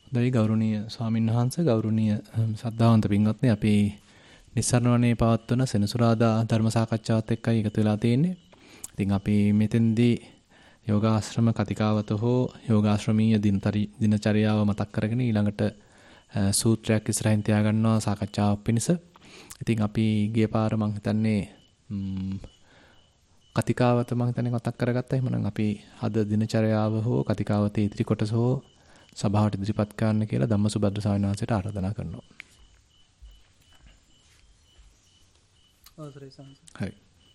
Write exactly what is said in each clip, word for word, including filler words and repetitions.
දෛ ගෞරවනීය ස්වාමින්වහන්සේ ගෞරවනීය සද්ධාවන්ත පින්වත්නි අපි නිස්සාරණ වනේ පවත්වන සෙනසුරාදා ධර්ම සාකච්ඡාවත් එක්කයි එකතු වෙලා තියෙන්නේ. ඉතින් අපි මෙතෙන්දී යෝගාශ්‍රම කතිකාවත හෝ යෝගාශ්‍රමීය දිනචරියාව මතක් කරගෙන ඊළඟට සූත්‍රයක් ඉස්සරහින් තියාගන්නවා සාකච්ඡාවක් පිණිස. ඉතින් අපි ගිය පාර මම හිතන්නේ කතිකාවත මම හිතන්නේ මතක් කරගත්තා. එහෙනම් අපි අද දිනචරියාව හෝ කතිකාවතේ ඉදිරි කොටස හෝ සභාවට ඉදිරිපත් කරන්න කියලා ධම්මසුභද්‍ර ස්වාමීන් වහන්සේට ආරාධනා කරනවා. අවසරයි සම්ස. හරි.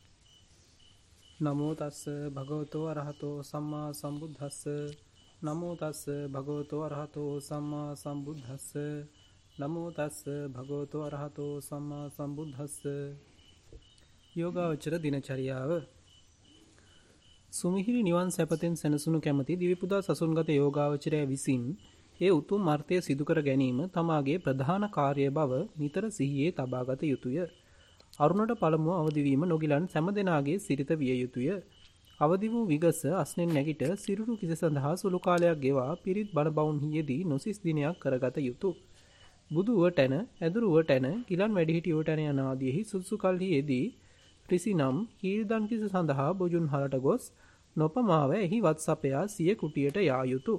නමෝ තස්ස භගවතෝ අරහතෝ සම්මා සම්බුද්දස්ස. නමෝ තස්ස භගවතෝ අරහතෝ සම්මා සම්බුද්දස්ස. නමෝ තස්ස භගවතෝ අරහතෝ සම්මා සම්බුද්දස්ස. යෝගාවචර දිනචරියාව. සුමිහිරි නිවන් සැපතෙන් සැනසුණු කැමති දිවිපුදා සසුන්ගත යෝගාවචරය විසින් ඒ උතුම් අර්ථය සිදු කර ගැනීම තමාගේ ප්‍රධාන කාර්යය බව නිතර සිහියේ තබාගත යුතුය. අරුණට පළමුව අවදිවීම නොගිලන් සෑම දෙනාගේ සිරිත විය යුතුය. අවදි වූ විගස අස්නෙන් නැගිට සිරුරු කිස සඳහා සුළු කාලයක් ගෙවා පිරිත් බණ බවුන්හියේදී නොසිස් දිනයක් කරගත යුතුය. බුදුව ටැන, ඇදුරුව ටැන, ගිලන් වැඩිහිටියෝ ටැන යන ආදීෙහි සුදුසු කල්හියේදී රිසිනම් හීල්දන් කිස සඳහා බොජුන් හලට ගොස් නොපමාව එහි වත්සපයා සිය කුටියට යා යුතුය.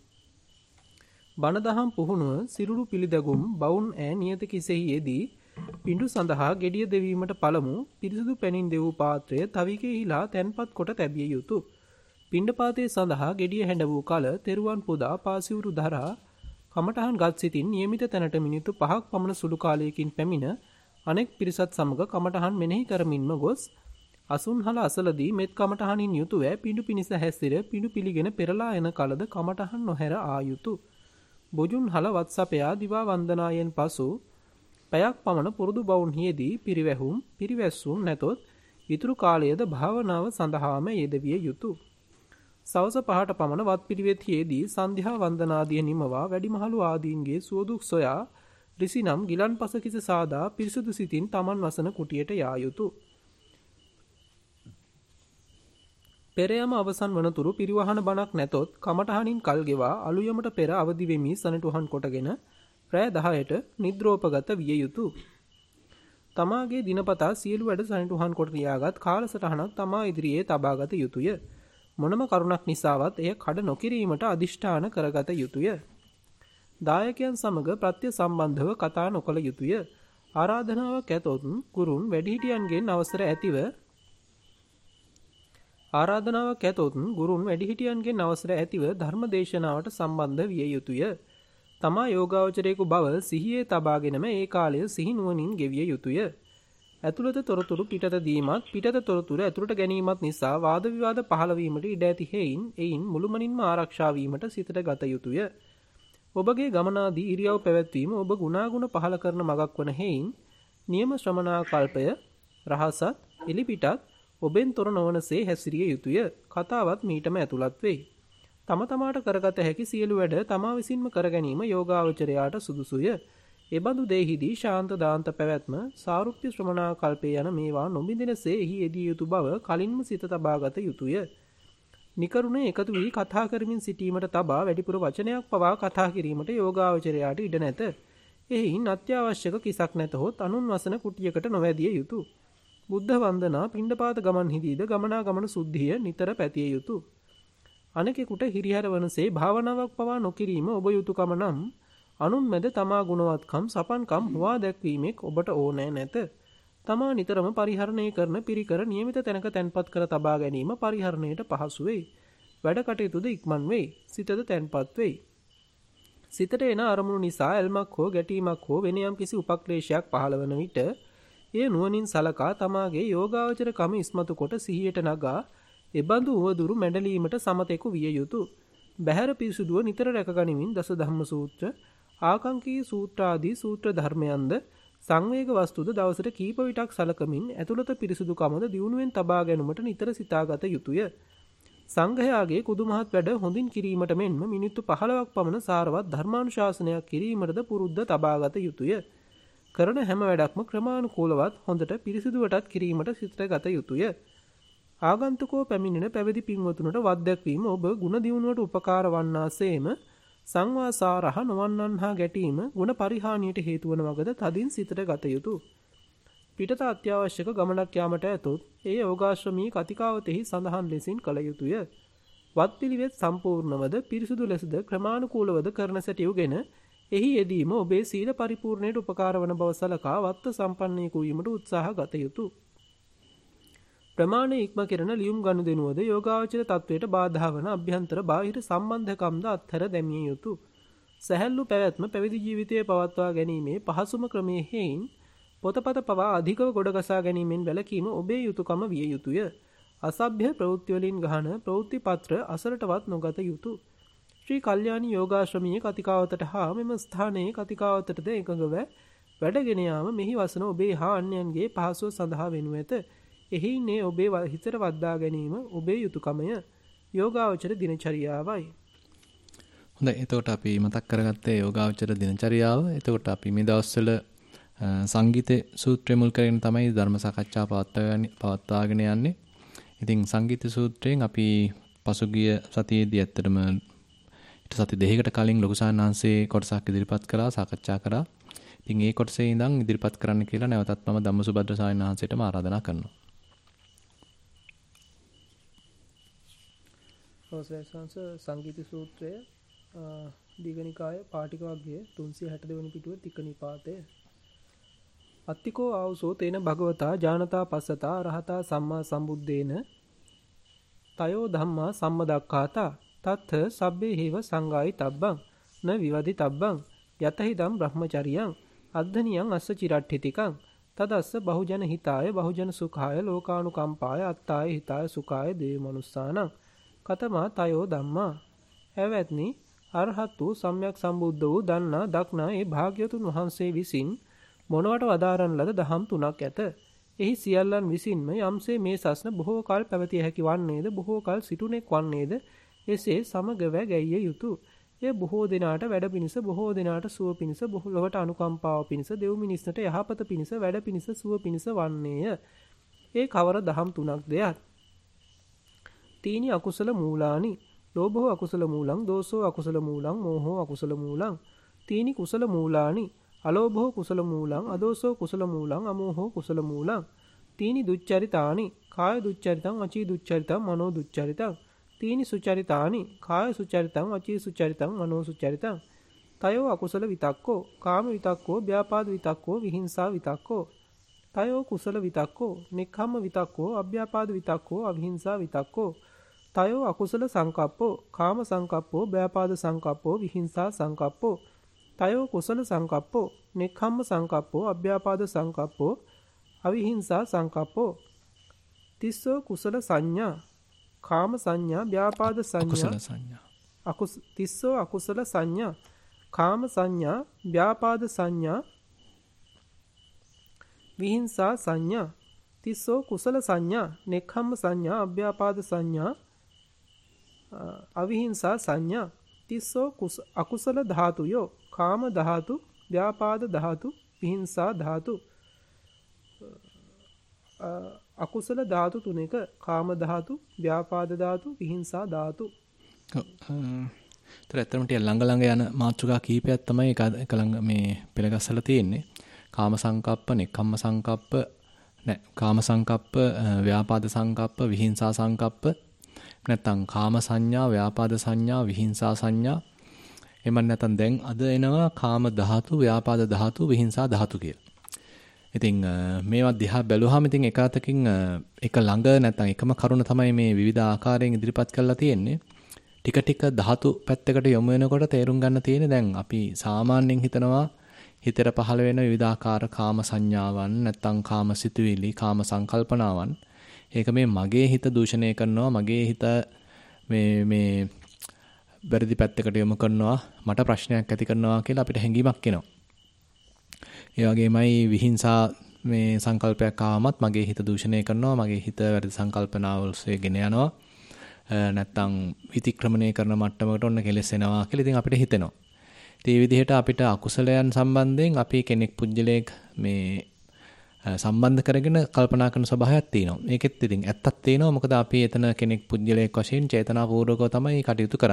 බණ දහම් පුහුණුව සිරුරු පිළිදැගුම් බවුන් ඈ නියත කිසෙහියේදී පිඬු සඳහා ගෙඩිය දෙවීමට පළමු පිරිසුදු පැනින් දෙවූ පාත්‍රය තවිකෙහිලා තැන්පත් කොට තැබිය යුතුය. පිණ්ඩපාතය සඳහා ගෙඩිය හැඬ වූ කල තෙරුවන් පුදා පාසිවුරු දරා කමඨහන් ගත් සිටින් නියමිත තැනට මිනිත්තු පහක් පමණ සුළු කාලයකින් පැමිණ අනෙක් පිරිසත් සමග කමඨහන් මෙනෙහි කරමින්ම ගොස් අසුන්හල අසලදී මෙත් කමඨහනින් යුතුය පිඬු පිනිස හැසිර පිඬු පිළිගෙන පෙරලා එන කලද කමඨහන් නොහැර ආ යුතුය. බොජුන් හල වත්සපයා දිවා වන්දනායෙන් පසු පැයක් පමණ පුරුදු බවුන්හියේදී පිරිවැහුම් පිරිවැස්සුම් නැතොත් ඉතුරු කාලයේද භාවනාව සඳහාම යෙදවිය යුතුය. සවස පහට පමණ වත් පිළිවෙත්හියේදී සන්ධ්‍යා වන්දනාදිය නිමවා වැඩිමහලු ආදීන්ගේ සුවදුක් සොයා රිසිනම් ගිලන් පසකිස සාදා පිරිසුදු සිතින් තමන් වසන කුටියට යා යුතුය. පෙරයම අවසන් වනතුරු පිරිවහන බණක් නැතොත් කමඨහනින් කල් ගෙවා අලුයමට පෙර අවදි වෙමි සනටුහන් කොටගෙන රෑ දහයට නිද්‍රෝපගත විය යුතුය. තමාගේ දිනපතා සියලු වැඩ සනටුහන් කොට ලියාගත් කාලසටහනක් තමා ඉදිරියේ තබාගත යුතුය. මොනම කරුණක් නිසාවත් එය කඩ නොකිරීමට අදිෂ්ඨාන කරගත යුතුය. දායකයන් සමග ප්‍රත්‍ය සම්බන්ධව කතා නොකළ යුතුය. ආරාධනාවක් ඇතොත් ගුරුන් වැඩිහිටියන්ගෙන් අවසර ඇතිව ආරාධනාවක් ඇතොත් ගුරුන් වැඩිහිටියන්ගෙන් අවසර ඇතිව ධර්ම දේශනාවට සම්බන්ධ විය යුතුය. තමා යෝගාවචරයෙකු බව සිහියේ තබාගෙනම ඒ කාලය සිහි නුවණින් ගෙවිය යුතුය. ඇතුළත තොරතුරු පිටත දීමත් පිටත තොරතුරු ඇතුළට ගැනීමත් නිසා වාද විවාද පහළ වීමට ඉඩ ඇති හේයින් එයින් මුළුමනින්ම ආරක්ෂා වීමට සිතට ගත යුතුය. ඔබගේ ගමනාදී ඉරියව් පැවැත්වීම ඔබ ගුණාගුණ පහළ කරන මගක් වන හේයින් නියම ශ්‍රමණාකල්පය රහසත් එලිපිටත් ඔබෙන් තොර නොවනසේ හැසිරිය යුතුය. කතාවත් මීටම ඇතුළත් වෙයි. තම තමාට කරගත හැකි සියලු වැඩ තමා විසින්ම කර ගැනීම යෝගාවචරයාට සුදුසුය. එබඳු දෙහිදී ශාන්ත දාන්ත පැවැත්ම සාරුප්‍ය ශ්‍රමණාකල්පය යන මේවා නොමිදෙනසේ එහි යෙදිය යුතු බව කලින්ම සිත තබාගත යුතුය. නිකරුණ එකතු වී කතා කරමින් සිටීමට තබා වැඩිපුර වචනයක් පවා කතා කිරීමට යෝගාවචරයාට ඉඩ නැත. එයින් අත්‍යවශ්‍යක කිසක් නැතහොත් අනුන් වසන කුටියකට නොවැදිය යුතුය. බුද්ධ වන්දනා පිණ්ඩපාත ගමන්හිදීද ගමනාගමන සුද්ධිය නිතර පැතිය යුතුය. අනෙකෙකුට හිරිහැර වනසේ භාවනාවක් පවා නොකිරීම ඔබ යුතුයකම නම් අනුන් මැද තමා ගුණවත්කම් සපන්කම් හොවා දැක්වීමෙක් ඔබට ඕනෑ නැත. තමා නිතරම පරිහරණය කරන පිරිකර නියමිත තැනක තැන්පත් කර තබා ගැනීම පරිහරණයට පහසු වෙයි. වැඩ කටයුතුද ඉක්මන් වෙයි. සිතද තැන්පත් වෙයි. සිතට එන අරමුණු නිසා ඇල්මක් හෝ ගැටීමක් හෝ වෙන යම් කිසි උපක්ලේශයක් පහළ වන විට එය නුවණින් සලකා තමාගේ යෝගාවචර කම ඉස්මතු කොට සිහියට නගා එබඳු උවදුරු මැඩලීමට සමතෙකු විය යුතුය. බහැර පිරිසුදුව නිතර රැකගනිමින් දස ධම්ම සූත්‍ර, ආකංකීය සූත්‍ර ආදී සූත්‍ර ධර්මයන්ද සංවේග වස්තුද දවසට කීප විටක් සලකමින් ඇතුළත පිරිසුදුකමද දියුණුවෙන් තබා ගැනීමට නිතර සිතාගත යුතුය. සංඝයාගේ කුදුමහත් වැඩ හොඳින් කිරීමට මෙන්ම මිනිත්තු පහළොවක් පමණ සාරවත් ධර්මානුශාසනයක් කිරීමටද පුරුද්ද තබාගත යුතුය. කරන හැම වැඩක්ම ක්‍රමානුකූලවත් හොඳට පිරිසිදුවටත් කිරීමට සිතට ගත යුතුය. ආගන්තුකෝ පැමිණෙන පැවිදි පින්වතුන්ට වත් දැක්වීම ඔබ ගුණ දියුණුවට උපකාර වන්නාසේම සංවාසාරහ නොවන්නන් හා ගැටීම ගුණ පරිහානියට හේතු වන වගද තදින් සිතට ගත යුතුය. පිටත අත්‍යවශ්‍යක ගමනක් යාමට ඇතොත් ඒ යෝගාශ්‍රමී කතිකාවතෙහි සඳහන් ලෙසින් කළ යුතුය. වත්පිළිවෙත් සම්පූර්ණවද පිරිසුදු ලෙසද ක්‍රමානුකූලවද කරන සැටියුගෙන එහි යෙදීම ඔබේ සීල පරිපූර්ණයට උපකාර වන බව සලකා වත්ත සම්පන්නයෙකු වීමට උත්සාහ ගත යුතුය. ප්‍රමාණය ඉක්ම කෙරෙන ලියුම් ගනුදෙනුවද යෝගාවචර තත්වයට බාධා වන අභ්‍යන්තර බාහිර සම්බන්ධකම්ද අත්හැර දැමිය යුතුය. සැහැල්ලු පැවැත්ම පැවිදි ජීවිතයේ පවත්වා ගැනීමේ පහසුම ක්‍රමයේ හේයින් පොතපත පවා අධිකව ගොඩගසා ගැනීමෙන් වැළකීම ඔබේ යුතුයකම විය යුතුය. අසභ්‍ය ප්‍රවෘත්ති වලින් ගහන ප්‍රවෘත්ති පත්‍ර අසලටවත් නොගත යුතුය. ශ්‍රී කල්යාණී යෝගාශ්‍රමයේ කතිකාවතට හා මෙම ස්ථානයේ කතිකාවතටද එකඟව වැඩගෙන යාම මෙහි වසන ඔබේ හා අන්‍යයන්ගේ පහසුව සඳහා වෙනු ඇත. එහිනේ ඔබේ හිතට වද්දා ගැනීම ඔබේ යුතුයකමය. යෝගාවචර දිනචරියාවයි. හොඳයි. එතකොට අපි මතක් කරගත්තේ යෝගාවචර දිනචරියාව. එතකොට අපි මේ දවස්වල සංගීත සූත්‍රය මුල් කරගෙන තමයි ධර්ම සාකච්ඡා පවත්වාගෙන යන්නේ. ඉතින් සංගීත සූත්‍රයෙන් අපි පසුගිය සතියේදී ඇත්තටම ඊට සති දෙකකට කලින් ලොකු සාන්නාංශයේ කොටසක් ඉදිරිපත් කළා, සාකච්ඡා කරා. ඉතින් ඒ කොටසේ ඉඳන් ඉදිරිපත් කරන්න කියලා නැවතත් මම ධම්මසුභද්‍ර සාන්නාංශයටම ආරාධනා කරනවා. අවසරසංශ සංගීත සූත්‍රය දීඝනිකාය පාටික වර්ගයේ තුන්සිය හැට දෙවැනි පිටුව තික නිපාතය. අත්තිකෝ ආවසෝ තේන භගවතා ජානතා පස්සතා රහතා සම්මා සම්බුද්දේන තයෝ ධම්මා සම්මදක්ඛාතා තත්ථ සබ්බේ හේව සංගායි තබ්බං න විවදි තබ්බං යතහිදම් බ්‍රහ්මචරියං අද්ධනියං අස්ස චිරට්ඨිතිකං තදස්ස බහුජන හිතාය බහුජන සුඛාය ලෝකානුකම්පාය අත්තාය හිතාය සුඛාය දේව මනුස්සානං කතමා තයෝ ධම්මා. එවැත්නි අරහත් වූ සම්්‍යක් සම්බුද්ධ වූ දන්නා දක්නා ඒ භාග්‍යතුන් වහන්සේ විසින් මොනවට වදාරන ලද දහම් තුනක් ඇත. එහි සියල්ලන් විසින්ම යම්සේ මේ සස්න බොහෝ කල් පැවතිය හැකි වන්නේද බොහෝ කල් සිටුනෙක් වන්නේද එසේ සමගව ගැයිය යුතුය. එය බොහෝ දිනාට වැඩ පිණිස බොහෝ දිනාට සුව පිණිස බොහෝ ලොවට අනුකම්පාව පිණිස දෙව් මිනිස්නට යහපත පිණිස වැඩ පිණිස සුව පිණිස වන්නේය. ඒ කවර දහම් තුනක් දෙයක්. තීනි අකුසල මූලානි ලෝභෝ අකුසල මූලං දෝසෝ අකුසල මූලං මෝහෝ අකුසල මූලං තීනි කුසල මූලානි අලෝභෝ කුසල මූලං අදෝසෝ කුසල මූලං අමෝහෝ කුසල මූලං තීනි දුච්චරිතානි කාය දුච්චරිතං වචී දුච්චරිතං මනෝ දුච්චරිතං තීනි සුචරිතානි කාය සුචරිතං වචී සුචරිතං මනෝ සුචරිතං තයෝ අකුසල විතක්කෝ කාම විතක්කෝ ව්‍යාපාද විතක්කෝ විහිංසා විතක්කෝ තයෝ කුසල විතක්කෝ නෙක්ඛම්ම විතක්කෝ අභ්‍යාපාද විතක්කෝ අවිහිංසා විතක්කෝ තයෝ අකුසල සංකප්පෝ කාම සංකප්පෝ ව්‍යාපාද සංකප්පෝ විහිංසා සංකප්පෝ තයෝ කුසල සංකප්පෝ නෙක්ඛම්ම සංකප්පෝ අභ්‍යාපාද සංකප්පෝ අවිහිංසා සංකප්පෝ තිස්සෝ කුසල සංඥා කාම සංඥා ව්‍යාපාද සංඥා අකුස තිස්සෝ අකුසල සංඥා කාම සංඥා ව්‍යාපාද සංඥා විහිංසා සංඥා තිස්සෝ කුසල සංඥා නෙක්ඛම්ම සංඥා අභ්‍යාපාද සංඥා අවිහිංසා සංඥා තිස්සෝ කුස අකුසල ධාතුයෝ කාම ධාතු ව්‍යාපාද ධාතු විහිංසා ධාතු අකුසල ධාතු තුනක කාම ධාතු ව්‍යාපාද ධාතු විහිංසා ධාතු. ඒතර ඇත්තටම ටික ළඟ ළඟ යන මාතෘකා කීපයක් තමයි එක ළඟ මේ පෙළගස්සලා තියෙන්නේ. කාම සංකප්ප, නෙක්ඛම්ම සංකප්ප, නෑ කාම සංකප්ප, ව්‍යාපාද සංකප්ප, විහිංසා සංකප්ප, නැත්නම් කාම සංඥා, ව්‍යාපාද සංඥා, විහිංසා සංඥා. එමන් නැත්නම් දැන් අද එනවා කාම ධාතු, ව්‍යාපාද ධාතු, විහිංසා ධාතු කියලා. ඉතින් මේවා දිහා බැලුවාම ඉතින් එක අතකින් එක ළඟ නැත්නම් එකම කරුණ තමයි මේ විවිධ ආකාරයෙන් ඉදිරිපත් කරලා තියෙන්නේ. ටික ටික ධාතු පැත්තකට යොමු වෙනකොට තේරුම් ගන්න තියෙන්නේ දැන් අපි සාමාන්‍යයෙන් හිතනවා හිතට පහළ වෙන විවිධාකාර කාම සංඥාවන් නැත්නම් කාම සිතුවිලි, කාම සංකල්පනාවන් ඒක මේ මගේ හිත දූෂණය කරනවා, මගේ හිත මේ මේ වැරදි පැත්තකට යොමු කරනවා, මට ප්‍රශ්නයක් ඇති කරනවා කියලා අපිට හැඟීමක් එනවා. ඒ වගේමයි විහිංසා මේ සංකල්පයක් ආවමත් මගේ හිත දූෂණය කරනවා, මගේ හිත වැරදි සංකල්පනාවල් ඔස්සේ ගෙන යනවා. නැත්තම් විතික්‍රමණය කරන මට්ටමකට ඔන්න කෙලස් එනවා කියලා ඉතින් අපිට හිතෙනවා. ඉතින් මේ විදිහට අපිට අකුසලයන් සම්බන්ධයෙන් අපි කෙනෙක් පුජ්‍යලයක් මේ සම්බන්ධ කරගෙන කල්පනා කරන ස්වභාවයක් තියෙනවා. මේකෙත් ඉතින් ඇත්තක් තියෙනවා. මොකද අපි එතන කෙනෙක් පුජ්‍යලයක් වශයෙන් චේතනාපූර්වකව තමයි කටයුතු කරන්නේ.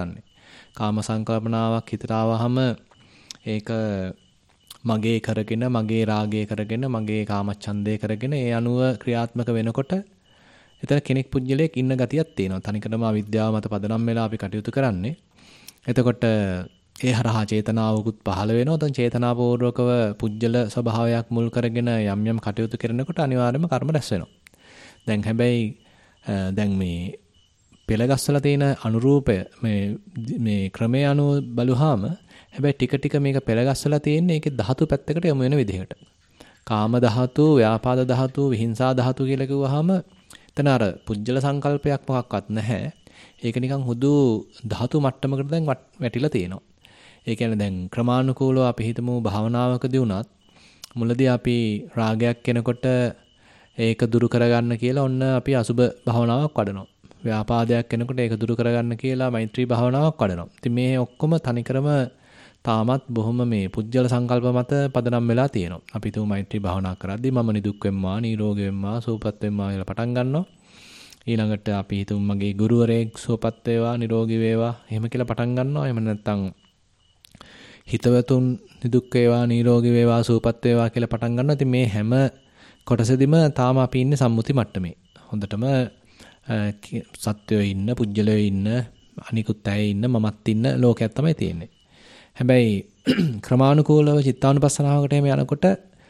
කාම සංකල්පනාවක් හිතට ආවහම ඒක මගේ කරගෙන මගේ රාගය කරගෙන මගේ කාමච්ඡන්දය කරගෙන ඒ අනුව ක්‍රියාත්මක වෙනකොට එතන කෙනෙක් පුජ්‍යලයක් ඉන්න ගතියක් තියෙනවා. තනිකරම අවිද්‍යාව මත පදනම් වෙලා අපි කටයුතු කරන්නේ. එතකොට ඒ හරහා චේතනාවකුත් පහළ වෙනවා. දැන් චේතනාපූර්වකව පුජ්‍යල ස්වභාවයක් මුල් කරගෙන යම් යම් කටයුතු කරනකොට අනිවාර්යයෙන්ම කර්ම රැස් වෙනවා. දැන් හැබැයි දැන් මේ පෙළගස්සලා තියෙන අනුරූපය මේ මේ ක්‍රමයේ අනුව බලුවාම හැබැයි ටික ටික මේක පෙළගස්සලා තියෙන්නේ ඒකේ ධාතු පැත්තකට යමු වෙන විදිහකට. කාම ධාතු, ව්‍යාපාද ධාතු, විහිංසා ධාතු කියලා කිව්වහම එතන අර පුජ්‍යල සංකල්පයක් මොකක්වත් නැහැ. ඒක නිකන් හුදු ධාතු මට්ටමකට දැන් වැටිලා තියෙනවා. ඒ කියන්නේ දැන් ක්‍රමානුකූලව අපි හිතමු භාවනාවකදී වුණත් මුලදී අපි රාගයක් එනකොට ඒක දුරු කරගන්න කියලා ඔන්න අපි අසුබ භාවනාවක් වඩනවා. ව්‍යාපාදයක් එනකොට ඒක දුරු කරගන්න කියලා මෛත්‍රී භාවනාවක් වඩනවා. ඉතින් මේ ඔක්කොම තනිකරම තාමත් බොහොම මේ පුජ්‍යල සංකල්ප මත පදනම් වෙලා තියෙනවා. අපි තුමු මෛත්‍රී භාවනා කරද්දී මම නිදුක් වෙම්මා, නිරෝගී වෙම්මා, සුවපත් වෙම්මා කියලා පටන් ගන්නවා. ඊළඟට අපි හිතමු මගේ ගුරුවරයෙක් සුවපත් වේවා, නිරෝගී වේවා එහෙම කියලා පටන් ගන්නවා. එහෙම නැත්නම් හිතවතුන් නිදුක් වේවා, නිරෝගී වේවා, සුවපත් වේවා කියලා පටන් ගන්නවා. ඉතින් මේ හැම කොටසෙදිම තාම අපි ඉන්නේ සම්මුති මට්ටමේ. හොඳටම සත්වයෝ ඉන්න, පුජ්‍යලයෝ ඉන්න, අනිකුත් අය ඉන්න, මමත් ඉන්න ලෝකයක් තමයි තියෙන්නේ. හැබැයි ක්‍රමානුකූලව චිත්තානුපස්සනාවකට එමෙ යනකොට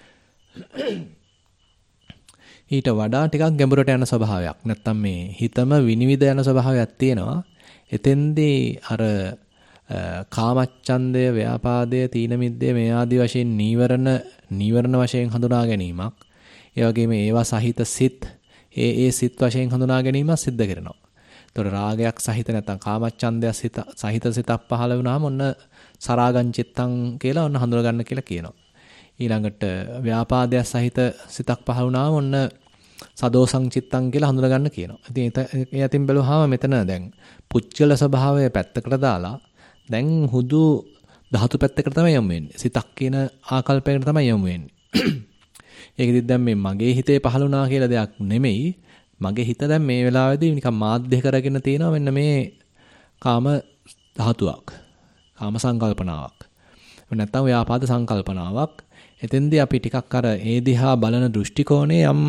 ඊට වඩා ටිකක් ගැඹුරට යන ස්වභාවයක්. නැත්තම් මේ හිතම විනිවිද යන ස්වභාවයක් තියෙනවා. එතෙන්දී අර කාමච්ඡන්දය, ව්‍යාපාදය, තීන මිද්දය මේ ආදී වශයෙන් නීවරණ නීවරණ වශයෙන් හඳුනා ගැනීමක්. ඒ වගේම ඒවා සහිත සිත් ඒ ඒ සිත් වශයෙන් හඳුනා ගැනීමක් සිද්ධ කරනවා. ඒතකොට රාගයක් සහිත නැත්නම් කාමච්ඡන්දයක් සිත සහිත සිතක් පහළ වුණාම ඔන්න සරාගං චිත්තං කියලා ඔන්න හඳුනා ගන්න කියලා කියනවා. ඊළඟට ව්‍යාපාදයක් සහිත සිතක් පහළ වුණාම ඔන්න සදෝසං චිත්තං කියලා හඳුනා ගන්න කියනවා. ඉතින් ඒ අතින් බැලුවාම මෙතන දැන් පුච්චල ස්වභාවය පැත්තකට දාලා දැන් හුදු ධාතු පැත්තකට තමයි යමු වෙන්නේ. සිතක් කියන ආකල්පයකට තමයි යමු වෙන්නේ. ඒකෙදි දැන් මේ මගේ හිතේ පහළුණා කියලා දෙයක් නෙමෙයි. මගේ හිත දැන් මේ වෙලාවේදී නිකන් මාධ්‍ය කරගෙන තියෙනවා මෙන්න මේ කාම ධාතුවක්. කාම සංකල්පනාවක්. නැත්නම් ව්‍යාපාද සංකල්පනාවක්. එතෙන්දී අපි ටිකක් අර ඒ දිහා බලන දෘෂ්ටි කෝණේ යම්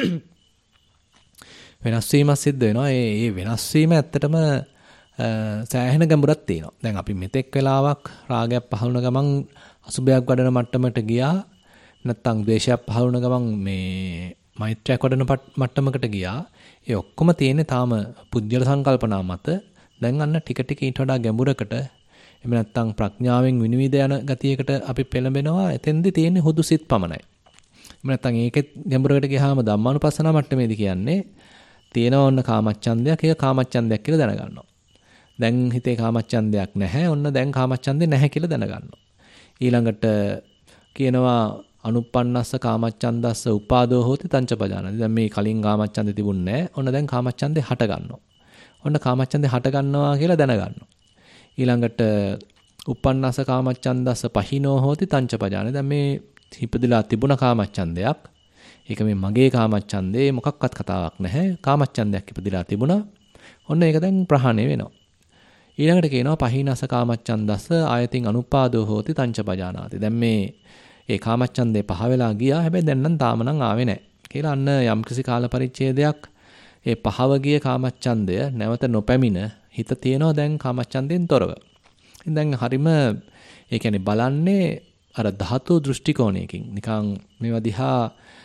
වෙනස් වීමක් සිද්ධ වෙනවා. ඒ ඒ වෙනස් වීම ඇත්තටම සෑහෙන ගැඹුරක් තියෙනවා. දැන් අපි මෙතෙක් වෙලාවක් රාගයක් පහළුන ගමන් අසුබයක් වඩන මට්ටමට ගියා. නැත්තම් ද්වේෂයක් පහළුන ගමන් මේ මෛත්‍රියක් වඩන මට්ටමකට ගියා. ඒ ඔක්කොම තියෙන්නේ තාම පුජ්‍යල සංකල්පනා මත. දැන් අන්න ටික ටික ඊට වඩා ගැඹුරකට එහෙම නැත්තම් ප්‍රඥාවෙන් විනිවිද යන ගතියකට අපි පෙළඹෙනවා. එතෙන්දී තියෙන්නේ හුදු සිත් පමණයි. එහෙම නැත්තම් ඒකෙත් ගැඹුරකට ගියාම ධම්මානුපස්සනා මට්ටමේදී කියන්නේ තියෙන ඕන කාමච්ඡන්දයක් ඒක කාමච්ඡන්දයක් කියලා දැනගන්නවා. දැන් හිතේ කාමච්ඡන්දයක් නැහැ. ඔන්න දැන් කාමච්ඡන්දේ නැහැ කියලා දැනගන්නවා. ඊළඟට කියනවා අනුප්පන්නස්ස කාමච්ඡන්දස්ස උපාදෝ හෝති තංච පජානති. දැන් මේ කලින් කාමච්ඡන්දේ තිබුණේ නැහැ. ඔන්න දැන් කාමච්ඡන්දේ හට ගන්නවා. ඔන්න කාමච්ඡන්දේ හට ගන්නවා කියලා දැනගන්නවා. ඊළඟට උප්පන්නස්ස කාමච්ඡන්දස්ස පහිනෝ හෝති තංච පජානති. දැන් මේ හිපදිලා තිබුණ කාමච්ඡන්දයක්. ඒක මේ මගේ කාමච්ඡන්දේ මොකක්වත් කතාවක් නැහැ. කාමච්ඡන්දයක් ඉපදිලා තිබුණා. ඔන්න ඒක දැන් ප්‍රහාණය වෙනවා. ඊළඟට කියනවා පහිනස කාමච්ඡන්දස්ස ආයතින් අනුපාදෝ හෝති තංච පජානාති. දැන් මේ ඒ කාමච්ඡන්දේ පහ වෙලා ගියා. හැබැයි දැන් නම් තාම නම් ආවේ නැහැ. කියලා අන්න යම්කිසි කාල පරිච්ඡේදයක් ඒ පහව ගිය කාමච්ඡන්දය නැවත නොපැමිණ හිත තියෙනවා දැන් කාමච්ඡන්දෙන් තොරව. ඉතින් දැන් හරිම ඒ කියන්නේ බලන්නේ අර ධාතු දෘෂ්ටි කෝණයකින් නිකන් මේවා දිහා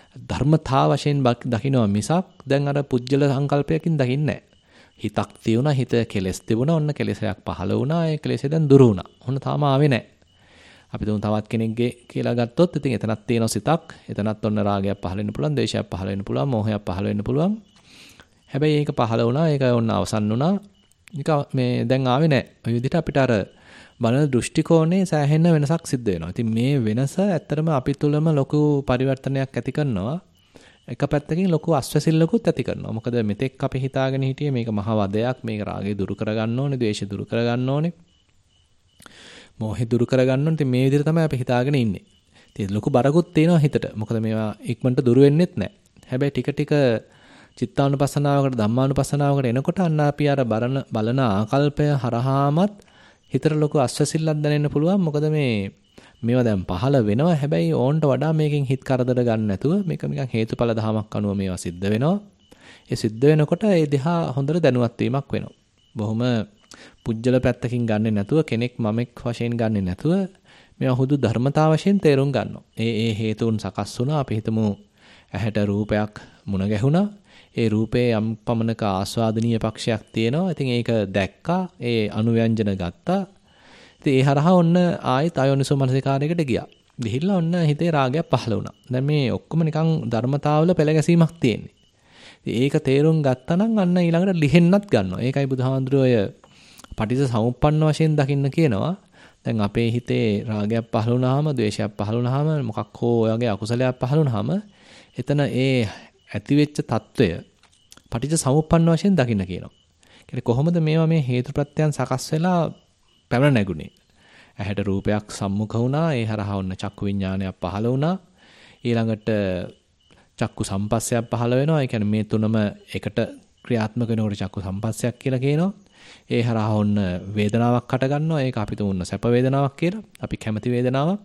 ධර්මතා වශයෙන් දකිනවා මිසක් දැන් අර පුජ්‍යල සංකල්පයකින් දකින්නේ නැහැ. හිතක් තියුණා, හිත කෙලස් තිබුණා, ඔන්න කෙලෙසයක් පහළ වුණා, ඒ කෙලෙසේ දැන් දුරු වුණා. ඔන්න තාම ආවේ නැහැ. අපි තුන් තවත් කෙනෙක්ගේ කියලා ගත්තොත් ඉතින් එතනක් තියෙන සිතක්, එතනත් ඔන්න රාගයක් පහළ වෙන්න පුළුවන්, ද්වේෂයක් පහළ වෙන්න පුළුවන්, මෝහයක් පහළ වෙන්න පුළුවන්. හැබැයි ඒක පහළ වුණා, ඒක ඔන්න අවසන් වුණා. නික මේ දැන් ආවේ නැහැ. ඔය විදිහට අපිට අර බලන දෘෂ්ටි කෝණේ සෑහෙන වෙනසක් සිද්ධ වෙනවා. ඉතින් මේ වෙනස ඇත්තටම අපි තුළම ලොකු පරිවර්තනයක් ඇති කරනවා. එක පැත්තකින් ලොකු අස්වැසිල්ලකුත් ඇති කරනවා. මොකද මෙතෙක් අපි හිතාගෙන හිටියේ මේක මහ වදයක්, මේක රාගය දුරු කරගන්න ඕනේ, ද්වේෂය දුරු කරගන්න ඕනේ, මෝහය දුරු කරගන්න ඕනේ. ඉතින් මේ විදිහට තමයි අපි හිතාගෙන ඉන්නේ. ඉතින් ලොකු බරකුත් තියෙනවා හිතට. මොකද මේවා ඉක්මනට දුරු වෙන්නෙත් නැහැ. හැබැයි ටික ටික චිත්තානුපස්සනාවකට ධම්මානුපස්සනාවකට එනකොට අන්න අපි අර බලන බලන ආකල්පය හරහාමත් හිතට ලොකු අස්වැසිල්ලක් දැනෙන්න පුළුවන්. මොකද මේ මේවා දැන් පහළ වෙනවා. හැබැයි ඕන්ට වඩා මේකෙන් හිත කරදර ගන්න නැතුව මේක නිකන් හේතුඵල ධමයක් අනුව මේවා සිද්ධ වෙනවා. ඒ සිද්ධ වෙනකොට ඒ දිහා හොඳට දැනුවත් වීමක් වෙනවා. බොහොම පුජ්‍යල පැත්තකින් ගන්නෙ නැතුව කෙනෙක් මමෙක් වශයෙන් ගන්නෙ නැතුව මේවා හුදු ධර්මතාව වශයෙන් තේරුම් ගන්නවා. ඒ ඒ හේතුන් සකස් වුණා. අපි හිතමු ඇහැට රූපයක් මුණ ගැහුණා. ඒ රූපේ යම් පමණක ආස්වාදනීය පක්ෂයක් තියෙනවා. ඉතින් ඒක දැක්කා. ඒ අනුව්‍යංජන ගත්තා. ඉතින් ඒ හරහා ඔන්න ආයෙත් අයෝනිසෝ මනසිකාරයකට ගියා. ගිහිල්ලා ඔන්න හිතේ රාගයක් පහළ වුණා. දැන් මේ ඔක්කොම නිකන් ධර්මතාවල පෙළ ගැසීමක් තියෙන්නේ. ඒක තේරුම් ගත්තා නම් අන්න ඊළඟට ලිහෙන්නත් ගන්නවා. ඒකයි බුදුහාඳුරෝ ඔය පටිච්ච සමුප්පන්න වශයෙන් දකින්න කියනවා. දැන් අපේ හිතේ රාගයක් පහළ වුණාම, ද්වේෂයක් පහළ වුණාම, මොකක් හෝ ඔයගේ අකුසලයක් පහළ වුණාම එතන ඒ ඇතිවෙච්ච తত্ত্বය පටිච්ච සමුප්පන්න වශයෙන් දකින්න කියනවා. කියන්නේ කොහොමද මේවා මේ හේතුප්‍රත්‍යයන් සකස් වෙලා පැවර නැගුණේ? ඇහැට රූපයක් සම්මුඛ වුණා, ඒ හරහා ඔන්න චක්කු විඥානයක් පහළ වුණා. ඊළඟට චක්කු සම්පස්සයක් පහළ වෙනවා. ඒ කියන්නේ මේ තුනම එකට ක්‍රියාත්මක වෙනකොට චක්කු සම්පස්සයක් කියලා කියනවා. ඒ හරහා ඔන්න වේදනාවක් හට ගන්නවා. ඒක අපි තුමුන්න සැප වේදනාවක් කියලා. අපි කැමති වේදනාවක්.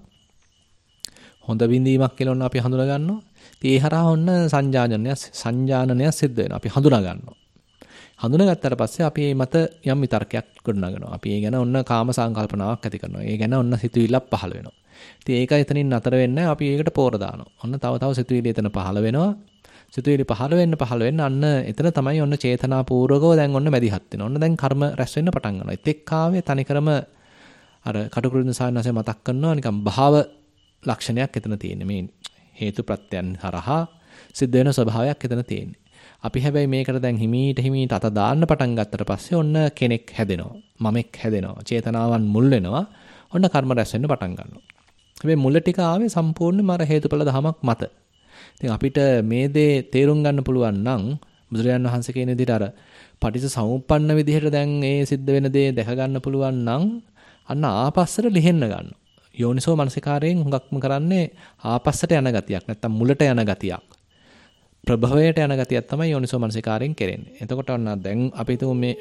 හොඳ විඳීමක් කියලා ඔන්න අපි හඳුනා ගන්නවා. ඉතින් ඒ හරහා ඔන්න සංජානනය සංජානනය සිද්ධ වෙනවා. අපි හඳුනා ගන්නවා. හඳුනාගත්තට පස්සේ අපි මේ මත යම් විතර්කයක් ගොඩනගනවා. අපි ඒ ගැන ඔන්න කාම සංකල්පනාවක් ඇති කරනවා. ඒ ගැන ඔන්න සිතුවිල්ලක් පහළ වෙනවා. ඉතින් ඒක එතනින් නතර වෙන්නේ අපි ඒකට පෝර දානවා. ඔන්න තව තව සිතුවිලි එතන පහළ වෙනවා. සිතුවිලි පහළ වෙන්න පහළ වෙන්න අන්න එතන තමයි ඔන්න චේතනාපූර්වකව දැන් ඔන්න මැදිහත් වෙනවා. ඔන්න දැන් කර්ම රැස් වෙන්න පටන් ගන්නවා. ඒත් එක්කාවේ තනිකරම අර කටුකුරුඳ සායනසේ මතක් කරනවා නිකන් භාව ලක්ෂණයක් එතන තියෙන්නේ. මේ හේතු ප්‍රත්‍යයන් හරහා සිද්ධ වෙන ස්වභාවයක් එතන තියෙන්නේ. අපි හැබැයි මේකට දැන් හිමීට හිමීට අත දාන්න පටන් ගත්තට පස්සේ ඔන්න කෙනෙක් හැදෙනවා. මමෙක් හැදෙනවා. චේතනාවන් මුල් වෙනවා. ඔන්න කර්ම රැස් වෙන්න පටන් ගන්නවා. හැබැයි මුල ටික ආවේ සම්පූර්ණයෙන්ම අර හේතුඵල ධමයක් මත. ඉතින් අපිට මේ දේ තේරුම් ගන්න පුළුවන් නම් බුදුරජාණන් වහන්සේ කියන විදිහට අර පටිච්ච සමුප්පන්න විදිහට දැන් ඒ සිද්ධ වෙන දේ දැක ගන්න පුළුවන් නම් අන්න ආපස්සට ලිහෙන්න ගන්නවා. යෝනිසෝ මනසිකාරයෙන් හුඟක්ම කරන්නේ ආපස්සට යන ගතියක් නැත්තම් මුලට යන ගතියක්. ප්‍රභවයට යන ගතියක් තමයි යෝනිසෝ මනසිකාරයෙන් කෙරෙන්නේ. එතකොට ඔන්න දැන් අපි තුමු මේ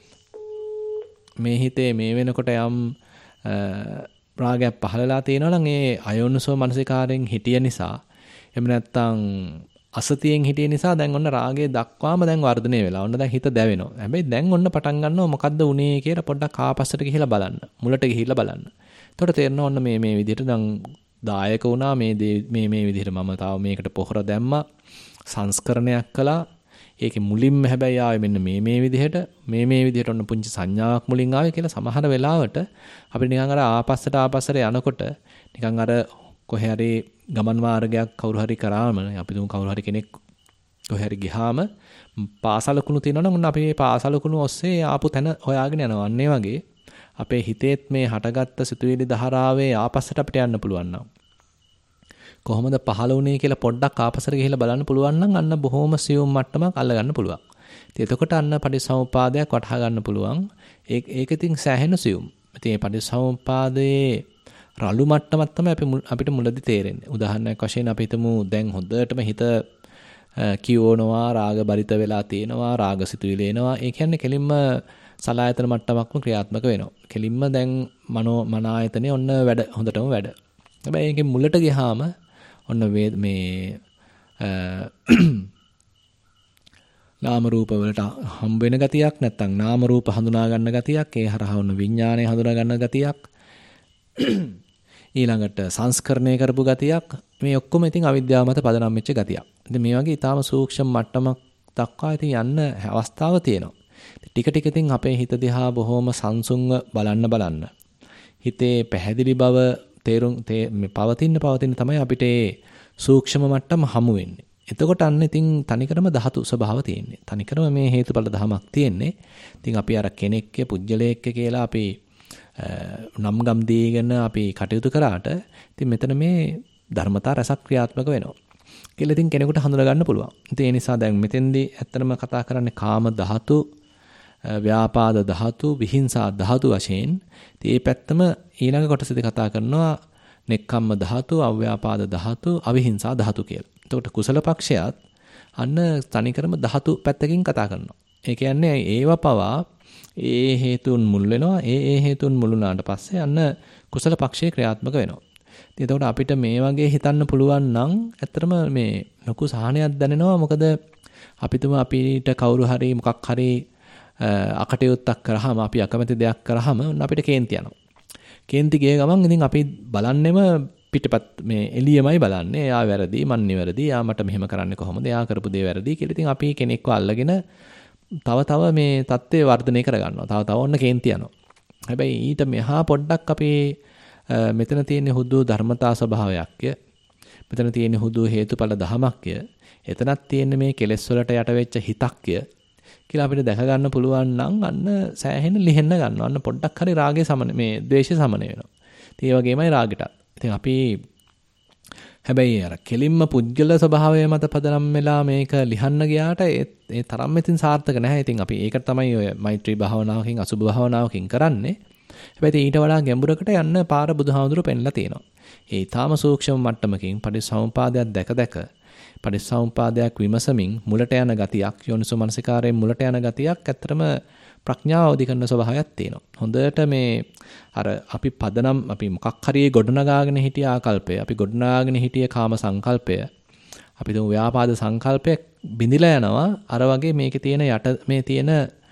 මේ හිතේ මේ වෙනකොට යම් රාගයක් පහළලා තියෙනවා නම් ඒ අයෝනිසෝ මනසිකාරයෙන් හිටිය නිසා එහෙම නැත්තම් අසතියෙන් හිටිය නිසා දැන් ඔන්න රාගය දක්වාම දැන් වර්ධනය වෙලා. ඔන්න දැන් හිත දැවෙනවා. හැබැයි දැන් ඔන්න පටන් ගන්නවා මොකද්ද උනේ කියලා පොඩ්ඩක් ආපස්සට ගිහිලා බලන්න. මුලට ගිහිලා බලන්න. එතකොට තේරෙනවා ඔන්න මේ මේ විදිහට දැන් දායක වුණා මේ මේ මේ විදිහට මම තාම මේකට පොහොර දැම්මා. සංස්කරණයක් කළා. ඒකේ මුලින්ම හැබැයි ආවේ මෙන්න මේ මේ විදිහට මේ මේ විදිහට ඔන්න පුංචි සංඥාවක් මුලින් ආවේ කියලා සමහර වෙලාවට අපිට නිකන් අර ආපස්සට ආපස්සට යනකොට නිකන් අර කොහේ හරි ගමන් මාර්ගයක් කවුරු හරි කරාම අපි දුම් කවුරු හරි කෙනෙක් කොහේ හරි ගියාම පාසලකුණු තියෙනවා නම් අපි මේ පාසලකුණු ඔස්සේ ආපු තැන හොයාගෙන යනවා. අන්න ඒ වගේ අපේ හිතේත් මේ හටගත්ත සිතුවිලි ධාරාවේ ආපස්සට අපිට යන්න පුළුවන් නම් කොහොමද පහළ වුණේ කියලා පොඩ්ඩක් ආපස්සට ගිහිල්ලා බලන්න පුළුවන් නම් අන්න බොහොම සියුම් මට්ටමක් අල්ල ගන්න පුළුවන්. ඉතින් එතකොට අන්න පටිසමුපාදයක් වටහා ගන්න පුළුවන්. ඒක ඒක ඉතින් සෑහෙන සියුම්. ඉතින් මේ පටිසමුපාදයේ රළු මට්ටමක් තමයි අපි අපිට මුලදී තේරෙන්නේ. උදාහරණයක් වශයෙන් අපි හිතමු දැන් හොඳටම හිත කියවනවා රාග බරිත වෙලා තියෙනවා රාග සිතුවිලි එනවා. ඒ කියන්නේ කෙලින්ම සලායතන මට්ටමක්ම ක්‍රියාත්මක වෙනවා. කෙලින්ම දැන් මනෝ මන ආයතනේ ඔන්න වැඩ හොඳටම වැඩ. හැබැයි ඒකේ මුලට ගියාම ඔන්න මේ නාම රූප වලට හම්බ වෙන ගතියක් නැත්නම් නාම රූප හඳුනා ගන්න ගතියක් ඒ හරහා ඔන්න විඥානය හඳුනා ගන්න ගතියක් ඊළඟට සංස්කරණය කරපු ගතියක් මේ ඔක්කොම ඉතින් අවිද්‍යාව මත පදනම් වෙච්ච ගතියක්. ඉතින් මේ වගේ ඊටාම සූක්ෂම මට්ටමක් දක්වා ඉතින් යන්න අවස්ථාව තියෙනවා. ටික ටික ඉතින් අපේ හිත දිහා බොහොම සංසුන්ව බලන්න බලන්න හිතේ පැහැදිලි බව තේරුම් මේ පවතින පවතින තමයි අපිට සූක්ෂම මට්ටම හමු වෙන්නේ. එතකොට අන්න ඉතින් තනිකරම ධාතු ස්වභාව තියෙන්නේ. තනිකරම මේ හේතුඵල ධමයක් තියෙන්නේ. ඉතින් අපි අර කෙනෙක්ක පුජ්‍යලයක කියලා අපි නම් ගම් දීගෙන අපි කටයුතු කරාට ඉතින් මෙතන මේ ධර්මතා රසක් ක්‍රියාත්මක වෙනවා. කියලා ඉතින් කෙනෙකුට හඳුනා ගන්න පුළුවන්. ඉතින් ඒ නිසා දැන් මෙතෙන්දී ඇත්තටම කතා කරන්නේ කාම ධාතු, ව්‍යාපාද ධාතු, විහිංසා ධාතු වශයෙන්. ඉතින් මේ පැත්තම ඊළඟ කොටසදී කතා කරනවා නෙක්ඛම්ම ධාතු, අව්‍යාපාද ධාතු, අවිහිංසා ධාතු කියලා. එතකොට කුසල පක්ෂයත් අන්න තනිකරම ධාතු පැත්තකින් කතා කරනවා. ඒ කියන්නේ ඒව පවා ඒ හේතුන් මුල් වෙනවා. ඒ ඒ හේතුන් මුල් වුණාට පස්සේ අන්න කුසල පක්ෂයේ ක්‍රියාත්මක වෙනවා. ඉතින් එතකොට අපිට මේ වගේ හිතන්න පුළුවන් නම් ඇත්තටම මේ ලොකු සහනයක් දැනෙනවා. මොකද අපිටම අපිට කවුරු හරි මොකක් හරි අකටයුත්තක් කරාම අපි අකමැති දෙයක් කරාම අපිට කේන්ති යනවා. කේන්ති ගිය ගමන් ඉතින් අපි බලන්නෙම පිටපත් මේ එළියමයි බලන්නේ. එයා වැරදි, මන් නිවැරදි. එයා මට මෙහෙම කරන්නේ කොහොමද? එයා කරපු දේ වැරදි කියලා. ඉතින් අපි කෙනෙක්ව අල්ලගෙන තව තව මේ தත්ත්වය වර්ධනය කරගන්නවා. තව තව ඔන්න කේන්ති යනවා. හැබැයි ඊට මෙහා පොඩ්ඩක් අපි මෙතන තියෙන හුදු ධර්මතා ස්වභාවයක්ය. මෙතන තියෙන හුදු හේතුඵල ධමයක්ය. එතනක් තියෙන මේ කෙලෙස් වලට යට වෙච්ච හිතක්ය කියලා අපිට දැක ගන්න පුළුවන් නම් අන්න සෑහෙන ලිහෙන්න ගන්නවා. අන්න පොඩ්ඩක් හරි රාගේ සමන මේ ද්වේෂය සමන වෙනවා. ඉතින් ඒ වගේමයි රාගෙටත්. ඉතින් අපි හැබැයි අර කෙලින්ම පුජ්‍යල ස්වභාවය මත පදනම් වෙලා මේක ලිහන්න ගියාට ඒ තරම් ඉතින් සාර්ථක නැහැ. ඉතින් අපි ඒකට තමයි ඔය මෛත්‍රී භාවනාවකින් අසුභ භාවනාවකින් කරන්නේ. හැබැයි ඊට වඩා ගැඹුරකට යන්න පාර බුදුහාමුදුරුවෝ පෙන්ලා තියෙනවා. ඒ ඊටාම සූක්ෂම මට්ටමකින් පටිච්චසමුපාදයක් දැක දැක පටිච්චසමුපාදයක් විමසමින් මුලට යන ගතියක් යෝනිසෝ මනසිකාරයෙන් මුලට යන ගතියක් ඇත්තටම ප්‍රඥාව අවදි කරන ස්වභාවයක් තියෙනවා. හොඳට මේ අර අපි පදනම් අපි මොකක් හරි ගොඩනගාගෙන හිටිය ආකල්පය, අපි ගොඩනගාගෙන හිටිය කාම සංකල්පය, අපි තුමු ව්‍යාපාද සංකල්පය බිඳිලා යනවා. අර වගේ මේකේ තියෙන යට මේ තියෙන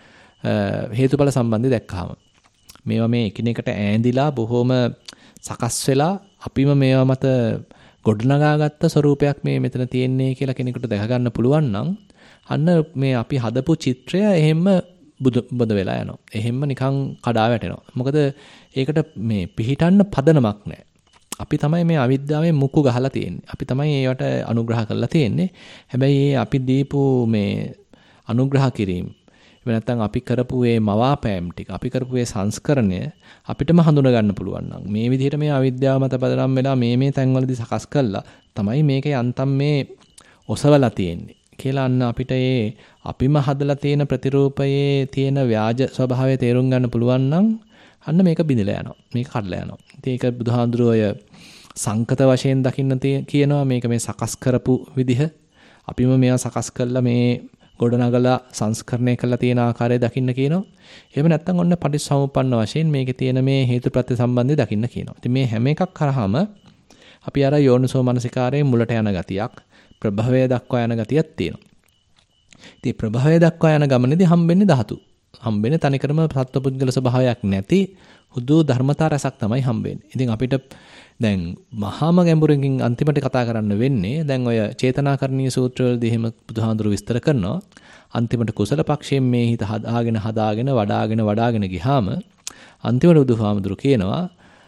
හේතුඵල සම්බන්ධය දැක්කහම මේවා මේ එකිනෙකට ඈඳිලා බොහොම සකස් වෙලා අපිම මේවා මත ගොඩනගාගත්ත ස්වරූපයක් මේ මෙතන තියෙන්නේ කියලා කෙනෙකුට දැක ගන්න පුළුවන් නම් අන්න මේ අපි හදපු චිත්‍රය එහෙම බුද වෙලා යනවා. එහෙම නිකන් කඩා වැටෙනවා. මොකද ඒකට මේ පිහිටන්න පදනමක් නැහැ. අපි තමයි මේ අවිද්‍යාවෙන් මුක්කු ගහලා තියෙන්නේ. අපි තමයි ඒවට අනුග්‍රහ කරලා තියෙන්නේ. හැබැයි ඒ අපි දීපු මේ අනුග්‍රහ කිරීම එහෙම නැත්නම් අපි කරපු මේ මවාපෑම් ටික, අපි කරපු මේ සංස්කරණය අපිටම හඳුනා ගන්න පුළුවන් නම් මේ විදිහට මේ අවිද්‍යාව මත පදනම් වෙලා මේ මේ තැන්වලදී සකස් කළා තමයි මේක යන්තම් මේ ඔසවලා තියෙන්නේ කියලා අන්න අපිට ඒ අපිම හදලා තියෙන ප්‍රතිරූපයේ තියෙන ව්‍යාජ ස්වභාවය තේරුම් ගන්න පුළුවන් නම් අන්න මේක බිඳලා යනවා. මේක කඩලා යනවා. ඉතින් ඒක බුදුහාඳුරෝය සංකත වශයෙන් දකින්න කියනවා. මේක මේ සකස් කරපු විදිහ අපිම මේවා සකස් කළා මේ ගොඩනගලා සංස්කරණය කරලා තියෙන ආකාරය දකින්න කියනවා. එහෙම නැත්නම් ඔන්න පටිච්චසමුප්පන්න වශයෙන් මේකේ තියෙන මේ හේතුප්‍රත්‍ය සම්බන්ධය දකින්න කියනවා. ඉතින් මේ හැම එකක් කරාම අපි අර යෝනිසෝ මනසිකාරයේ මුලට යන ගතියක්, ප්‍රභවය දක්වා යන ගතියක් තියෙනවා. ඉතින් ප්‍රභවය දක්වා යන ගමනේදී හම්බෙන්නේ ධාතු. හම්බෙන්නේ තනිකරම සත්පුද්ගල ස්වභාවයක් නැති හුදු ධර්මතා රසක් තමයි හම්බෙන්නේ. ඉතින් අපිට දැන් මහාම ගැඹුරකින් අන්තිමට කතා කරන්න වෙන්නේ දැන් ඔය චේතනාකරණීය සූත්‍රවලදී එහෙම බුදුහාඳුරු විස්තර කරනවා. අන්තිමට කුසල පක්ෂයෙන් මේ හිත හදාගෙන හදාගෙන වඩාගෙන වඩාගෙන ගියාම අන්තිමට බුදුහාමුදුරු කියනවා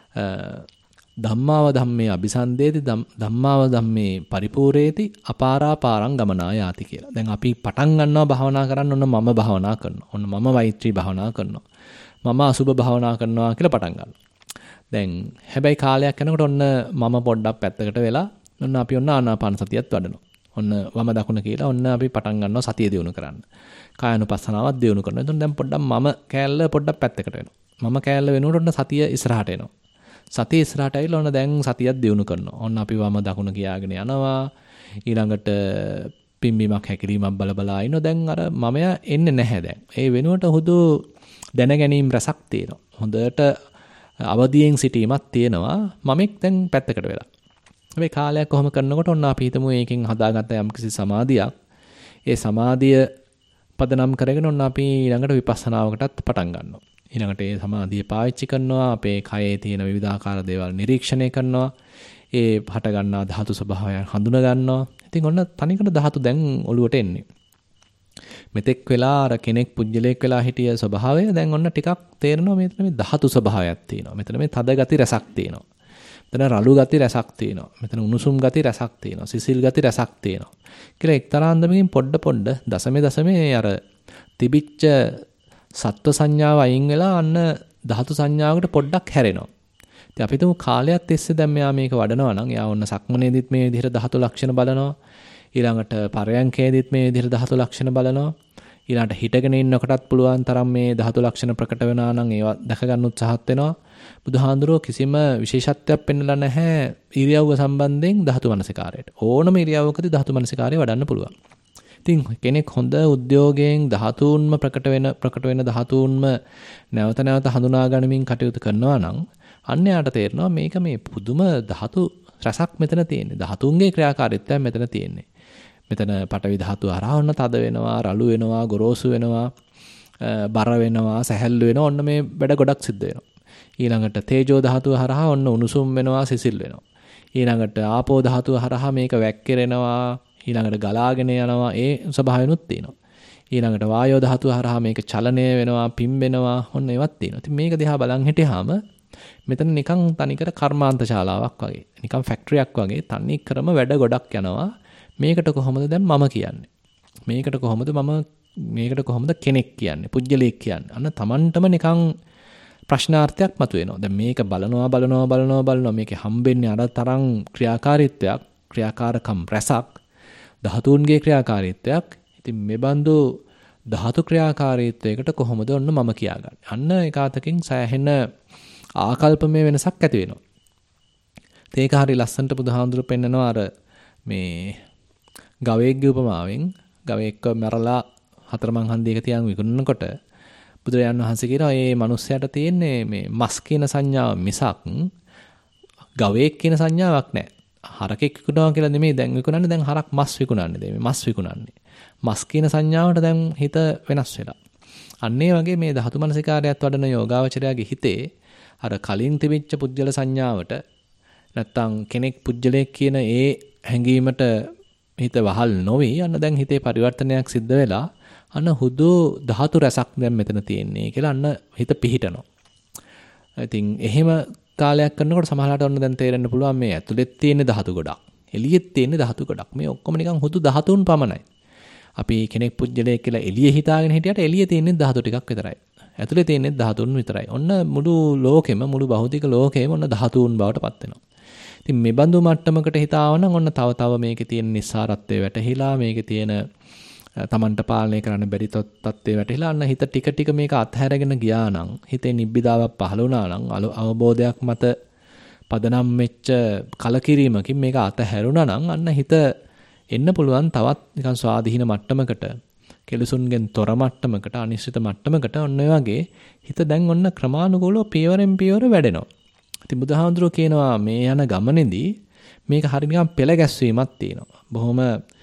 ධම්මාව ධම්මේ අபிසන්දේති ධම්මාව ධම්මේ පරිපූර්ණේති අපාරා පාරං ගමනා යාති කියලා. දැන් අපි පටන් ගන්නවා භාවනා කරන්න ඔන්න මම භාවනා කරනවා. ඔන්න මම මෛත්‍රී භාවනා කරනවා. මම අසුබ භාවනා කරනවා කියලා පටන් ගන්නවා. දැන් හැබැයි කාලයක් යනකොට ඔන්න මම පොඩ්ඩක් පැත්තකට වෙලා ඔන්න අපි ඔන්න ආනාපාන සතියත් වඩනවා. ඔන්න වම දකුණ කියලා ඔන්න අපි පටන් ගන්නවා සතිය දියුණු කරන්න. කායानुපස්සනාවත් දියුණු කරනවා. එතකොට දැන් පොඩ්ඩක් මම කෑල්ල පොඩ්ඩක් පැත්තකට වෙනවා. මම කෑල්ල වෙනකොට ඔන්න සතිය ඉස්සරහට එනවා. සතිය ඉස්සරහට ඇවිල්ලා ඔන්න දැන් සතියක් දියුණු කරනවා. ඔන්න අපි වම දකුණ කියාගෙන යනවා. ඊළඟට පිම්බීමක් හැකිරීමක් බල බලා ඉනවා. දැන් අර මමයා එන්නේ නැහැ දැන්. ඒ වෙනුවට හුදු දැනගැනීම් රසක් තියෙනවා. හොඳට අවදියෙන් සිටීමක් තියෙනවා. මමෙක් දැන් පැත්තකට වෙලා. මේ කාලයක් කොහොම කරනකොට ඔන්න අපි හිතමු ඒකෙන් හදාගත්ත යම්කිසි සමාධියක්. ඒ සමාධිය පදනම් කරගෙන ඔන්න අපි ඊළඟට විපස්සනාවකටත් පටන් ගන්නවා. ඊළඟට ඒ සමාධිය පාවිච්චි කරනවා. අපේ කයේ තියෙන විවිධාකාර දේවල් නිරීක්ෂණය කරනවා. ඒ හට ගන්නා ධාතු ස්වභාවයන් හඳුනා ගන්නවා. ඉතින් ඔන්න තනිකර ධාතු දැන් ඔලුවට එන්නේ. මෙතෙක් වෙලා අර කෙනෙක් පුජ්‍යලයක් වෙලා හිටිය ස්වභාවය දැන් ඔන්න ටිකක් තේරෙනවා මෙතන මේ ධාතු ස්වභාවයක් තියෙනවා. මෙතන මේ තද ගති රසක් තියෙනවා. මෙතන රළු ගති රසක් තියෙනවා. මෙතන උණුසුම් ගති රසක් තියෙනවා. සිසිල් ගති රසක් තියෙනවා. කියලා එක්තරා අන්දමකින් පොඩ පොඩ දසමේ දසමේ අර තිබිච්ච සත්ව සංඥාව අයින් වෙලා අන්න ධාතු සංඥාවකට පොඩ්ඩක් හැරෙනවා. ඉතින් අපි තුමු කාලයක් තිස්සේ දැන් මෙයා මේක වඩනවා නම් එයා ඔන්න සක්මනේදිත් මේ විදිහට ධාතු ලක්ෂණ බලනවා. ඊළඟට පරයන්කේදිත් මේ විදිහට ධාතු ලක්ෂණ බලනවා. ඊළඟට හිටගෙන ඉන්නකොටත් පුළුවන් තරම් මේ ධාතු ලක්ෂණ ප්‍රකට වෙනා නම් ඒවා දැක ගන්න උත්සාහත් වෙනවා. බුදුහාඳුරෝ කිසිම විශේෂත්වයක් පෙන්නලා නැහැ ඉරියව්ව සම්බන්ධයෙන් ධාතු මනසිකාරයට. ඕනම ඉරියව්වකදී ධාතු මනසිකාරය වඩන්න පුළුවන්. ඉතින් කෙනෙක් හොඳ උද්‍යෝගයෙන් ධාතුන්ම ප්‍රකට වෙන ප්‍රකට වෙන ධාතුන්ම නැවත නැවත හඳුනා ගනිමින් කටයුතු කරනවා නම් අන්න යාට තේරෙනවා මේක මේ පුදුම ධාතු රසක් මෙතන තියෙන්නේ. ධාතුන්ගේ ක්‍රියාකාරීත්වය මෙතන තියෙන්නේ. මෙතන පටවි ධාතුව හරහා ඔන්න තද වෙනවා, රළු වෙනවා, ගොරෝසු වෙනවා, බර වෙනවා, සැහැල්ලු වෙනවා. ඔන්න මේ වැඩ ගොඩක් සිද්ධ වෙනවා. ඊළඟට තේජෝ ධාතුව හරහා ඔන්න උණුසුම් වෙනවා, සිසිල් වෙනවා. ඊළඟට ආපෝ ධාතුව හරහා මේක වැක්කිරෙනවා, ඊළඟට ගලාගෙන යනවා. ඒ ස්වභාවයනුත් තියෙනවා. ඊළඟට වායෝ ධාතුව හරහා මේක චලනය වෙනවා, පිම්බෙනවා. ඔන්න ඒවත් තියෙනවා. ඉතින් මේක දිහා බලන් හිටියාම මෙතන නිකන් තනිකර කර්මාන්ත ශාලාවක් වගේ, නිකන් ෆැක්ටරියක් වගේ තනිකරම වැඩ ගොඩක් යනවා. මේකට කොහොමද දැන් මම කියන්නේ? මේකට කොහොමද මම මේකට කොහොමද කෙනෙක් කියන්නේ? පුජ්‍යලයක් කියන්නේ? අන්න Tamanටම නිකන් ප්‍රශ්නාර්ථයක් මතුවෙනවා. දැන් මේක බලනවා බලනවා බලනවා බලනවා මේකේ හම්බෙන්නේ අර තරම් ක්‍රියාකාරීත්වයක්, ක්‍රියාකාරකම් රසක්, ධාතුන්ගේ ක්‍රියාකාරීත්වයක්. ඉතින් මේ බඳු ධාතු ක්‍රියාකාරීත්වයකට කොහොමද ඔන්න මම කියාගන්නේ? අන්න ඒකාතකින් සෑහෙන ආකල්පමය වෙනසක් ඇති වෙනවා. ඒක හරි ලස්සනට බුදුහාඳුරු පෙන්නනවා අර මේ ගවයෙක්ගේ උපමාවෙන්. ගවයෙක්ව මරලා හතරමං හන්දියක තියන් විකුණනකොට බුදුරජාණන් වහන්සේ කියනවා මේ මිනිස්සයාට තියෙන්නේ මේ මස් කියන සංඥාව මිසක් ගවයෙක් කියන සංඥාවක් නැහැ. හරකෙක් විකුණනවා කියලා නෙමෙයි දැන් විකුණන්නේ. දැන් හරක් මස් විකුණන්නේ. දැන් මස් විකුණන්නේ. මස් කියන සංඥාවට දැන් හිත වෙනස් වෙලා. අන්න ඒ වගේ මේ ධාතු මනසිකාරයත් වඩන යෝගාවචරයාගේ හිතේ අර කලින් තිබිච්ච පුජ්‍යල සංඥාවට නැත්තම් කෙනෙක් පුජ්‍යලයක් කියන ඒ හැඟීමට හිත වහල් නොවි අන්න දැන් හිතේ පරිවර්තනයක් සිද්ධ වෙලා අන්න හුදු ධාතු රසක් දැන් මෙතන තියෙන්නේ කියලා අන්න හිත පිහිටනවා. ඉතින් එහෙම කාලයක් කරනකොට සමහරවිට ඔන්න දැන් තේරෙන්න පුළුවන් මේ ඇතුළෙත් තියෙන ධාතු ගොඩක්, එළියෙත් තියෙන ධාතු ගොඩක්. මේ ඔක්කොම නිකන් හුදු ධාතුන් පමණයි. අපි කෙනෙක් පුජ්‍යලයක් කියලා එළියේ හිතාගෙන හිටියට එළියේ තියෙන ධාතු ටිකක් විතරයි. ඇතුලේ තියෙන ධාතුන් විතරයි. ඔන්න මුළු ලෝකෙම මුළු භෞතික ලෝකෙම ඔන්න ධාතුන් බවට පත් වෙනවා. ඉතින් මේ බඳු මට්ටමකට හිතාව නම් ඔන්න තව තව මේකේ තියෙන නිස්සාරත්වය වැටහිලා මේකේ තියෙන තමන්ට පාලනය කරන්න බැරි තත්ත්වය වැටහිලා අන්න හිත ටික ටික මේක අත්හැරගෙන ගියා නම් හිතේ නිබ්බිදාවක් පහළ වුණා නම් අවබෝධයක් මත පදනම් වෙච්ච කලකිරීමකින් මේක අත්හැරුණා නම් අන්න හිත එන්න පුළුවන් තවත් නිකන් ස්වාධීන මට්ටමකට, කෙලසුන්ගෙන් තොර මට්ටමකට, අනිශ්චිත මට්ටමකට ඔන්න ඔය වගේ හිත දැන් ඔන්න ක්‍රමානුකූලව පියවරෙන් පියවර වැඩෙනවා. ඉතින් බුදුහාමුදුරුවෝ කියනවා මේ යන ගමනේදී මේක හරිය නිකන් පෙළ ගැස්වීමක් තියෙනවා. බොහොම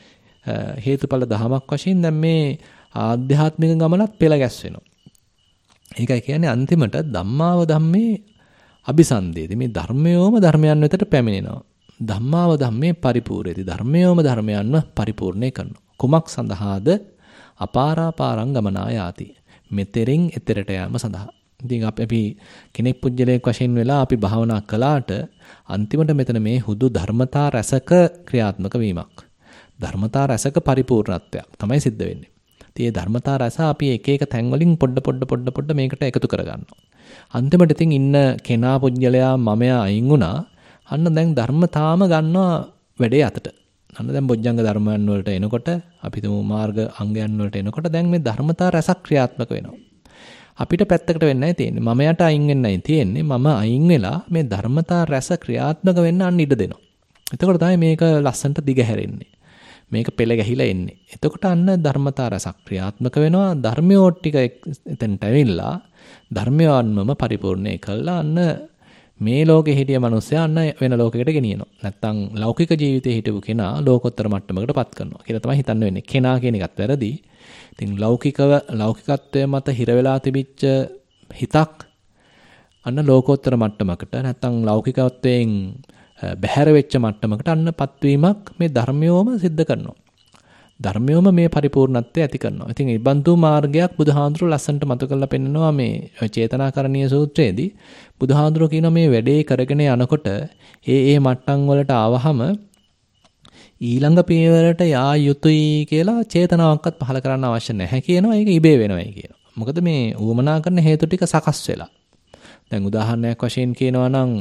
හේතුඵල දහමක් වශයෙන් දැන් මේ ආධ්‍යාත්මික ගමනත් පෙළ ගැස්වෙනවා. ඒකයි කියන්නේ අන්තිමට ධම්මාව ධම්මේ අபிසන්දේති. මේ ධර්මයෝම ධර්මයන් වෙතට පැමිණෙනවා. ධම්මාව ධම්මේ පරිපූර්ණේති. ධර්මයෝම ධර්මයන්ව පරිපූර්ණේ කරනවා. කුමක් සඳහාද? අපාරාපාරං ගමනායාති. මෙතෙරින් එතරට යාම සඳහා. ඉතින් අපි කෙනෙක් පුජ්‍යලයක් වශයෙන් වෙලා අපි භාවනා කළාට අන්තිමට මෙතන මේ හුදු ධර්මතා රසක ක්‍රියාත්මක වීමක්. ධර්මතා රසක පරිපූර්ණත්වයක් තමයි සිද්ධ වෙන්නේ. ඉතින් මේ ධර්මතා රස අපි එක එක තැන් වලින් පොඩ පොඩ පොඩ පොඩ මේකට එකතු කරගන්නවා. අන්තිමට ඉතින් ඉන්න කෙනා පුජ්‍යලයා මමයා අයින් වුණා. අන්න දැන් ධර්මතාම ගන්නවා වැඩේ අතට. අන්න දැන් බොජ්ජංග ධර්මයන් වලට එනකොට අපි තුමු මාර්ග අංගයන් වලට එනකොට දැන් මේ ධර්මතා රසක් ක්‍රියාත්මක වෙනවා. අපිට පැත්තකට වෙන්නයි තියෙන්නේ. මම යට අයින් වෙන්නයි තියෙන්නේ. මම අයින් වෙලා මේ ධර්මතා රස ක්‍රියාත්මක වෙන්න අන්න ඉඩ දෙනවා. එතකොට තමයි මේක ලස්සන්ට දිගහැරෙන්නේ. මේක පෙළ ගැහිලා එන්නේ. එතකොට අන්න ධර්මතා රසක් ක්‍රියාත්මක වෙනවා. ධර්මයෝ ටික එතෙන්ට ඇවිල්ලා ධර්මයන්වම පරිපූර්ණේ කළා අන්න මේ ලෝකෙ හිටිය මිනිස්සයා අන්න වෙන ලෝකයකට ගෙනියනවා. නැත්තම් ලෞකික ජීවිතේ හිටපු කෙනා ලෝකෝත්තර මට්ටමකට පත් කරනවා කියලා තමයි හිතන්න වෙන්නේ. කෙනා කියන එකත් වැරදි. ඉතින් ලෞකිකව ලෞකිකත්වයේ මත හිර වෙලා තිබිච්ච හිතක් අන්න ලෝකෝත්තර මට්ටමකට නැත්තම් ලෞකිකත්වයෙන් බැහැර වෙච්ච මට්ටමකට අන්නපත් වීමක් මේ ධර්මයෝම සිද්ධ කරනවා. ධර්මයෝම මේ පරිපූර්ණත්වය ඇති කරනවා. ඉතින් මේ බඳු මාර්ගයක් බුදුහාඳුරු ලස්සනට මතු කරලා පෙන්නනවා මේ චේතනාකරණීය සූත්‍රයේදී. බුදුහාඳුරු කියන මේ වැඩේ කරගෙන යනකොට ඒ ඒ මට්ටම් වලට ආවහම ඊළඟ පියවරට යා යුතුයි කියලා චේතනාවක්වත් පහල කරන්න අවශ්‍ය නැහැ කියනවා. ඒක ඉබේ වෙනවයි කියනවා. මොකද මේ ඌමනා කරන හේතු ටික සකස් වෙලා. දැන් උදාහරණයක් වශයෙන් කියනවා නම්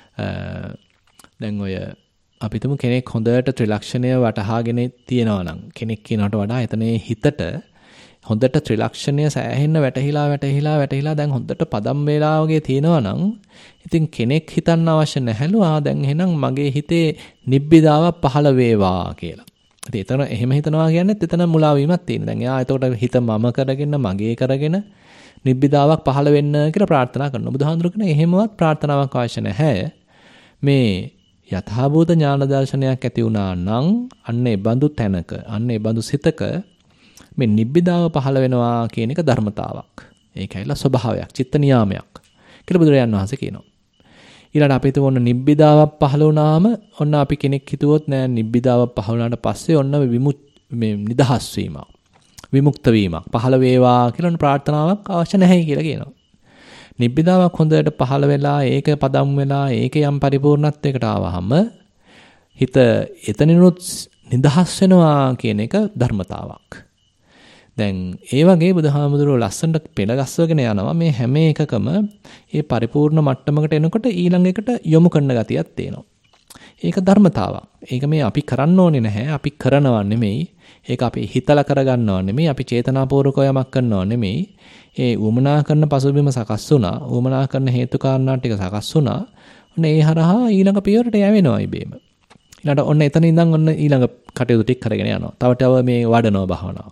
දැන් ඔය අපිටම කෙනෙක් හොඳට ත්‍රිලක්ෂණය වටහාගෙන තියෙනවා නම් කෙනෙක් කියනකට වඩා එතනේ හිතට හොඳට ත්‍රිලක්ෂණය සෑහෙන්න වැටහිලා වැටහිලා වැටහිලා දැන් හොඳට පදම් වේලා වගේ තියෙනවා නම් ඉතින් කෙනෙක් හිතන්න අවශ්‍ය නැහැලු ආ දැන් එහෙනම් මගේ හිතේ නිබ්බිදාවක් පහළ වේවා කියලා. ඉතින් එතන එහෙම හිතනවා කියන්නේත් එතන මුලා වීමක් තියෙන. දැන් එයා එතකොට හිත මම කරගෙන මගේ කරගෙන නිබ්බිදාවක් පහළ වෙන්න කියලා ප්‍රාර්ථනා කරනවා. බුදුහාඳුරු කියන එහෙමවත් ප්‍රාර්ථනාවක් අවශ්‍ය නැහැ. මේ යථාභූත ඥාන දර්ශනයක් ඇති වුණා නම් අන්න ඒ බඳු තැනක අන්න ඒ බඳු සිතක මේ නිබ්බිදාව පහළ වෙනවා කියන එක ධර්මතාවක්. ඒකයිලා ස්වභාවයක්, චිත්ත නියාමයක් කියලා බුදුරජාණන් වහන්සේ කියනවා. ඊළඟට අපි හිතමු ඔන්න නිබ්බිදාවක් පහළ වුණාම ඔන්න අපි කෙනෙක් හිතුවොත් නෑ නිබ්බිදාවක් පහළ වුණාට පස්සේ ඔන්න විමුක් මේ නිදහස් වීමක්, විමුක්ත වීමක් පහළ වේවා කියලා ප්‍රාර්ථනාවක් අවශ්‍ය නැහැ කියලා කියනවා. නිබ්බිදාවක් හොඳට පහළ වෙලා ඒක පදම් වෙලා ඒක යම් පරිපූර්ණත්වයකට ආවහම හිත එතනිනුත් නිදහස් වෙනවා කියන එක ධර්මතාවක්. දැන් ඒ වගේ බුදුහාමුදුරුවෝ ලස්සනට පෙළ ගස්වගෙන යනවා මේ හැම එකකම මේ පරිපූර්ණ මට්ටමකට එනකොට ඊළඟ එකට යොමු කරන ගතියක් තියෙනවා. ඒක ධර්මතාවක්. ඒක මේ අපි කරන්න ඕනේ නැහැ. අපි කරනවා නෙමෙයි. ඒක අපි හිතලා කරගන්නවා නෙමෙයි. අපි චේතනාපූර්වකව යමක් කරනවා නෙමෙයි. ඒ උමනා කරන පසුබිම සකස් වුණා. උමනා කරන හේතු කාරණා ටික සකස් වුණා. ඔන්න ඒ හරහා ඊළඟ පියවරට යවෙනවා ඉබේම. ඊළඟට ඔන්න එතන ඉඳන් ඔන්න ඊළඟ කටයුතු ටික කරගෙන යනවා. තව තව මේ වඩනවා භාවනාව.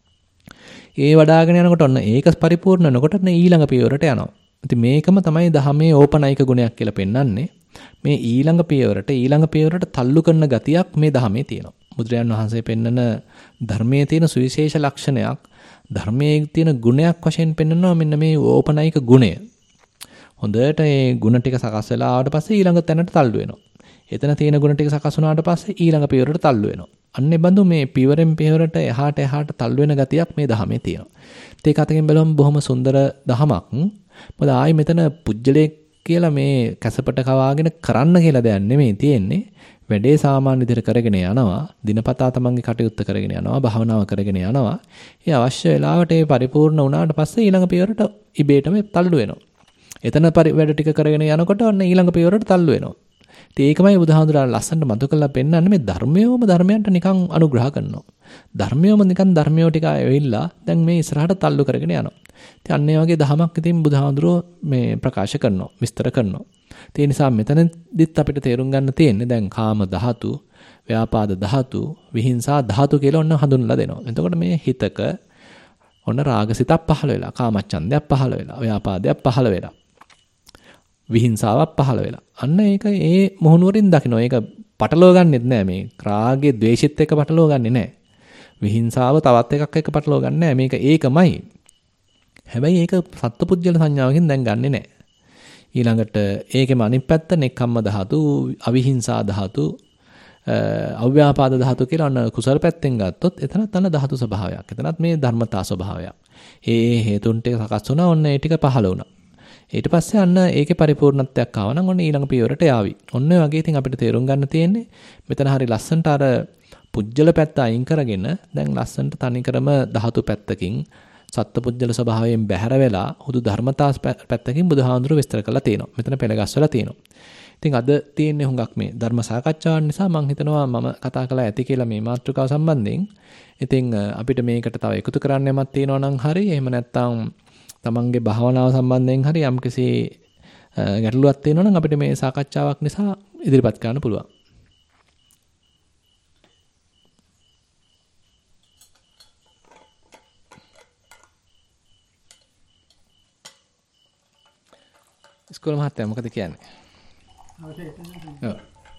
ඒ වඩාගෙන යනකොට ඔන්න ඒක පරිපූර්ණ වෙනකොට ඊළඟ පියවරට යනවා. ඉතින් මේකම තමයි දහමේ ඕපනයික ගුණයක් කියලා පෙන්වන්නේ. මේ ඊළඟ පියවරට ඊළඟ පියවරට තල්ලු කරන ගතියක් මේ දහමේ තියෙනවා. බුදුරජාන් වහන්සේ පෙන්වන ධර්මයේ තියෙන සුවිශේෂ ලක්ෂණයක්, ධර්මයේ තියෙන ගුණයක් වශයෙන් පෙන්වනවා මෙන්න මේ ඕපනයික ගුණය. හොඳට මේ ගුණ ටික සකස් වෙලා ආවට පස්සේ ඊළඟ තැනට තල්ලු වෙනවා. එතන තියෙන ගුණ ටික සකස් වුණාට පස්සේ ඊළඟ පියවරට තල්ලු වෙනවා. අන්නේ බඳු මේ පියවරෙන් පියවරට එහාට එහාට තල්ලු වෙන ගතියක් මේ දහමේ තියෙනවා. ඒක අතකින් බලමු බොහොම සුන්දර දහමක්. මොකද ආයි මෙතන පුජ්‍යලේ කියලා මේ කැසපට කවාගෙන කරන්න කියලා දෙයක් නෙමෙයි තියෙන්නේ. වැඩේ සාමාන්‍ය විදිහට කරගෙන යනවා. දිනපතා තමන්ගේ කටයුත්ත කරගෙන යනවා. භාවනාව කරගෙන යනවා. ඒ අවශ්‍ය වෙලාවට ඒ පරිපූර්ණ වුණාට පස්සේ ඊළඟ පියවරට ඉබේටම තල්ලු වෙනවා. එතන වැඩ ටික කරගෙන යනකොට ඔන්න ඊළඟ පියවරට තල්ලු වෙනවා. ඉතින් ඒකමයි බුදුහාමුදුරුවෝ ලස්සනට මතු කරලා පෙන්නන්නේ මේ ධර්මයෝම ධර්මයන්ට නිකන් අනුග්‍රහ කරනවා. ධර්මයෝම නිකන් ධර්මයෝ ටික ඇවිල්ලා දැන් මේ ඉස්සරහට තල්ලු කරගෙන යනවා. ඉතින් අන්න ඒ වගේ දහමක් ඉතින් බුදුහාමුදුරුවෝ මේ ප්‍රකාශ කරනවා, විස්තර කරනවා. ඒ නිසා මෙතනදිත් අපිට තේරුම් ගන්න තියෙන්නේ දැන් කාම ධාතු, ව්‍යාපාද ධාතු, විහිංසා ධාතු කියලා ඔන්න හඳුන්වලා දෙනවා. එතකොට මේ හිතක ඔන්න රාගසිතක් පහළ වෙලා, කාමච්ඡන්දයක් පහළ වෙලා, ව්‍යාපාදයක් පහළ වෙලා, විහිංසාවක් පහළ වෙලා. අන්න ඒක ඒ මොහුනුවරින් දකින්න. ඒක පටලව ගන්නෙත් නෑ මේ රාගයේ ද්වේෂෙත් එක්ක පටලව ගන්නෙ නෑ. විහිංසාව තවත් එකක් එක්ක පටලව ගන්න නෑ. මේක ඒකමයි. හැබැයි ඒක සත්පුජ්‍යල සංඥාවකින් දැන් ගන්නෙ නෑ. ඊළඟට ඒකෙම අනිත් පැත්ත නෙක්ඛම්ම ධාතු, අවිහිංසා ධාතු, අව්‍යාපාද ධාතු කියලා අන්න කුසල පැත්තෙන් ගත්තොත් එතනත් අන්න ධාතු ස්වභාවයක්. එතනත් මේ ධර්මතා ස්වභාවයක්. ඒ හේතුන් ටික සකස් වුණා. ඔන්න ඒ ටික පහළ වුණා. ඊට පස්සේ අන්න ඒකේ පරිපූර්ණත්වයක් ආව නම් ඔන්න ඊළඟ පියවරට යාවි. ඔන්න ඔය වගේ ඉතින් අපිට තේරුම් ගන්න තියෙන්නේ මෙතන හරි ලස්සනට අර පුජ්‍යල පැත්ත අයින් කරගෙන දැන් ලස්සනට තනිකරම ධාතු පැත්තකින් සත්පුජ්‍යල ස්වභාවයෙන් බැහැර වෙලා හුදු ධර්මතා පැත්තකින් බුදුහාඳුර විස්තර කරලා තියෙනවා. මෙතන පෙළගස්වලා තියෙනවා. ඉතින් අද තියෙන්නේ හුඟක් මේ ධර්ම සාකච්ඡාවන් නිසා මම හිතනවා මම කතා කළා ඇති කියලා මේ මාතෘකාව සම්බන්ධයෙන්. ඉතින් අපිට මේකට තව එකතු කරන්න යමක් තියෙනවා නම් හරි. එහෙම නැත්නම් තමන්ගේ භාවනාව සම්බන්ධයෙන් හරි යම්කිසි ගැටලුවක් තියෙනවා නම් අපිට මේ සාකච්ඡාවක් නිසා ඉදිරිපත් කරන්න පුළුවන්. ඉස්කෝල මහත්තයා මොකද කියන්නේ? ඔව්.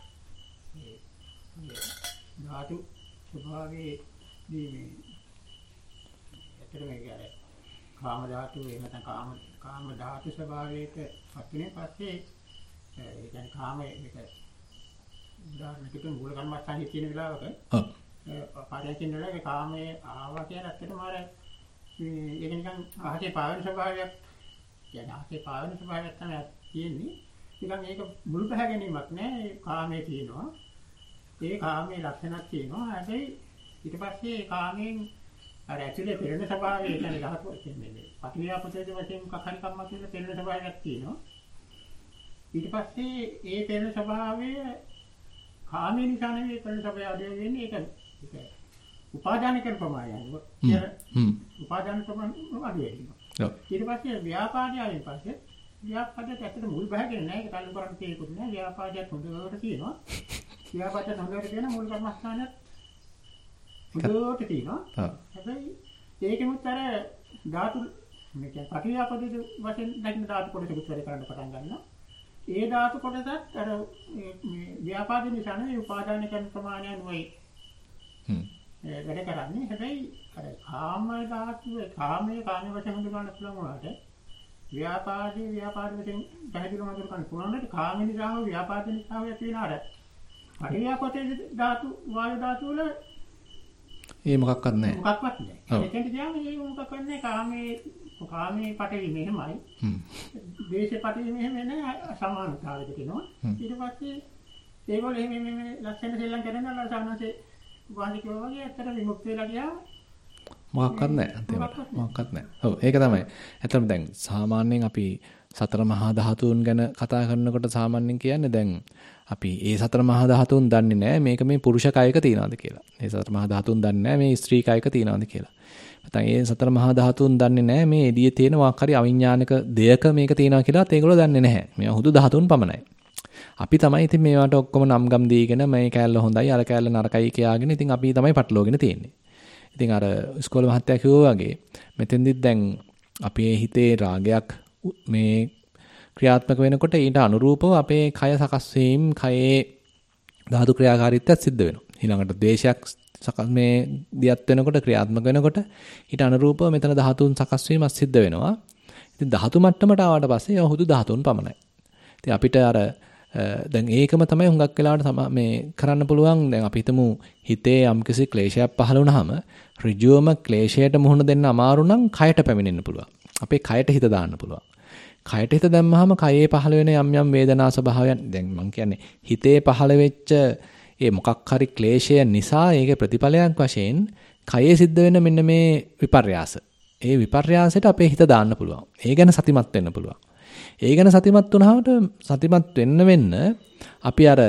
ධාතු ස්වභාවයේ මේ ඇත්තටම කියන්නේ කාම ධාතු එහෙම නැත්නම් කාම කාම ධාතු ස්වභාවයක පස්සේ පස්සේ ඒ කියන්නේ කාම එක උදාහරණයකට මූල කර්මස්ථානයේ තියෙන වෙලාවක ඔව් පාරයකින් නේද කාමයේ ආවා කියන ඇත්තටම අර මේ ඒක නිකන් ආහසේ පාවෙන ස්වභාවයක් කියන්නේ ආහසේ පාවෙන ස්වභාවයක් තමයි තියෙන්නේ නිකන් ඒක මුල් පහ ගැනීමක් නෑ කාමයේ තියෙනවා ඒ කාමයේ ලක්ෂණක් තියෙනවා හැබැයි ඊට පස්සේ කාමයෙන් අර ඇතුලේ පෙරෙන ස්වභාවය කියන්නේ ධාතු කියන්නේ පටිවිආපතේද වශයෙන් කඛරි කම්ම කියන පෙරෙන ස්වභාවයක් තියෙනවා ඊට පස්සේ ඒ පෙරෙන ස්වභාවය කාමයේ නිසා නෙවෙයි පෙරෙන ස්වභාවය අධ්‍යය වෙන්නේ ඒක ඒක උපාදාන කරන ප්‍රමාණය හ්ම් උපාදාන ප්‍රමාණය අධ්‍යය වෙනවා ඊට පස්සේ ව්‍යාපාදය ආවෙන් පස්සේ ව්‍යාපාදයට ඇත්තට මුල් බහගෙන නැහැ ඒක තල්ලු කරන්න තියෙකුත් නැහැ ව්‍යාපාදයට හොඳට තියෙනවා ව්‍යාපාදයට හොඳට තියෙන මුල් කර්මස්ථානයක් හොඳට තියෙනවා. ඔව්. හැබැයි ඒකෙමුත් අර ධාතු මේ කියන්නේ පටිවිආපෝද වශයෙන් දකින්න ධාතු කොටසකුත් වැඩ කරන්න පටන් ගන්නවා. ඒ ධාතු කොටසත් අර මේ ව්‍යාපාද නිසා නෙවෙයි උපාදාන කරන ප්‍රමාණය අනුවයි. හ්ම්. වැඩ කරන්නේ. හැබැයි අර කාම ධාතුවේ කාමයේ කාම වශයෙන් හඳුනගන්න පුළුවන් වුණාට ව්‍යාපාදේ ව්‍යාපාද වශයෙන් පැහැදිලිවම හඳුනගන්න පුළුවන් නේද? කාම නිසාම ව්‍යාපාද නිසාම ඇති වෙන අර පටිවිආපෝතේ ධාතු වායු ධාතු වල ඒ මොකක්වත් නැහැ. මොකක්වත් නැහැ. එතෙන්ට ගියාම මේ මොකක්වත් නැහැ. කාමයේ කාමයේ පටවි මෙහෙමයි. හ්ම්. දේශේ පටවි මෙහෙම නෑ සමානතාවයකට එනවා. ඊට පස්සේ ඒගොල්ලෝ එහෙම මේ ලක්ෂණ සෙල්ලම් කරනවා ලසානසේ වාහි කිව්වා වගේ ඇත්තට විමුක්ත වෙලා ගියාම මොකක්වත් නැහැ. අන්තිමට මොකක්වත් නැහැ. ඔව් ඒක තමයි. ඇත්තටම දැන් සාමාන්‍යයෙන් අපි සතර මහා ධාතුන් ගැන කතා කරනකොට සාමාන්‍යයෙන් කියන්නේ දැන් අපි ඒ සතර මහා ධාතුන් දන්නේ නැහැ මේක මේ පුරුෂ කයක තියනවාද කියලා. ඒ සතර මහා ධාතුන් දන්නේ නැහැ මේ ස්ත්‍රී කයක තියනවාද කියලා. නැත්නම් ඒ සතර මහා ධාතුන් දන්නේ නැහැ මේ එළියේ තියෙන වාක්කාරි අවිඥානික දෙයක මේක තියනවා කියලාත් ඒගොල්ලෝ දන්නේ නැහැ. මේවා හුදු ධාතුන් පමණයි. අපි තමයි ඉතින් මේවට ඔක්කොම නම් ගම් දීගෙන මේ කෑල්ල හොඳයි අර කෑල්ල නරකයි කියාගෙන ඉතින් අපි තමයි පටලවගෙන තියෙන්නේ. ඉතින් අර ඉස්කෝලේ මහත්තයා කිව්වා වගේ මෙතෙන්දිත් දැන් අපේ හිතේ රාගයක් මේ ක්‍රියාත්මක වෙනකොට ඊට අනුරූපව අපේ කය සකස් වීම කයේ ධාතු ක්‍රියාකාරීත්වයක් සිද්ධ වෙනවා. ඊළඟට ද්වේෂයක් සකස් මේ දියත් වෙනකොට ක්‍රියාත්මක වෙනකොට ඊට අනුරූපව මෙතන ධාතුන් සකස් වීමක් සිද්ධ වෙනවා. ඉතින් ධාතු මට්ටමට ආවට පස්සේ ඒවා හුදු ධාතුන් පමණයි. ඉතින් අපිට අර දැන් ඒකම තමයි හුඟක් වෙලාවට මේ කරන්න පුළුවන්. දැන් අපි හිතමු හිතේ යම්කිසි ක්ලේශයක් පහළ වුණාම ඍජුවම ක්ලේශයට මුහුණ දෙන්න අමාරු නම් කයට පැමිණෙන්න පුළුවන්. අපේ කයට හිත දාන්න පුළුවන්. කයට හිත දැම්මහම කයේ පහළ වෙන යම් යම් වේදනා ස්වභාවයන් දැන් මම කියන්නේ හිතේ පහළ වෙච්ච ඒ මොකක් හරි ක්ලේශය නිසා ඒකේ ප්‍රතිඵලයක් වශයෙන් කයේ සිද්ධ වෙන මෙන්න මේ විපර්යාස. ඒ විපර්යාසයට අපේ හිත දාන්න පුළුවන්. ඒ ගැන සතිමත් වෙන්න පුළුවන්. ඒ ගැන සතිමත් වුණාට සතිමත් වෙන්න වෙන්න අපි අර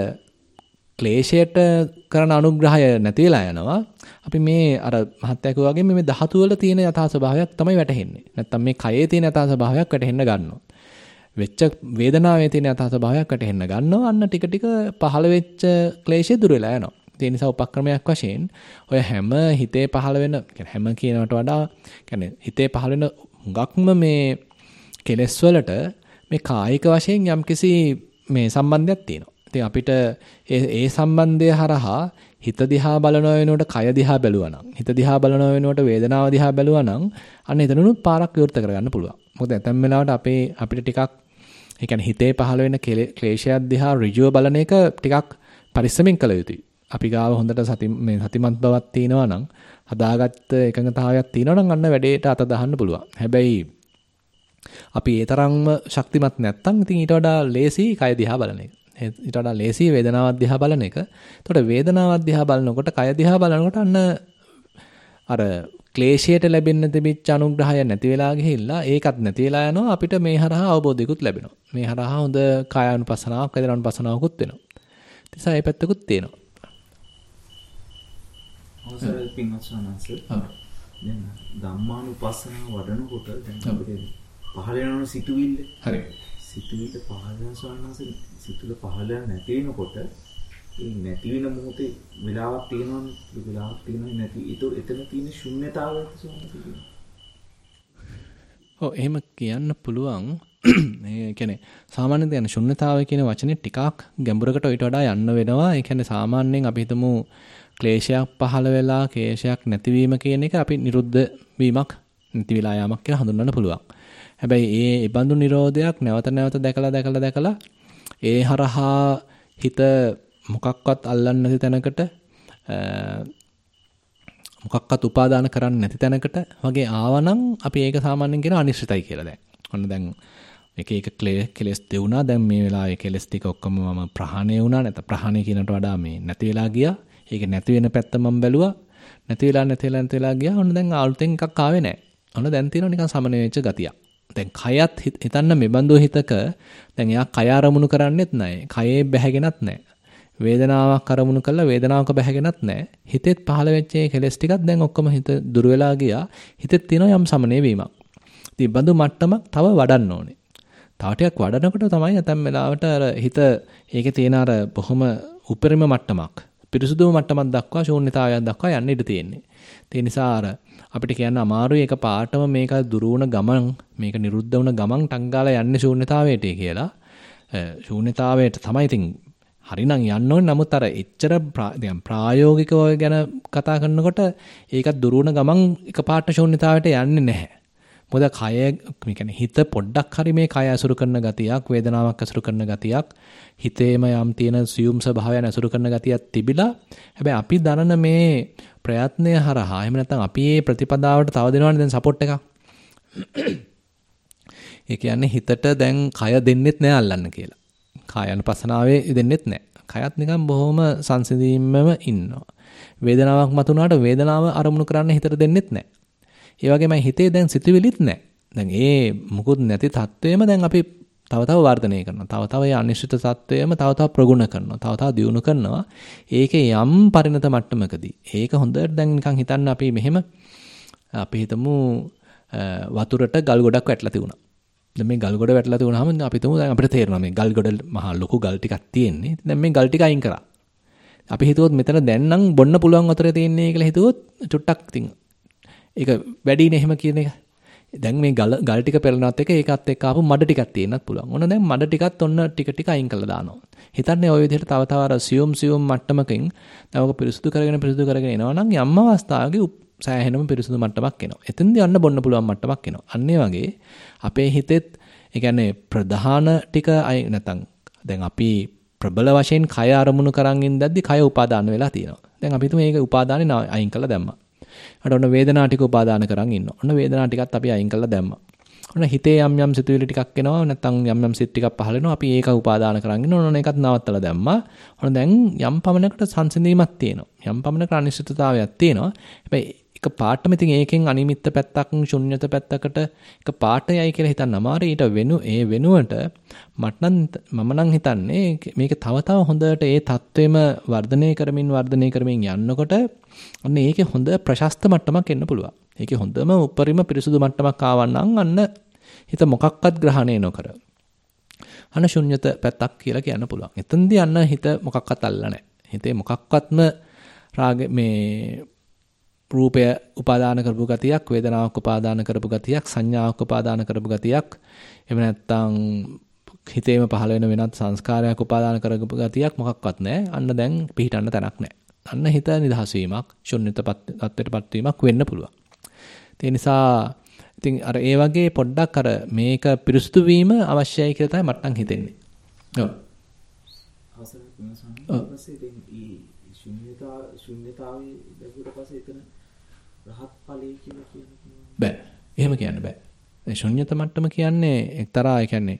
ක්ලේශයට කරන අනුග්‍රහය නැති වෙලා යනවා. අපි මේ අර මහත්යක වගේ මේ ධාතු වල තියෙන යථා ස්වභාවයක් තමයි වැටහෙන්නේ. නැත්තම් මේ කයේ තියෙන යථා ස්වභාවයක් වැටහෙන්න ගන්නවා. වෙච්ච වේදනාවේ තියෙන යථා ස්වභාවයක් වැටහෙන්න ගන්නවා. අන්න ටික ටික පහළ වෙච්ච ක්ලේශය දුර වෙලා යනවා. ඒ නිසා උපක්‍රමයක් වශයෙන් ඔය හැම හිතේ පහළ වෙන හැම කියනකට වඩා කියන්නේ හිතේ පහළ වෙන හුඟක්ම මේ කෙලෙස් වලට මේ කායික වශයෙන් යම්කිසි මේ සම්බන්ධයක් තියෙනවා. ඉතින් අපිට ඒ ඒ සම්බන්ධය හරහා හිත දිහා බලන වෙනකොට කය දිහා බැලුවා නම් හිත දිහා බලන වෙනකොට වේදනාව දිහා බැලුවා නම් අන්න එතනනුත් පාරක් විවෘත කරගන්න පුළුවන්. මොකද ඇතැම් වෙලාවට අපේ අපිට ටිකක් ඒ කියන්නේ හිතේ පහළ වෙන ක්ලේශයක් දිහා ඍජුව බලන එක ටිකක් පරිස්සමෙන් කළ යුතුයි. අපි ගාව හොඳට සති මේ සතිමත් බවක් තියෙනවා නම් හදාගත්ත එකඟතාවයක් තියෙනවා නම් අන්න වැඩේට අත දාන්න පුළුවන්. හැබැයි අපි ඒ තරම්ම ශක්තිමත් නැත්නම් ඉතින් ඊට වඩා ලේසි කය දිහා බලන එක. ඊට වඩා ලේසි වේදනාවක් දිහා බලන එක. එතකොට වේදනාවක් දිහා බලනකොට කය දිහා බලනකොට අන්න අර ක්ලේශයට ලැබෙන්න තිබිච්ච අනුග්‍රහය නැති වෙලා ගිහිල්ලා ඒකත් නැති වෙලා යනවා. අපිට මේ හරහා අවබෝධයකුත් ලැබෙනවා. මේ හරහා හොඳ කායානුපස්සනාවක් වේදනානුපස්සනාවකුත් වෙනවා. ඒ නිසා මේ පැත්තකුත් තියෙනවා. අවසර පින්වත් සනන්ස. ඔව්. දැන් ධම්මානුපස්සනාව වඩනකොට දැන් අපිට පහළ වෙන සිතුවිල්ල. හරි. සිතුවිල්ල පහළ වෙන සනන්ස සිතුවිල්ල පහළ නැති වෙනකොට ඒ නැති වෙන මොහොතේ වෙලාවක් තියෙනවනේ වෙලාවක් තියෙනවනේ නැති. ඒක එතන තියෙන ශුන්‍යතාවයක් සෝමතියි. ඔව් එහෙම කියන්න පුළුවන්. මේ කියන්නේ සාමාන්‍යයෙන් කියන ශුන්‍යතාවය කියන වචනේ ටිකක් ගැඹුරකට ඊට වඩා යන්න වෙනවා. ඒ කියන්නේ සාමාන්‍යයෙන් අපි හිතමු ක්ලේශයක් පහළ වෙලා ක්ලේශයක් නැතිවීම කියන එක අපි නිරුද්ධ වීමක් නැති වෙලා යාමක් කියලා හඳුන්වන්න පුළුවන්. හැබැයි ඒ බඳු නිරෝධයක් නැවත නැවත දැකලා දැකලා දැකලා ඒ හරහා හිත මොකක්වත් අල්ලන්නේ නැති තැනකට මොකක්වත් උපාදාන කරන්නේ නැති තැනකට වගේ ආවනම් අපි ඒක සාමාන්‍යයෙන් කියන අනිශ්චිතයි කියලා දැන්. ඔන්න දැන් එක එක කෙලස් දෙවුණා. දැන් මේ වෙලාවේ කෙලස් ටික ඔක්කොම මම ප්‍රහාණය වුණා. නැත්නම් ප්‍රහාණය කියනට වඩා මේ නැති වෙලා ගියා. ඒක නැති වෙන පැත්ත මම බැලුවා. නැති වෙලා නැති වෙලා නැති වෙලා ගියා. ඔන්න දැන් ආල්තෙන් එකක් ආවේ නැහැ. ඔන්න දැන් තියෙනවා නිකන් සමනය වෙච්ච ගතියක්. දැන් කයත් හිතන්න මෙබඳු හිතක දැන් එයා කය අරමුණු කරන්නේත් නැහැ. කයේ බැහැගෙනත් නැහැ. වේදනාවක් අරමුණු කළා වේදනාවක බැහැගෙනත් නැහැ. හිතෙත් පහළ වෙච්ච ඒ කෙලස් ටිකක් දැන් ඔක්කොම හිත දුර වෙලා ගියා. හිතෙත් තියෙනවා යම් සමනය වීමක්. ඉතින් බඳු මට්ටමක් තව වඩන්න ඕනේ. තව ටිකක් වඩනකොට තමයි නැතම් වෙලාවට අර හිත ඒකේ තියෙන අර බොහොම උපරිම මට්ටමක් පිරිසුදු මට්ටමක් දක්වා ශූන්‍යතාවයක් දක්වා යන්න ඉඩ තියෙන්නේ. ඒ නිසා අර අපිට කියන්න අමාරුයි එක පාටම මේක දුරු වුණ ගමන් මේක නිරුද්ධ වුණ ගමන් ටංගාලා යන්නේ ශූන්‍යතාවයට කියලා. ශූන්‍යතාවයට තමයි ඉතින් හරිනම් යන්න ඕනේ. නමුත් අර එච්චර දැන් ප්‍රායෝගිකව ගැන කතා කරනකොට ඒකත් දුරු වුණ ගමන් එක පාට ශූන්‍යතාවයට යන්නේ නැහැ. මොකද කය මේ කියන්නේ හිත පොඩ්ඩක් හරි මේ කය අසුරු කරන ගතියක්, වේදනාවක් අසුරු කරන ගතියක්, හිතේම යම් තියෙන සියුම් ස්වභාවයන් අසුරු කරන ගතියක් තිබිලා හැබැයි අපි දරන මේ ප්‍රයත්නය හරහා එහෙම නැත්නම් අපි මේ ප්‍රතිපදාවට තව දෙනවනේ දැන් සපෝට් එකක්. ඒ කියන්නේ හිතට දැන් කය දෙන්නෙත් නෑ අල්ලන්න කියලා. කායानुපස්සනාවේ දෙන්නෙත් නෑ. කයත් නිකන් බොහොම සංසිඳීමම ඉන්නවා. වේදනාවක් මතුනාට වේදනාව අරමුණු කරන්න හිතට දෙන්නෙත් නෑ. ඒ වගේම හිතේ දැන් සිතුවිලිත් නෑ. දැන් ඒ මුකුත් නැති තත්වයේම දැන් අපි තව තව වර්ධනය කරනවා. තව තව ඒ අනිශ්චිත තත්වයේම තව තව ප්‍රගුණ කරනවා. තව තව දියුණු කරනවා. ඒකේ යම් පරිණත මට්ටමකදී ඒක හොඳට දැන් නිකන් හිතන්න අපි මෙහෙම අපි හිතමු වතුරට ගල් ගොඩක් වැටලා තිබුණා. දැන් මේ ගල් ගොඩ වැටලා තිබුණාම අපි හිතමු දැන් අපිට තේරෙනවා මේ ගල් ගොඩ මහා ලොකු ගල් ටිකක් තියෙන්නේ. දැන් මේ ගල් ටික අයින් කරා. අපි හිතුවොත් මෙතන දැන් නම් බොන්න පුළුවන් වතුරේ තියෙන්නේ කියලා හිතුවොත් චුට්ටක් තින් ඒක වැඩිනේ එහෙම කියන එක. දැන් මේ ගල් ගල් ටික පෙරලනවත් එක ඒකත් එක්ක ආපු මඩ ටිකක් තියෙන්නත් පුළුවන්. ඔන්න දැන් මඩ ටිකත් ඔන්න ටික ටික අයින් කරලා දානවා. හිතන්නේ ওই විදිහට තව තව අර සියුම් සියුම් මට්ටමකින් තවක පිරිසුදු කරගෙන පිරිසුදු කරගෙන එනවා නම් යම් අවස්ථාවක සෑහෙනම පිරිසුදු මට්ටමක් එනවා. එතෙන්දී යන්න බොන්න පුළුවන් මට්ටමක් එනවා. අන්න ඒ වගේ අපේ හිතෙත් ඒ කියන්නේ ප්‍රධාන ටික නැත්නම් දැන් අපි ප්‍රබල වශයෙන් කය අරමුණු කරන් ඉඳද්දි කය උපාදාන වෙලා තියෙනවා. දැන් අපි හිතමු මේක උපාදානේ අයින් කරලා දැම්මා. අර ඔන්න වේදනා ටික උපාදාන කරන් ඉන්නවා. ඔන්න වේදනා ටිකත් අපි අයින් කරලා දැම්මා. ඔන්න හිතේ යම් යම් සිතුවිලි ටිකක් එනවා නැත්නම් යම් යම් සිත් ටිකක් පහළ වෙනවා. අපි ඒක උපාදාන කරන් ඉන්නවා. ඔන්න ඒකත් නවත්තලා දැම්මා. ඔන්න දැන් යම් පමණකට සංසිඳීමක් තියෙනවා. යම් පමණකට අනිශ්චිතතාවයක් තියෙනවා. හැබැයි එක පාටම ඉතින් ඒකෙන් අනිමිත්ත පැත්තක් ශුන්්‍යත පැත්තකට එක පාටයයි කියලා හිතන්න අමාරුයි. ඊට වෙනු ඒ වෙනුවට මට නම් මම නම් හිතන්නේ මේක තව තව හොඳට ඒ தത്വෙම වර්ධනය කරමින් වර්ධනය කරමින් යනකොට අන්න ඒකේ හොඳ ප්‍රශස්ත මට්ටමක් එන්න පුළුවන්. ඒකේ හොඳම උපරිම පිරිසුදු මට්ටමක් ආවනම් අන්න හිත මොකක්වත් ග්‍රහණය නොකර අන්න ශුන්්‍යත පැත්තක් කියලා කියන්න පුළුවන්. එතෙන්දී අන්න හිත මොකක්වත් අල්ලලා නැහැ. හිතේ මොකක්වත්ම රාග මේ රූපය උපාදාන කරපු ගතියක්, වේදනාවක් උපාදාන කරපු ගතියක්, සංඥාවක් උපාදාන කරපු ගතියක්, එහෙම නැත්නම් හිතේම පහළ වෙන වෙනත් සංස්කාරයක් උපාදාන කරපු ගතියක් මොකක්වත් නැහැ. අන්න දැන් පිහිටන්න තැනක් නැහැ. අන්න හිත නිදහස් වීමක්, ශුන්්‍යතපත් තත්ත්වයටපත් වීමක් වෙන්න පුළුවන්. ඒ නිසා ඉතින් අර ඒ වගේ පොඩ්ඩක් අර මේක පිරිසුදු වීම අවශ්‍යයි කියලා තමයි මට නම් හිතෙන්නේ. ඔව්. අවසන් වෙනසක්. ඊපස්සේ ඉතින් ഈ ශුන්‍යතා ශුන්‍යතාවේ දැකුවට පස්සේ එතන රහත් ඵලයේ කියලා කියන්නේ බෑ. එහෙම කියන්න බෑ. ඒ ශුන්‍යත මට්ටම කියන්නේ එක්තරා ඒ කියන්නේ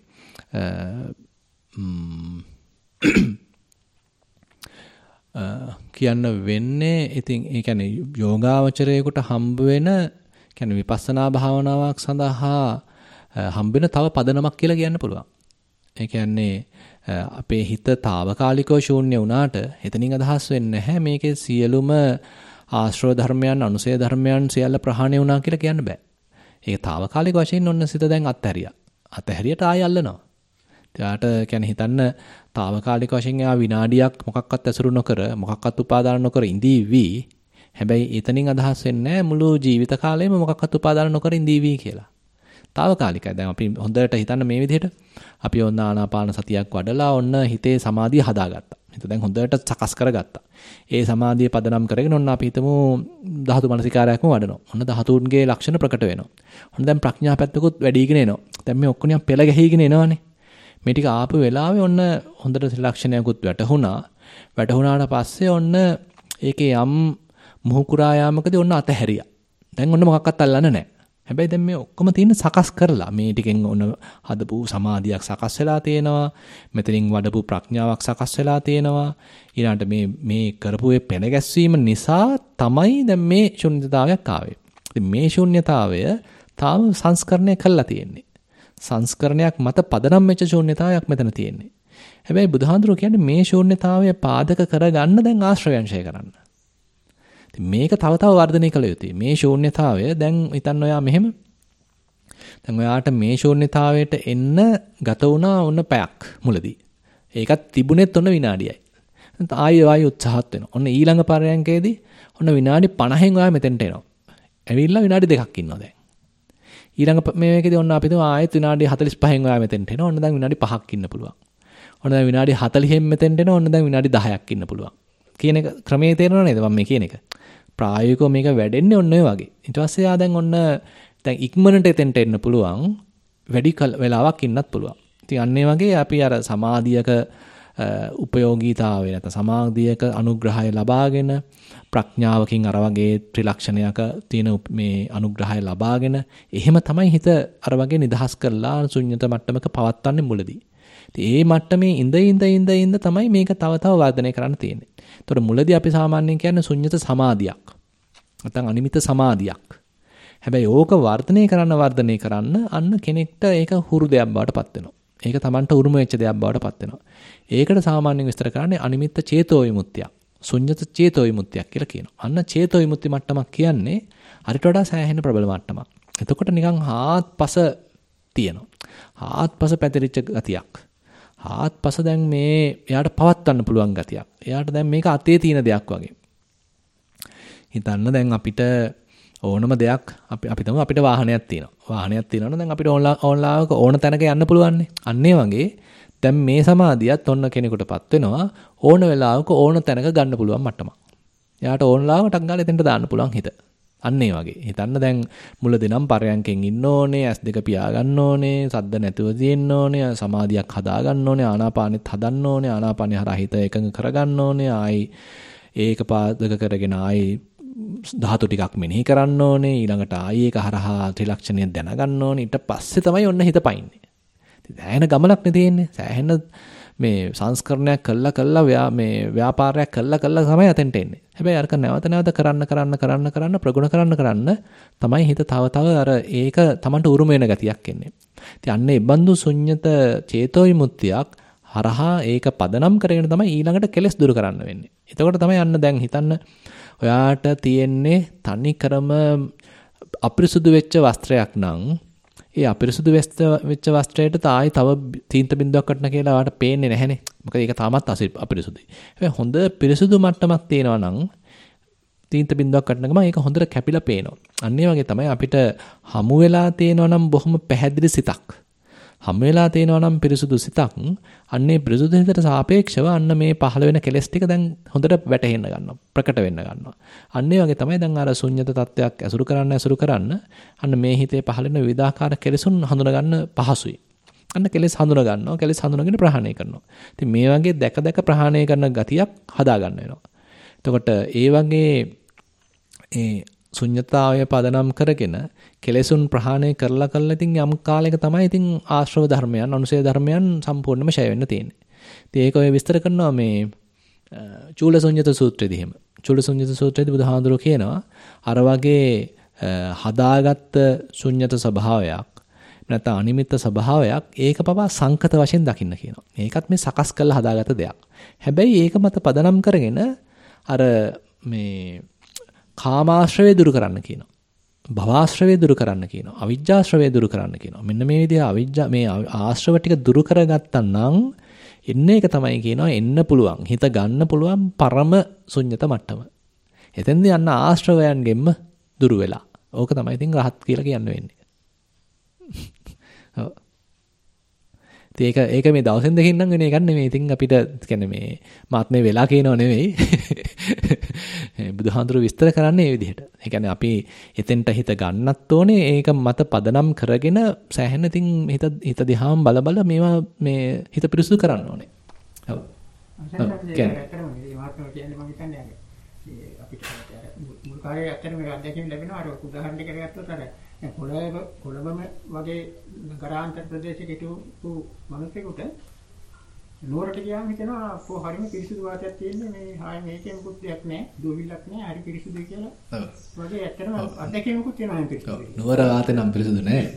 කියන්න වෙන්නේ ඉතින් ඒ කියන්නේ යෝගාවචරයේකට හම්බ වෙන කියන්නේ විපස්සනා භාවනාවක් සඳහා හම්බ වෙන තව පදනමක් කියලා කියන්න පුළුවන්. ඒ කියන්නේ අපේ හිත తాවකාලිකව ශූන්‍ය වුණාට එතනින් අදහස් වෙන්නේ නැහැ මේකේ සියලුම ආශ්‍රව ධර්මයන් අනුසය ධර්මයන් සියල්ල ප්‍රහාණය වුණා කියලා කියන්න බෑ. ඒක తాවකාලික වශයෙන් ඔන්න සිත දැන් අත්හැරියා. අත්හැරියට ආය අල්ලනවා. එයාට කියන්නේ හිතන්න తాවකාලික වශයෙන් එයා විනාඩියක් මොකක්වත් ඇසුරු නොකර මොකක්වත් උපාදාන නොකර ඉඳීවි. හැබැයි එතනින් අදහස් වෙන්නේ මුළු ජීවිත කාලෙම මොකක්වත් උපාදාන නොකර ඉඳීවි කියලා. తాවකාලිකයි. දැන් අපි හොඳට හිතන්න මේ විදිහට අපි ඔන්න ආනාපාන සතියක් වඩලා ඔන්න හිතේ සමාධිය හදාගත්තා. හිත දැන් හොඳට සකස් කරගත්තා. ඒ සමාධිය පදනම් කරගෙන ඔන්න අපි හිතමු ධාතු මනසිකාරයක්ම වඩනවා. ඔන්න ධාතුන්ගේ ලක්ෂණ ප්‍රකට වෙනවා. ඔන්න දැන් ප්‍රඥා පැත්තකුත් වැඩිගෙන එනවා. දැන් මේ ඔක්කොම පෙළ ගැහිගෙන එනවනේ. මේ ටික ආපු වෙලාවේ ඔන්න හොඳට ලක්ෂණයකුත් වැටහුණා. වැටහුණාට පස්සේ ඔන්න ඒකේ යම් මුහුකුරා යාමකදී ඔන්න අතහැරියා. දැන් ඔන්න මොකක්වත් අල්ලන්න නැහැ. හැබැයි දැන් මේ ඔක්කොම තියෙන සකස් කරලා මේ ටිකෙන් ඔන්න හදපු සමාධියක් සකස් වෙලා තියෙනවා. මෙතනින් වඩපු ප්‍රඥාවක් සකස් වෙලා තියෙනවා. ඊළඟට මේ මේ කරපු ඒ පෙළ ගැස්වීම නිසා තමයි දැන් මේ ශුන්‍යතාවයක් ආවේ. ඉතින් මේ ශුන්‍යතාවය තාම සංස්කරණය කළා තියෙන්නේ. සංස්කරණයක් මත පදනම් වෙච්ච ශූන්‍යතාවයක් මෙතන තියෙන්නේ. හැබැයි බුදුහාඳුරෝ කියන්නේ මේ ශූන්‍යතාවය පාදක කරගන්න දැන් ආශ්‍රවයන්ශය කරන්න. ඉතින් මේක තව තව වර්ධනය කළ යුතුයි. මේ ශූන්‍යතාවය දැන් හිතන්න ඔයා මෙහෙම. දැන් ඔයාට මේ ශූන්‍යතාවයට එන්න ගත වුණා ඔන්න පැයක් මුලදී. ඒකත් තිබුණෙත් ඔන්න විනාඩියයි. ආයෙ ආයෙ උත්සාහත් වෙනවා. ඔන්න ඊළඟ පරයන්කේදී ඔන්න විනාඩි පනහෙන් ඔයා මෙතෙන්ට එනවා. ඇවිල්ලා විනාඩි දෙකක් ඉන්නවා දැන්. ඊළඟ මේකේදී ඔන්න අපි තුමු ආයෙත් විනාඩි හතළිස් පහෙන් ඔයා මෙතෙන්ට එනවා. ඔන්න දැන් විනාඩි පහක් ඉන්න පුළුවන්. ඔන්න දැන් විනාඩි හතළිහෙන් මෙතෙන්ට එනවා. ඔන්න දැන් විනාඩි දහයක් ඉන්න පුළුවන්. කියන එක ක්‍රමයේ තේරෙනව නේද මම මේ කියන එක? ප්‍රායෝගිකව මේක වැඩෙන්නේ ඔන්න ඔය වගේ. ඊට පස්සේ ආ දැන් ඔන්න දැන් ඉක්මනට එතෙන්ට එන්න පුළුවන්. වැඩි වෙලාවක් ඉන්නත් පුළුවන්. ඉතින් අන්න ඒ වගේ අපි අර සමාධියක උපයෝගීතාවය නැත්නම් සමාධියක අනුග්‍රහය ලබාගෙන ප්‍රඥාවකින් අර වගේ ත්‍රිලක්ෂණයක තියෙන මේ අනුග්‍රහය ලබාගෙන එහෙම තමයි හිත අර වගේ නිදහස් කරලා ශුන්්‍යත මට්ටමක පවත්වන්නේ මුලදී. ඉතින් ඒ මට්ටමේ ඉඳ ඉඳ ඉඳ ඉඳ තමයි මේක තව තව වර්ධනය කරන්න තියෙන්නේ. ඒතකොට මුලදී අපි සාමාන්‍යයෙන් කියන්නේ ශුන්්‍යත සමාධියක්. නැත්නම් අනිමිත සමාධියක්. හැබැයි ඕක වර්ධනය කරන්න වර්ධනය කරන්න අන්න කෙනෙක්ට ඒක හුරු දෙයක් බවට පත් වෙනවා. ඒක Tamanට උරුම වෙච්ච දෙයක් බවට පත් වෙනවා. ඒකට සාමාන්‍යයෙන් විස්තර කරන්නේ අනිමිත්ත චේතෝ විමුක්තියක්. ශුන්්‍යත චේතෝ විමුක්තියක් කියලා කියනවා. අන්න චේතෝ විමුක්ති මට්ටමක් කියන්නේ අරිට වඩා සෑහෙන ප්‍රබල මට්ටමක්. එතකොට නිකන් හාත්පස තියෙනවා. හාත්පස පැතිරිච්ච ගතියක්. හාත්පස දැන් මේ එයාට පවත්වන්න පුළුවන් ගතියක්. එයාට දැන් මේක අතේ තියෙන දෙයක් වගේ. හිතන්න දැන් අපිට ඕනම දෙයක් අපි අපි තමයි අපිට වාහනයක් තියෙනවා. වාහනයක් තියෙනවනම් දැන් අපිට ඕන්ලාවක ඕන තැනක යන්න පුළුවන් නේ. අන්න ඒ වගේ දැන් මේ සමාධියත් ඔන්න කෙනෙකුටපත් වෙනවා ඕන වෙලාවක ඕන තැනක ගන්න පුළුවන් මට්ටමක්. එයාට ඕන්ලාවක ටක් ගාලා එතෙන්ට දාන්න පුළුවන් හිත. අන්න ඒ වගේ. හිතන්න දැන් මුලදී නම් පරයන්කෙන් ඉන්න ඕනේ, ඇස් දෙක පියා ගන්න ඕනේ, සද්ද නැතුව තියෙන්න ඕනේ, සමාධියක් හදා ගන්න ඕනේ, ආනාපානෙත් හදන්න ඕනේ, ආනාපානෙ හරහා හිත එකඟ කරගන්න ඕනේ, ආයි ඒක පාදක කරගෙන ආයි ධාතු ටිකක් මෙනෙහි කරන්න ඕනේ, ඊළඟට ආයි ඒක හරහා ත්‍රිලක්ෂණය දැනගන්න ඕනේ. ඊට පස්සේ තමයි ඔන්න හිත පයින්නේ. ඉතින් සෑහෙන ගමනක් නේ තියෙන්නේ. සෑහෙන මේ සංස්කරණයක් කළා කළා මේ ව්‍යාපාරයක් කළා කළා තමයි අතෙන්ට එන්නේ. හැබැයි අරක නැවත නැවත කරන්න කරන්න කරන්න කරන්න ප්‍රගුණ කරන්න කරන්න තමයි හිත තව තව අර ඒක Tamanට උරුම වෙන ගතියක් එන්නේ. ඉතින් අන්න ඒ බඳු ශුන්්‍යත චේතෝ විමුක්තියක් හරහා ඒක පදනම් කරගෙන තමයි ඊළඟට කෙලස් දුරු කරන්න වෙන්නේ. එතකොට තමයි අන්න දැන් හිතන්න ඔයාට තියෙන්නේ තනි කරම අපිරිසුදු වෙච්ච වස්ත්‍රයක් නම් ඒ අපිරිසුදු වෙච්ච වස්ත්‍රයට තායි තව තීන්ත බින්දුවක් වටන කියලා ඔයාට පේන්නේ නැහනේ. මොකද ඒක තාමත් අපිරිසුදුයි. හැබැයි හොඳ පිරිසුදු මට්ටමක් තියෙනවා නම් තීන්ත බින්දුවක් වටන ගමන් ඒක හොඳට කැපිලා පේනවා. අන්න ඒ වගේ තමයි අපිට හමු වෙලා තියෙනවා නම් බොහොම පැහැදිලි සිතක්. හමු වෙලා තියෙනවා නම් පිරිසුදු සිතක්. අන්නේ පිරිසුදු හිතට සාපේක්ෂව අන්න මේ පහළ වෙන කෙලෙස් ටික දැන් හොඳට වැටහෙන්න ගන්නවා. ප්‍රකට වෙන්න ගන්නවා. අන්න ඒ වගේ තමයි දැන් අර ශුන්්‍යත තත්වයක් ඇසුරු කරන්න ඇසුරු කරන්න අන්න මේ හිතේ පහළ වෙන විවිධාකාර කෙලෙසුන් හඳුනා ගන්න පහසුයි. අන්න කෙලෙස් හඳුනා ගන්නවා. කෙලෙස් හඳුනාගෙන ප්‍රහාණය කරනවා. ඉතින් මේ වගේ දැක දැක ප්‍රහාණය කරන ගතියක් හදා ගන්න වෙනවා. එතකොට ඒ වගේ ඒ ශුන්්‍යතාවය පදනම් කරගෙන කෙලෙසුන් ප්‍රහාණය කරලා කරලා ඉතින් යම් කාලයක තමයි ඉතින් ආශ්‍රව ධර්මයන් අනුසය ධර්මයන් සම්පූර්ණයෙන්ම ඡය වෙන්න තියෙන්නේ. ඉතින් ඒක ඔය විස්තර කරනවා මේ චූලසුඤ්ඤත සූත්‍රයේදී එහෙම. චූලසුඤ්ඤත සූත්‍රයේදී බුදුහාඳුරෝ කියනවා අර වගේ හදාගත්ත ශුන්්‍යත ස්වභාවයක් නැත්නම් අනිමිත්ත ස්වභාවයක් ඒක පවා සංකත වශයෙන් දකින්න කියනවා. මේකත් මේ සකස් කරලා හදාගත්ත දෙයක්. හැබැයි ඒක මත පදනම් කරගෙන අර මේ කාමාශ්‍රවය දුරු කරන්න කියනවා. භවආශ්‍රවය දුරු කරන්න කියනවා. අවිජ්ජාශ්‍රවය දුරු කරන්න කියනවා. මෙන්න මේ විදිහ අවිජ්ජා මේ ආශ්‍රව ටික දුරු කරගත්තා නම් එන්න එක තමයි කියනවා එන්න පුළුවන්. හිත ගන්න පුළුවන් පරම ශුන්්‍යත මට්ටම. එතෙන්දී යන්න ආශ්‍රවයන්ගෙන්ම දුරු වෙලා. ඕක තමයි ඉතින් රහත් කියලා කියන්න වෙන්නේ. ඔව්. ඒක ඒක මේ දවසෙන් දෙකකින් නම් වෙන එකක් නෙමෙයි. ඉතින් අපිට කියන්නේ මේ මාත්මේ වෙලා කියනව නෙමෙයි. බුදුහාඳුරු විස්තර කරන්නේ මේ විදිහට. ඒ කියන්නේ අපි එතෙන්ට හිත ගන්නත් ඕනේ. ඒක මත පදනම් කරගෙන සෑහෙන ඉතින් හිත හිත දිහාම බල බල මේවා මේ හිත පිරිසුදු කරන්න ඕනේ. ඔව්. කියන්නේ මේ මාත්මේ කියන්නේ මම හිතන්නේ අපිට මුල් කාලේ ඇත්තටම මේ අධ්‍යක්ෂකෙන් ලැබෙනවා. අර උදාහරණ දෙකක් ගත්තොත් අර කොළඹ කොළඹම වගේ නගරාන්තර ප්‍රදේශයක හිටපු මිනිස්සුන්ට නුවරට ගියාම හිතෙනවා කො හරිම පිරිසිදු වාතයක් තියෙන්නේ මේ ආයේ මේකේ මොකුත් දෙයක් නැහැ දුවිලක් නැහැ හරි පිරිසිදුයි කියලා. ඔව්. වගේ ඇත්තටම අත්දැකීමකුත් තියෙනවා මේ පිරිසිදු. ඔව්. නුවර වාතේ නම් පිරිසිදු නැහැ.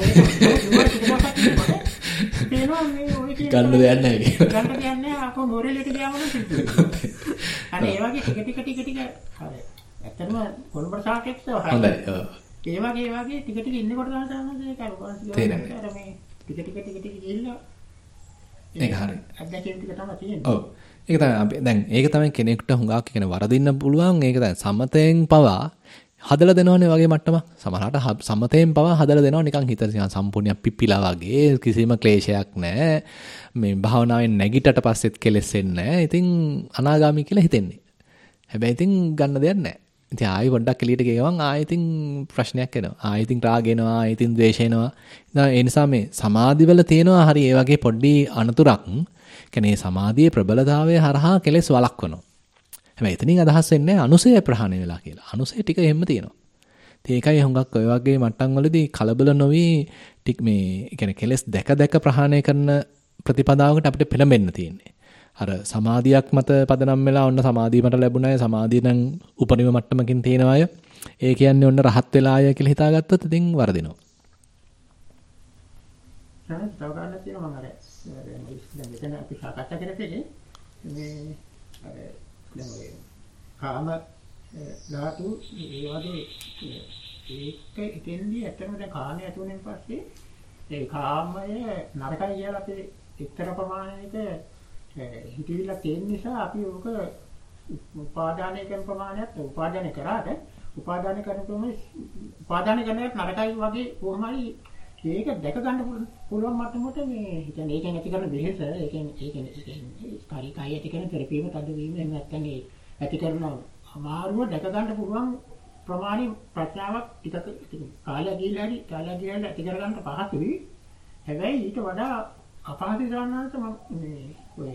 තේනවා මේ ඔය කියන ගන්න දෙයක් නැහැ කියලා. ගන්න දෙයක් නැහැ අකෝ නුවරෙලට ගියාම නම් පිරිසිදුයි. අනේ ඒ වගේ ටික ටික ටික ටික හරි. ඇත්තටම කොළඹ සාකච්ඡාව හරි. හොඳයි. ඔව්. ඒ වගේ ඒ වගේ ටික ටික ඉන්නකොට තමයි තමයි ඒක අර මේ ටික ටික ටික ටික ගිහිල්ලා ඒක හරි. අත්දැකීම් ටික තමයි තියෙන්නේ. ඔව්. ඒක තමයි අපි දැන් ඒක තමයි කෙනෙකුට හුඟක් කියන වරදින්න පුළුවන්. ඒක දැන් සමතෙන් පවා හදලා දෙනවනේ වගේ මට්ටමක්. සමහරවිට සමතෙන් පවා හදලා දෙනවා නිකන් හිත සම්පූර්ණයෙන් පිපිලා වගේ කිසිම ක්ලේශයක් නැහැ. මේ භාවනාවෙන් නැගිටට පස්සෙත් කෙලෙසෙන්නේ නැහැ. ඉතින් අනාගාමී කියලා හිතෙන්නේ. හැබැයි ඉතින් ගන්න දෙයක් නැහැ. ඉතින් ආයෙ පොඩ්ඩක් එළියට ගියවන් ආයෙ ඉතින් ප්‍රශ්නයක් එනවා. ආයෙ ඉතින් රාග එනවා, ආයෙ ඉතින් ද්වේෂ එනවා. ඒ නිසා මේ සමාධිවල තියෙනවා හරි ඒ වගේ පොඩි අනතුරක්. කියන්නේ සමාධියේ ප්‍රබලතාවය හරහා කෙලෙස් වළක්වනවා. හැබැයි එතනින් අදහස් වෙන්නේ අනුසය ප්‍රහාණය වෙලා කියලා. අනුසය ටික එහෙම තියෙනවා. ඉතින් ඒකයි හුඟක් ඔය වගේ මට්ටම් වලදී කලබල නොවි ටික මේ කියන්නේ කෙලෙස් දැක දැක ප්‍රහාණය කරන ප්‍රතිපදාවකට අපිට පෙළඹෙන්න තියෙන්නේ. අර සමාධියක් මත පදනම් වෙලා ඔන්න සමාධිය මට ලැබුණා. සමාධිය නම් උපරිම මට්ටමකින් තියෙන අය. ඒ කියන්නේ ඔන්න රහත් වෙලා අය කියලා හිතාගත්තොත් ඉතින් වරදිනවා. නේද? තව ගන්න තියෙනවා මම අර දැන් මෙතන අපි සාකච්ඡා කරන්නේ මේ අර දැන් ඔය කාම ධාතු ඒ වගේ ඒක ඉතින්දී ඇත්තම දැන් කාමයේ ඇතුළෙන් පස්සේ ඒ කාමය නරකයි කියලා අපි එක්තර ප්‍රමාණයක හිතවිල්ල තියෙන නිසා අපි ඔක උපාදානය කරන ප්‍රමාණයත් උපාදානය කරාට උපාදානය කරන ප්‍රමාණය උපාදානය කරනවත් නරකයි වගේ කොහොමයි ඒක දැක ගන්න පුළුවන් මට්ටමට මේ කියන්නේ ඒකෙන් ඇති කරන වෙහෙස ඒකෙන් ඒකෙන් කාර්ය කාය ඇති කරන තෙරපීම තදවීම එහෙම නැත්නම් ඒ ඇති කරන අමාරුව දැක ගන්න පුළුවන් ප්‍රමාණය ප්‍රඥාවක් ටික කාලය ගිහිල්ලා හරි කාලය ගිහිල්ලා ඇති කර ගන්න පහසුයි. හැබැයි ඊට වඩා අපහසු ගන්නත් මේ ඔය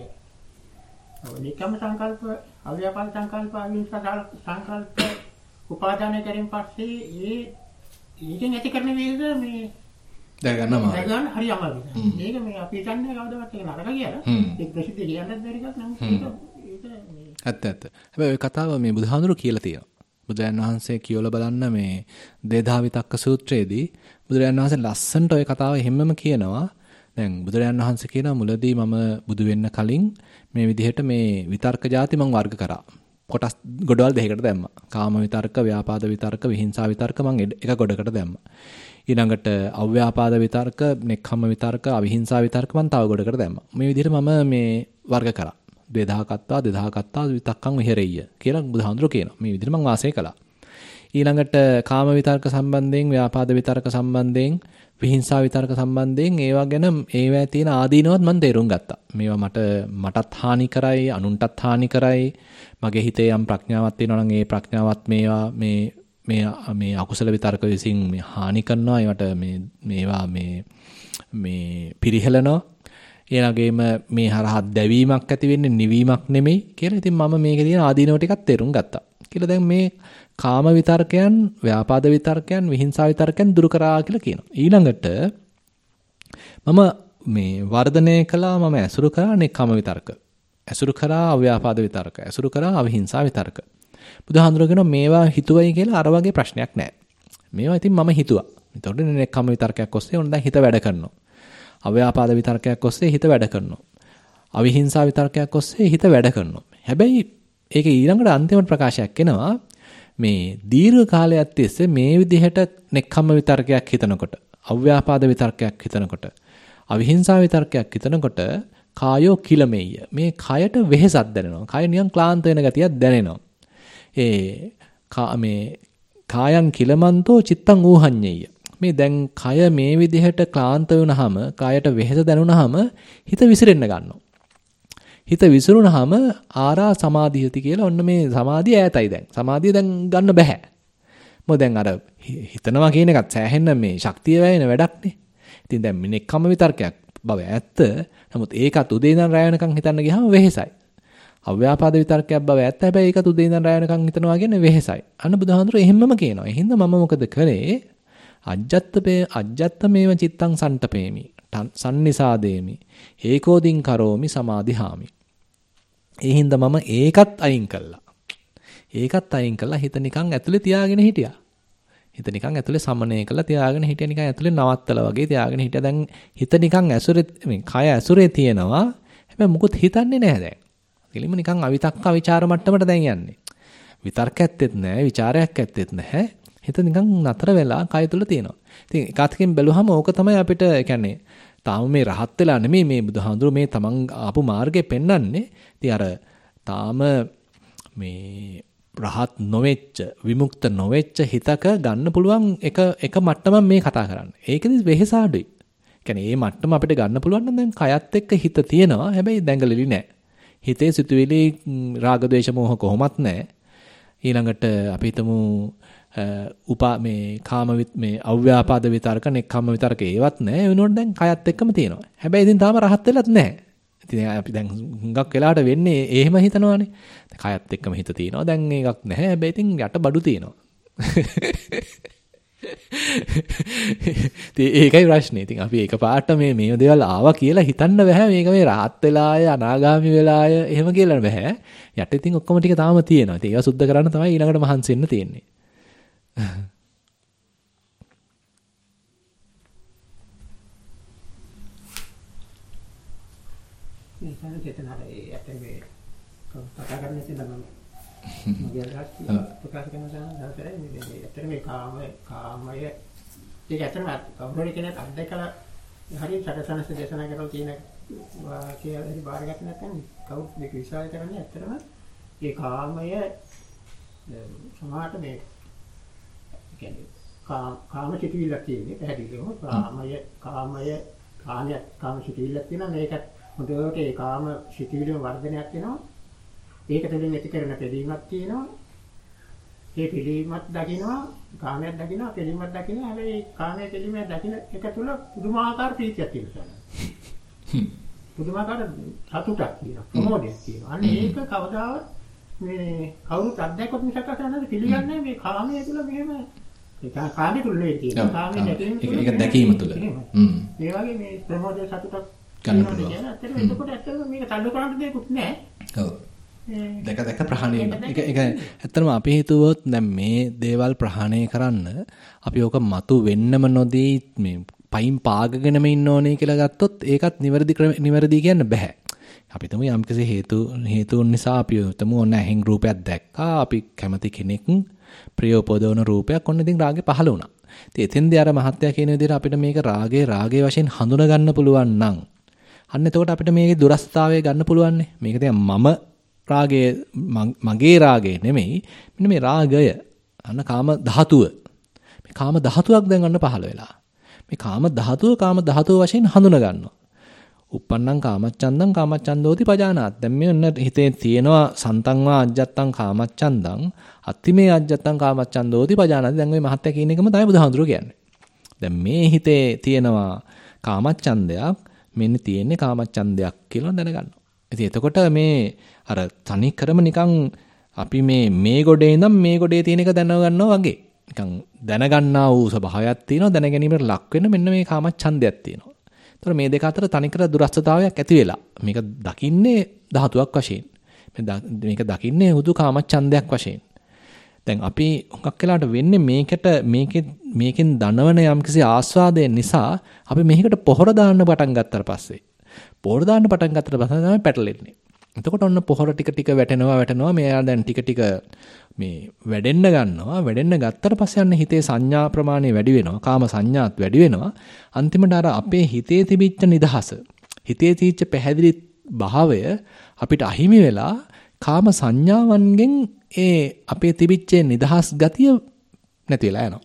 නිකම් සංකල්ප අව්‍යාපාද සංකල්ප අවිහිංසා සංකල්ප උපාදානය කරමින් පස්සේ ඒ ඒකෙන් ඇති කරන වේද මේ දැක ගන්නවා. දැක ගන්න හරි අමාරුයි. මේක මේ අපි හිතන්නේ කවදාවත් ඒක නරක කියලා. ඒක ප්‍රසිද්ධ කියන්නත් බැරි එකක් නම් ඒක ඒක මේ ඇත්ත ඇත්ත. හැබැයි ওই කතාව මේ බුදුහාඳුරු කියලා තියෙනවා. බුදුරජාණන් වහන්සේ කියවලා බලන්න මේ දේධාවිතක්ක සූත්‍රයේදී බුදුරජාණන් වහන්සේ ලස්සනට ওই කතාව හැමම කියනවා. දැන් බුදුරජාණන් වහන්සේ කියනවා මුලදී මම බුදු වෙන්න කලින් මේ විදිහට මේ විතර්ක ಜಾති මම වර්ග කරා. කොටස් ගොඩවල් දෙකකට දැම්මා. කාම විතර්ක, ව්‍යාපාද විතර්ක, විහිංසා විතර්ක මම එක ගොඩකට දැම්මා. ඊළඟට අව්‍යාපාද විතර්ක, නෙක්ඛම්ම විතර්ක, අවිහිංසා විතර්ක මම තව ගොඩකට දැම්මා. මේ විදිහට මම මේ වර්ග කරා. ද්වේධාකත්තා, දෙධාකත්තා, විතක්කං විහෙරෙය්‍ය කියලා බුදුහාඳුර කියනවා. මේ විදිහට මම වාසය කළා. ඊළඟට කාම විතර්ක සම්බන්ධයෙන්, ව්‍යාපාද විතර්ක සම්බන්ධයෙන්, විහිංසා විතර්ක සම්බන්ධයෙන් ඒවා ගැන ඒවා තියෙන ආදීනවත් මම තේරුම් ගත්තා. මේවා මට මටත් හානි කරයි, අනුන්ටත් හානි කරයි. මගේ හිතේ යම් ප්‍රඥාවක් තියෙනවා නම් ඒ ප්‍රඥාවත් මේවා මේ මේ මේ අකුසල විතර්ක විසින් මේ හානි කරනවා. ඒවට මේ මේවා මේ මේ පිරිහෙලනවා. ඒ වගේම මේ හරහා දැවීමක් ඇති වෙන්නේ නිවීමක් නෙමෙයි කියලා. ඉතින් මම මේකේ තියෙන ආදීනව ටිකක් තේරුම් ගත්තා. කියලා දැන් මේ කාම විතර්කයන්, ව්‍යාපාද විතර්කයන්, විහිංසා විතර්කයන් දුරු කරා කියලා කියනවා. ඊළඟට මම මේ වර්ධනය කළා මම ඇසුරු කරා නෙක්ඛම් විතර්ක. ඇසුරු කරා අව්‍යාපාද විතර්ක. ඇසුරු කරා අවිහිංසා විතර්ක. බුදුහාඳුර කියනවා මේවා හිතුවයි කියලා අර වගේ ප්‍රශ්නයක් නැහැ. මේවා ඉතින් මම හිතුවා. එතකොට නෙක්ඛම් විතර්කයක් ඔස්සේ උන් දැන් හිත වැඩ කරනවා. අව්‍යාපාද විතර්කයක් ඔස්සේ හිත වැඩ කරනවා. අවිහිංසා විතර්කයක් ඔස්සේ හිත වැඩ කරනවා. හැබැයි ඒක ඊළඟට අන්තිම ප්‍රකාශයක් එනවා මේ දීර්ඝ කාලයක් තිස්සේ මේ විදිහට නෙක්ඛම්ම විතර්කයක් හිතනකොට, අව්‍යාපාද විතර්කයක් හිතනකොට, අවිහිංසා විතර්කයක් හිතනකොට කායෝ කිලමෙය්‍ය. මේ කයට වෙහෙසක් දැනෙනවා. කය නිකන් ක්ලාන්ත වෙන ගතියක් දැනෙනවා. ඒ මේ කායන් කිලමන්තෝ චිත්තං ඌහඤ්ඤෙය්‍ය. මේ දැන් කය මේ විදිහට ක්ලාන්ත වුණාම, කයට වෙහෙස දැනුණාම හිත විසිරෙන්න ගන්නවා. හිත විසිරුණාම ආරා සමාධියති කියලා ඔන්න මේ සමාධිය ඈතයි දැන්. සමාධිය දැන් ගන්න බෑ. මොකද දැන් අර හිතනවා කියන එකත් සෑහෙන්න මේ ශක්තිය වැයෙන වැඩක්නේ. ඉතින් දැන් නෙක්ඛම්ම විතර්කයක් බව ඇත්ත. නමුත් ඒකත් උදේ ඉඳන් රැය වෙනකන් හිතන්න ගියාම වෙහෙසයි. අව්‍යාපාද විතර්කයක් බව ඇත්ත. හැබැයි ඒකත් උදේ ඉඳන් රැය වෙනකන් හිතනවා කියන්නේ වෙහෙසයි. අන්න බුදුහාඳුර එහෙම්මම කියනවා. එහෙනම් මම මොකද කරේ? අජ්ජත්තපේ අජ්ජත්තමේව චිත්තං සන්ටපේමි සන්නිසාදේමි ඒකෝදින් කරෝමි සමාධිහාමි. ඒ හින්දා මම ඒකත් අයින් කළා. ඒකත් අයින් කළා හිත නිකන් ඇතුලේ තියාගෙන හිටියා. හිත නිකන් ඇතුලේ සමනය කළා තියාගෙන හිටියා නිකන් ඇතුලේ නවත්තලා වගේ තියාගෙන හිටියා. දැන් හිත නිකන් ඇසුරේ මේ කය ඇසුරේ තියෙනවා. හැබැයි මුකුත් හිතන්නේ නැහැ දැන්. කෙලින්ම නිකන් අවිතක්ක අවිචාර මට්ටමට දැන් යන්නේ. විතර්ක ඇත්තෙත් නැහැ, ਵਿਚාරයක් ඇත්තෙත් නැහැ. හිත නිකන් නතර වෙලා කය තුල තියෙනවා. ඉතින් එකwidehatකින් බැලුවහම ඕක තමයි අපිට කියන්නේ තාම මේ රහත් වෙලා නෙමෙයි මේ බුදුහාඳුර මේ තමන් ආපු මාර්ගේ පෙන්වන්නේ. ඉතින් අර තාම මේ රහත් නොවෙච්ච විමුක්ත නොවෙච්ච හිතක ගන්න පුළුවන් එක එක මට්ටමක් මේ කතා කරන්නේ. ඒකෙදි වෙහෙස අඩුයි. කියන්නේ මේ මට්ටම අපිට ගන්න පුළුවන් නම් දැන් කයත් එක්ක හිත තියෙනවා. හැබැයි දැඟලෙලි නැහැ. හිතේ සිතුවිලි රාග ద్వේෂ මෝහ කොහොමත් නැහැ. ඊළඟට අපි හිතමු උපා මේ කාම මේ අව්‍යාපාද විතරක නෙක්ඛම්ම විතරක ඒවත් නැහැ. ඒ වෙනුවට දැන් කයත් එක්කම තියෙනවා. හැබැයි ඉතින් තාම රහත් වෙලත් නැහැ. ඉතින් අපි දැන් හුඟක් වෙලාවට වෙන්නේ එහෙම හිතනවානේ. කයත් එක්කම හිත තියෙනවා. දැන් ඒකක් නැහැ. හැබැයි ඉතින් යට බඩු තියෙනවා. ඉතින් ඒකයි ප්‍රශ්නේ. ඉතින් අපි එකපාරට මේ මේ දේවල් ආවා කියලා හිතන්න බෑ. මේක මේ රහත් වෙලාය, අනාගාමි වෙලාය එහෙම කියලා බෑ. යට ඉතින් ඔක්කොම ටික තාම තියෙනවා. ඉතින් ඒවා සුද්ධ කරන්න තමයි ඊළඟට මහන්සි වෙන්න තියෙන්නේ. මේ තමයි චේතනාව ඒ ඇත්තට මේ කතා කරන්නේ තමයි මගේ අදහස් ප්‍රකාශ කරන දානතරයි මේ ඇත්තට මේ කාම කාමය ඒක ඇත්තටම කවුරුහරි කෙනෙක් අත්දැකලා හරියට සැකසනස දේශනා කරලා තියෙන කියලා හරි බාරගත්තේ නැත්නම් කවුරුත් මේක විශ්වාස කරන්නේ ඇත්තටම ඒ කාමය සමාහට මේ කියන්නේ කාම කාම චිතිවිල්ලක් තියෙන්නේ පැහැදිලිවම කාමය කාමය කාමය කාම චිතිවිල්ලක් තියෙනවා මේක හොඳට ඒ කාම සිතිවිලිම වර්ධනයක් වෙනවා. ඒක තුළින් ඇති කරන පිළීමක් තියෙනවා. ඒ පිළීමත් දකින්නවා, කාමයක් දකින්නවා, පිළීමක් දකින්නවා. හැබැයි කාමයේ පිළීමේ දකින්න එක තුළ පුදුමාකාර ප්‍රීතියක් තියෙනවා. පුදුමාකාර සතුටක් තියෙනවා. ප්‍රමෝදයක් තියෙනවා. අන්න ඒක කවදාවත් මේ කවුරුත් අත්දැකොත් මිසක් අසන්නද පිළිගන්නේ මේ කාමයේ තුළ මෙහෙම ඒක කාමයේ තුළ නෙවෙයි තියෙන්නේ. කාමයේ දැකීම තුළ. ඒක දැකීම තුළ. හ්ම්. ඒ වගේ මේ ප්‍රමෝදයේ සතුටක් ගන්න පුළුවන්. ඇත්තටම එතකොට ඇත්තටම මේක තල්ලු කරන්න දෙයක්වත් නැහැ. ඔව්. දෙක දෙක ප්‍රහාණය වෙනවා. ඒක ඒක ඇත්තටම අපි හිතුවොත් දැන් මේ දේවල් ප්‍රහාණය කරන්න අපි ඕක මතු වෙන්නම නොදී මේ පයින් පාගගෙනම ඉන්න ඕනේ කියලා ගත්තොත් ඒකත් නිවැරදි නිවැරදි කියන්න බෑ. අපි හිතමු යම්කිසි හේතු හේතුන් නිසා අපි හිතමු ඔන්න ඇහෙන් රූපයක් දැක්කා. අපි කැමති කෙනෙක් ප්‍රිය උපදවන රූපයක් ඔන්න ඉතින් රාගේ පහළ වුණා. ඉතින් එතෙන්දී අර මහත්ය කියන විදිහට අපිට මේක රාගේ රාගේ වශයෙන් හඳුනා ගන්න පුළුවන් නම් අන්න එතකොට අපිට මේකේ දුරස්තාවය ගන්න පුළුවන් නේ. මේක දැන් මම රාගයේ මගේ රාගය නෙමෙයි. මෙන්න මේ රාගය අන්න කාම ධාතුව. මේ කාම ධාතුවක් දැන් අන්න පහළ වෙලා. මේ කාම ධාතුව කාම ධාතුව වශයෙන් හඳුනා ගන්නවා. uppannam කාමච්ඡන්දං කාමච්ඡන්දෝති පජානාත්. දැන් මේ ඔන්න හිතේ තියෙනවා සන්තංවා අජ්ජත්තං කාමච්ඡන්දං අත්තිමේ අජ්ජත්තං කාමච්ඡන්දෝති පජානාත්. දැන් ওই මහත්ය කියන එකම තමයි බුදුහාඳුරෝ කියන්නේ. දැන් මේ හිතේ තියෙනවා කාමච්ඡන්දයක් මෙන්න තියෙන්නේ කාමච්ඡන්දයක් කියලා දැනගන්නවා. ඉතින් එතකොට මේ අර තනි කරම නිකන් අපි මේ මේ ගොඩේ ඉඳන් මේ ගොඩේ තියෙන එක දැනගන්නවා වගේ. නිකන් දැනගන්නා වූ ස්වභාවයක් තියෙනවා. දැනගැනීමට ලක් වෙන මෙන්න මේ කාමච්ඡන්දයක් තියෙනවා. ඒතර මේ දෙක අතර තනි කර දුරස්ථතාවයක් ඇති වෙලා. මේක දකින්නේ ධාතුවක් වශයෙන්. මේක දකින්නේ හුදු කාමච්ඡන්දයක් වශයෙන්. දැන් අපි හුඟක් වෙලාවට වෙන්නේ මේකට මේකේ මේකෙන් දනවන යම්කිසි ආස්වාදයෙන් නිසා අපි මේකට පොහොර දාන්න පටන් ගත්තාට පස්සේ පොහොර දාන්න පටන් ගත්තට පස්සේ තමයි පැටලෙන්නේ. එතකොට ඔන්න පොහොර ටික ටික වැටෙනවා වැටෙනවා මෙයා දැන් ටික ටික මේ වැඩෙන්න ගන්නවා වැඩෙන්න ගත්තට පස්සේ යන්න හිතේ සංඥා ප්‍රමාණය වැඩි වෙනවා කාම සංඥාත් වැඩි වෙනවා අන්තිමට අර අපේ හිතේ තිබිච්ච නිදහස හිතේ තිබිච්ච පැහැදිලි භාවය අපිට අහිමි වෙලා කාම සංඥාවන්ගෙන් ඒ අපේ තිබිච්ච නිදහස් ගතිය නැති වෙලා යනවා.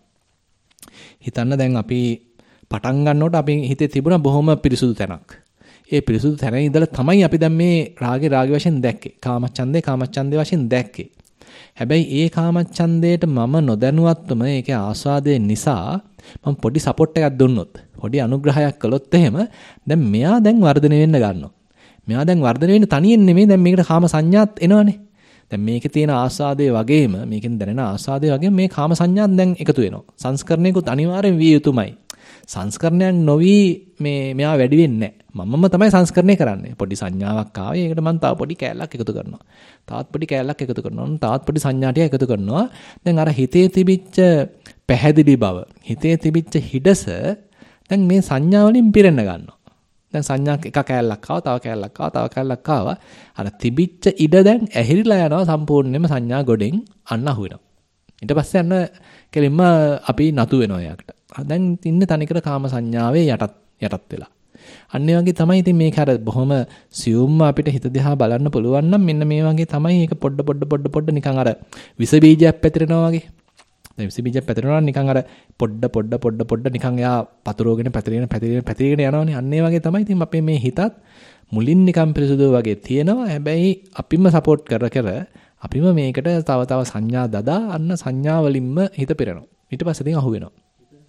හිතන්න දැන් අපි පටන් ගන්නකොට අපේ හිතේ තිබුණ බොහොම පිරිසුදු තැනක්. ඒ පිරිසුදු තැන ඉඳලා තමයි අපි දැන් මේ රාගේ රාගේ වශයෙන් දැක්කේ. කාමච්ඡන්දේ කාමච්ඡන්දේ වශයෙන් දැක්කේ. හැබැයි ඒ කාමච්ඡන්දේට මම නොදැනුවත්වම ඒකේ ආස්වාදයේ නිසා මම පොඩි සපෝට් එකක් දුන්නොත්, පොඩි අනුග්‍රහයක් කළොත් එහෙම දැන් මෙයා දැන් වර්ධනය වෙන්න ගන්නවා. මෙයා දැන් වර්ධනය වෙන්න තනියෙන් නෙමෙයි දැන් මේකට කාම සංඥාත් එනවනේ. දැන් මේකේ තියෙන ආස්වාදයේ වගේම මේකෙන් දැනෙන ආස්වාදයේ වගේම මේ කාම සංඥාත් දැන් එකතු වෙනවා. සංස්කරණයකුත් අනිවාර්යෙන් විය යුතුමයි. සංස්කරණයක් නොවි මේ මෙයා වැඩි වෙන්නේ නැහැ. මමම තමයි සංස්කරණය කරන්නේ. පොඩි සංඥාවක් ආවේ. ඒකට මම තව පොඩි කෑල්ලක් එකතු කරනවා. තවත් පොඩි කෑල්ලක් එකතු කරනවා. තවත් පොඩි සංඥා ටික එකතු කරනවා. දැන් අර හිතේ තිබිච්ච පැහැදිලි බව, හිතේ තිබිච්ච හිඩස දැන් මේ සංඥා වලින් පිරෙන්න ගන්නවා. දැන් සංඥා එක කෑල්ලක් ආවා, තව කෑල්ලක් ආවා, තව කෑල්ලක් ආවා. අර තිබිච්ච ඉඩ දැන් ඇහිරිලා යනවා සම්පූර්ණයෙන්ම සංඥා ගොඩෙන් අන්න අහු වෙනවා. ඊට පස්සේ අන්න කෙලින්ම අපි නතු වෙනවා යාකට. දැන් ඉන්නේ තනිකර කාම සංඥාවේ යටත් යටත් වෙලා. අන්න ඒ වගේ තමයි ඉතින් මේක අර බොහොම සියුම්ම අපිට හිත දිහා බලන්න පුළුවන් නම් මෙන්න මේ වගේ තමයි ඒක පොඩ පොඩ පොඩ පොඩ නිකන් අර විස බීජයක් පැතිරෙනවා වගේ. දැන් විස බීජයක් පැතිරෙනවා නිකන් අර පොඩ පොඩ පොඩ පොඩ නිකන් එයා පතුරෝගෙන පැතිරෙන පැතිරෙන පැතිරගෙන යනවනේ. අන්න ඒ වගේ තමයි ඉතින් අපේ මේ හිතත් මුලින් නිකන් පිරිසුදු වගේ තියෙනවා. හැබැයි අපිම සපෝට් කර කර අපිම මේකට තව තව සංඥා දදා අන්න සංඥා වලින්ම හිත පිරෙනවා. ඊට පස්සේ ඉතින් අහු වෙනවා.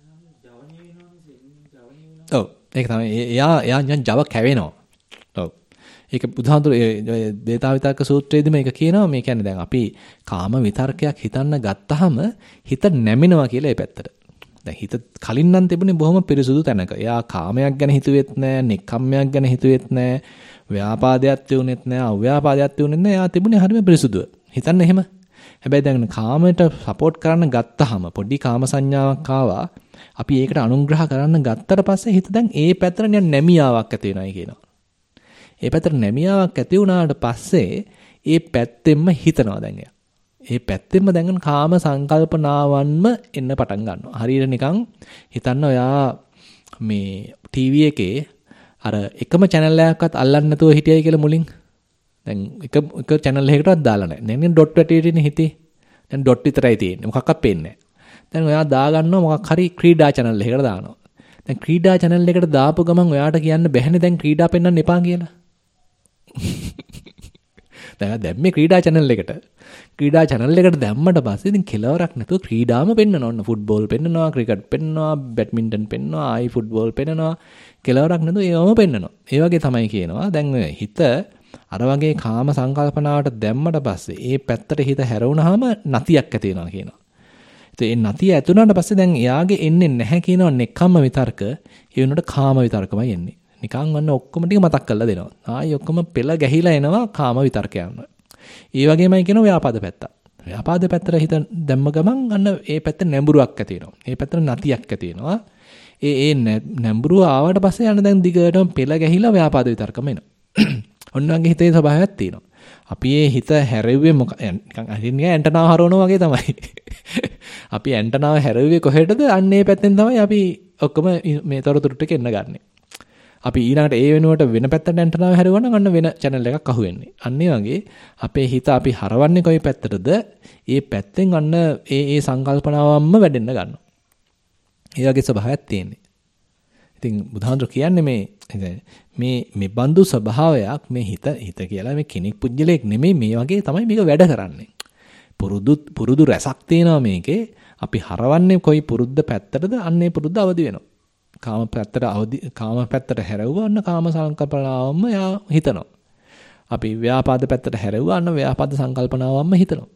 ඔව් ඒක තමයි. එයා එයා යන් Java කැවෙනවා. ඔව්. ඒක බුදුහාඳුර ඒ දේතා විතර්ක සූත්‍රයේදී මේක කියනවා. මේ කියන්නේ දැන් අපි කාම විතර්කයක් හිතන්න ගත්තාම හිත නැමෙනවා කියලා ඒ පැත්තට. දැන් හිත කලින් නම් තිබුණේ බොහොම පිරිසුදු තැනක. එයා කාමයක් ගැන හිතුවෙත් නැහැ, නික්කම්මයක් ගැන හිතුවෙත් නැහැ, ව්‍යාපාදයක් තියුණෙත් නැහැ, අව්‍යාපාදයක් තියුණෙත් නැහැ. එයා තිබුණේ හරිම පිරිසුදුව. හිතන්න එහෙම. හැබැයි දැන් කාමයට සපෝට් කරන්න ගත්තාම පොඩි කාම සංඥාවක් ආවා. අපි ඒකට අනුග්‍රහ කරන්න ගත්තට පස්සේ හිත දැන් ඒ පැත්තට නැමියාවක් ඇති වෙනවායි කියනවා. ඒ පැත්තට නැමියාවක් ඇති වුණාට පස්සේ ඒ පැත්තෙන්ම හිතනවා දැන් එයා. ඒ පැත්තෙන්ම දැන් කාම සංකල්පනාවන්ම එන්න පටන් ගන්නවා. හරියට නිකන් හිතන්න ඔයා මේ ටීවී එකේ අර එකම channel එකක්වත් අල්ලන්න නැතුව හිටියයි කියලා මුලින්. දැන් එක එක channel එකකටවත් දාලා නැහැ. දැන් ඩොට් වැටිටිනේ හිතේ. දැන් ඩොට් විතරයි තියෙන්නේ. මොකක්වත් පේන්නේ නැහැ. දැන් ඔයා දාගන්නවා මොකක් හරි ක්‍රීඩා channel එකකට දානවා. දැන් ක්‍රීඩා channel එකට දාපු ගමන් ඔයාට කියන්න බැහැනේ දැන් ක්‍රීඩා පෙන්වන්න එපා කියලා. දැන් දැම්මේ ක්‍රීඩා channel එකට. ක්‍රීඩා channel එකට දැම්මට පස්සේ ඉතින් කෙලවරක් නැතුව ක්‍රීඩාම පෙන්වනවා. ඔන්න ෆුට්බෝල් පෙන්වනවා, ක්‍රිකට් පෙන්වනවා, බැඩ්මින්ටන් පෙන්වනවා, ආයි ෆුට්බෝල් පෙන්වනවා. කෙලවරක් නැතුව ඒවම පෙන්වනවා. ඒ වගේ තමයි කියනවා. දැන් හිත අර වගේ කාම සංකල්පනාවට දැම්මට පස්සේ ඒ පැත්තට හිත හැරුණාම නතියක් ඇති වෙනවා කියනවා. ඉතින් ඒ නතිය ඇති වුණාට පස්සේ දැන් එයාගේ එන්නේ නැහැ කියනවා නෙක්ඛම්ම විතර්ක. ඒ වෙනුවට කාම විතර්කමයි එන්නේ. නිකන් වන්න ඔක්කොම ටික මතක් කරලා දෙනවා. ආයි ඔක්කොම පෙළ ගැහිලා එනවා කාම විතර්කයන්ව. ඒ වගේමයි කියන ව්‍යාපාද පැත්ත. ව්‍යාපාද පැත්තට හිත දැම්ම ගමන් අන්න ඒ පැත්ත නැඹුරුවක් ඇති වෙනවා. ඒ පැත්තට නතියක් ඇති වෙනවා. ඒ ඒ නැඹුරුව ආවට පස්සේ යන දැන් දිගටම පෙළ ගැහිලා ව්‍යාපාද විතර්කම එනවා. ඔන්න වගේ හිතේ ස්වභාවයක් තියෙනවා. අපි ඒ හිත හැරෙව්වේ මොක නිකන් අරින්න ඇන්ටනාව හරවනවා වගේ තමයි. අපි ඇන්ටනාව හැරෙව්වේ කොහෙටද? අන්න ඒ පැත්තෙන් තමයි අපි ඔක්කොම මේ තොරතුරු ටික එන්න ගන්නෙ. අපි ඊළඟට ඒ වෙනුවට වෙන පැත්තට ඇන්ටනාව හැරුවා නම් අන්න වෙන channel එකක් අහුවෙන්නේ. අන්න ඒ වගේ අපේ හිත අපි හරවන්නේ කොයි පැත්තටද? ඒ පැත්තෙන් අන්න ඒ ඒ සංකල්පනාවන්ම වැඩෙන්න ගන්නවා. ඒ වගේ ස්වභාවයක් තියෙන්නේ. ඉතින් බුදුහාමුදුරු කියන්නේ මේ මේ මේ බඳු ස්වභාවයක් මේ හිත හිත කියලා මේ කෙනෙක් පුජ්‍යලයක් නෙමෙයි මේ වගේ තමයි මේක වැඩ කරන්නේ. පුරුදු පුරුදු රසක් තියෙනවා මේකේ. අපි හරවන්නේ කොයි පුරුද්ද පැත්තටද? අන්න ඒ පුරුද්ද අවදි වෙනවා. කාම පැත්තට අවදි කාම පැත්තට හැරෙවුවා අන්න කාම සංකල්පනාවම යා හිතනවා. අපි ව්‍යාපාද පැත්තට හැරෙවුවා අන්න ව්‍යාපාද සංකල්පනාවම හිතනවා.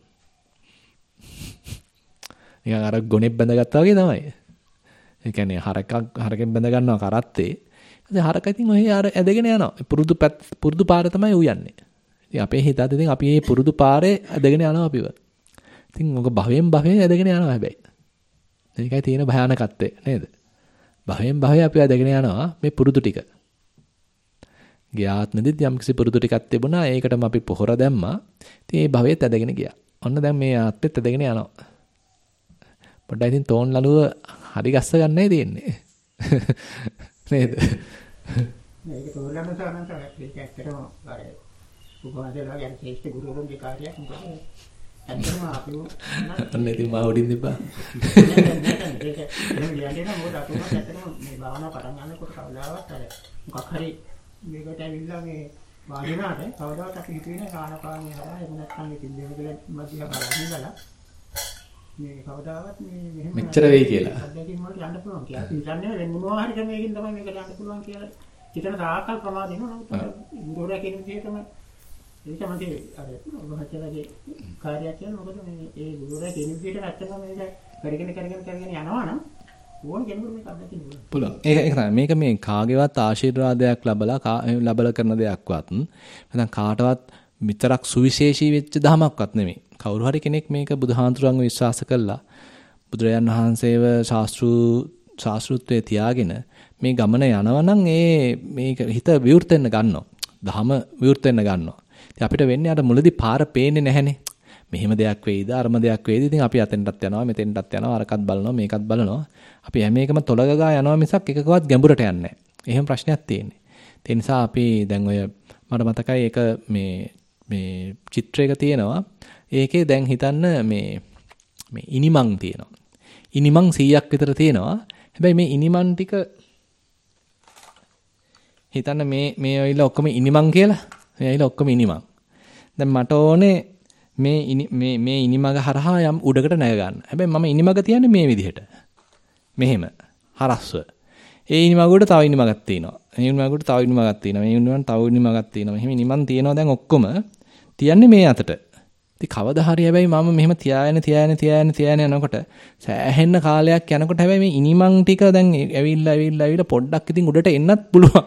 නිකන් අර ගොනෙක් බැඳගත්තා වගේ තමයි. ඒ කියන්නේ හරකක් හරකෙන් බැඳ ගන්නවා කරත්තේ. ඉතින් හරක ඉතින් ඔහේ අර ඇදගෙන යනවා. පුරුදු පුරුදු පාර තමයි ඌ යන්නේ. ඉතින් අපේ හිතත් ඉතින් අපි මේ පුරුදු පාරේ ඇදගෙන යනවා අපිව. ඉතින් මොක භවයෙන් භවයෙන් ඇදගෙන යනවා හැබැයි. ඒකයි තියෙන භයානකත්වය නේද? භවයෙන් භවය අපි ඇදගෙන යනවා මේ පුරුදු ටික. ගියාත්මෙදිත් යම්කිසි පුරුදු ටිකක් තිබුණා. ඒකටම අපි පොහොර දැම්මා. ඉතින් මේ භවයේත් ඇදගෙන ගියා. ඔන්න දැන් මේ ආත්මෙත් ඇදගෙන යනවා. පොඩ්ඩයි ඉතින් තෝන් ලනුව හරි ගස්ස ගන්නයි තියෙන්නේ. නේද? මේක තෝරලම සානන්ත ඒක ඇත්තටම අර උපවාදලා ගැන ශ්‍රේෂ්ඨ ගුරුවරුන්ගේ කාර්යයක් මොකද? ඇත්තටම අපි අන්න ඉතින් මා උඩින් දෙපා. ඒක කියන්නේ නම් මොකද අපි ඇත්තටම මේ භාවනා පටන් ගන්නකොට කවදාවත් අර මොකක් හරි මේකට ඇවිල්ලා මේ වාදිනාට කවදාවත් අපි හිතුවේ නෑ කාණපාණිය හරහා එහෙම නැත්නම් ඉතින් දෙවියන් මැදිහා බලන්න ඉඳලා මේ කවදාවත් මේ මෙහෙම මෙච්චර වෙයි කියලා. අද්දකින් වලට යන්න පුළුවන් කියලා. අපි හිතන්නේ වෙන මොනවා හරි ක්‍රමයකින් තමයි මේකට යන්න පුළුවන් කියලා. හිතන තාකල් ප්‍රමාද වෙනවා. නමුත් ගුරුවරයා කියන විදිහටම ඒක තමයි අර ඔබහචලගේ කාර්යයක් කියන්නේ මොකද මේ ඒ ගුරුවරයා කියන විදිහට ඇත්තටම මේක කරගෙන කරගෙන කරගෙන යනවා නම් ඕන කෙනෙකුට මේක අත්දකින්න පුළුවන්. පුළුවන්. ඒක ඒක තමයි. මේක මේ කාගේවත් ආශිර්වාදයක් ලැබලා ලැබලා කරන දෙයක්වත් නැත්නම් කාටවත් විතරක් සුවිශේෂී වෙච්ච ධමයක්වත් නෙමෙයි. කවුරු හරි කෙනෙක් මේක බුදුහාඳුරන්ව විශ්වාස කළා. බුදුරජාන් වහන්සේව ශාස්ත්‍රු ශාස්ත්‍රුත්වයේ තියාගෙන මේ ගමන යනවා නම් ඒ මේක හිත විවෘත වෙන්න ගන්නවා. ධම විවෘත වෙන්න ගන්නවා. ඉතින් අපිට වෙන්නේ අර මුලදී පාර පේන්නේ නැහනේ. මෙහෙම දෙයක් වෙයිද අරම දෙයක් වෙයිද ඉතින් අපි අතෙන්ටත් යනවා මෙතෙන්ටත් යනවා අරකත් බලනවා මේකත් බලනවා. අපි හැම එකම තොලගගා යනවා මිසක් එකකවත් ගැඹුරට යන්නේ නැහැ. එහෙම ප්‍රශ්නයක් තියෙන්නේ. ඒ නිසා අපි දැන් ඔය මට මතකයි ඒක මේ මේ චිත්‍රයක තියෙනවා. ඒකේ දැන් හිතන්න මේ මේ ඉනිමන් තියෙනවා. ඉනිමන් සීයක් විතර තියෙනවා. හැබැයි මේ ඉනිමන් ටික හිතන්න මේ මේ ඇවිල්ලා ඔක්කොම ඉනිමන් කියලා. මේ ඇවිල්ලා ඔක්කොම ඉනිමන්. දැන් මට ඕනේ මේ මේ මේ ඉනිමග හරහා යම් උඩකට නැග ගන්න. හැබැයි මම ඉනිමග තියන්නේ මේ විදිහට. මෙහෙම හරස්ව. ඒ ඉනිමගට තව ඉනිමගක් තියෙනවා. මේ ඉනිමගට තව ඉනිමගක් තියෙනවා. මේ ඉනිමගට තව ඉනිමගක් තියෙනවා. මෙහෙම ඉනිමන් තියෙනවා දැන් ඔක්කොම තියන්නේ මේ අතට. ඉතින් කවදා හරි හැබැයි මම මෙහෙම තියාගෙන තියාගෙන තියාගෙන තියාගෙන යනකොට සෑහෙන්න කාලයක් යනකොට හැබැයි මේ ඉනිමන් ටික දැන් ඇවිල්ලා ඇවිල්ලා ඇවිල්ලා පොඩ්ඩක් ඉතින් උඩට එන්නත් පුළුවන්.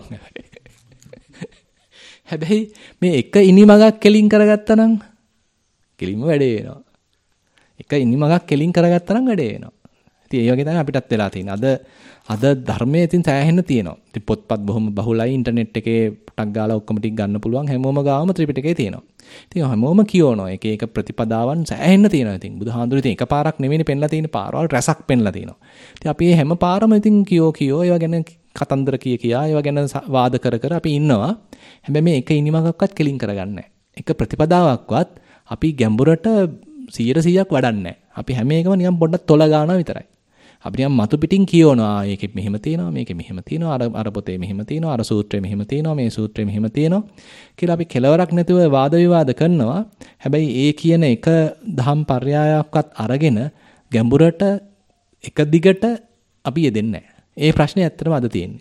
හැබැයි මේ එක ඉනිමගක් කෙලින් කරගත්තා නම් කෙලින්ම වැඩේ වෙනවා. එක ඉනිමගක් කෙලින් කරගත්තා නම් වැඩේ වෙනවා. ඉතින් ඒ වගේ තමයි අපිටත් වෙලා තියෙන්නේ. අද අද ධර්මයේ ඉතින් සෑහෙන්න තියෙනවා. ඉතින් පොත්පත් බොහොම බහුලයි. ඉන්ටර්නෙට් එකේ ටක් ගාලා ඔක්කොම ටික ගන්න පුළුවන්. හැමෝම ගාවම ත්‍රිපිටකේ තියෙනවා. ඉතින් හැමෝම කියවනවා. එක එක ප්‍රතිපදාවන් සෑහෙන්න තියෙනවා. ඉතින් බුදුහාඳුරු ඉතින් එකපාරක් නෙවෙයිනේ පෙන්ලා තියෙන්නේ. පාරවල් රැසක් පෙන්ලා තියෙනවා. ඉතින් අපි මේ හැම පාරම ඉතින් කියෝ කියෝ ඒවා ගැන කතන්දර කිය කියා ඒවා ගැන වාද කර කර අපි ඉන්නවා. හැබැයි මේ එක ඉනිමගක්වත් කෙලින් කරගන්නේ නැහැ. එක ප්‍රතිපදාවක්වත් අපි ගැඹුරට සීයට සීයක් වඩන්නේ නැහැ. අපි හැම එකම නිකන් පොඩ්ඩක් තොල ගන්නවා විතරයි. අපි නිකන් මතු පිටින් කියවනවා. ඒකෙ මෙහෙම තියෙනවා, මේකෙ මෙහෙම තියෙනවා, අර අර පොතේ මෙහෙම තියෙනවා, අර සූත්‍රයේ මෙහෙම තියෙනවා, මේ සූත්‍රයේ මෙහෙම තියෙනවා කියලා අපි කෙලවරක් නැතුව වාද විවාද කරනවා. හැබැයි ඒ කියන එක දහම් පර්යායයක්වත් අරගෙන ගැඹුරට එක දිගට අපි යෙදෙන්නේ නැහැ. ඒ ප්‍රශ්නේ ඇත්තටම අද තියෙන්නේ.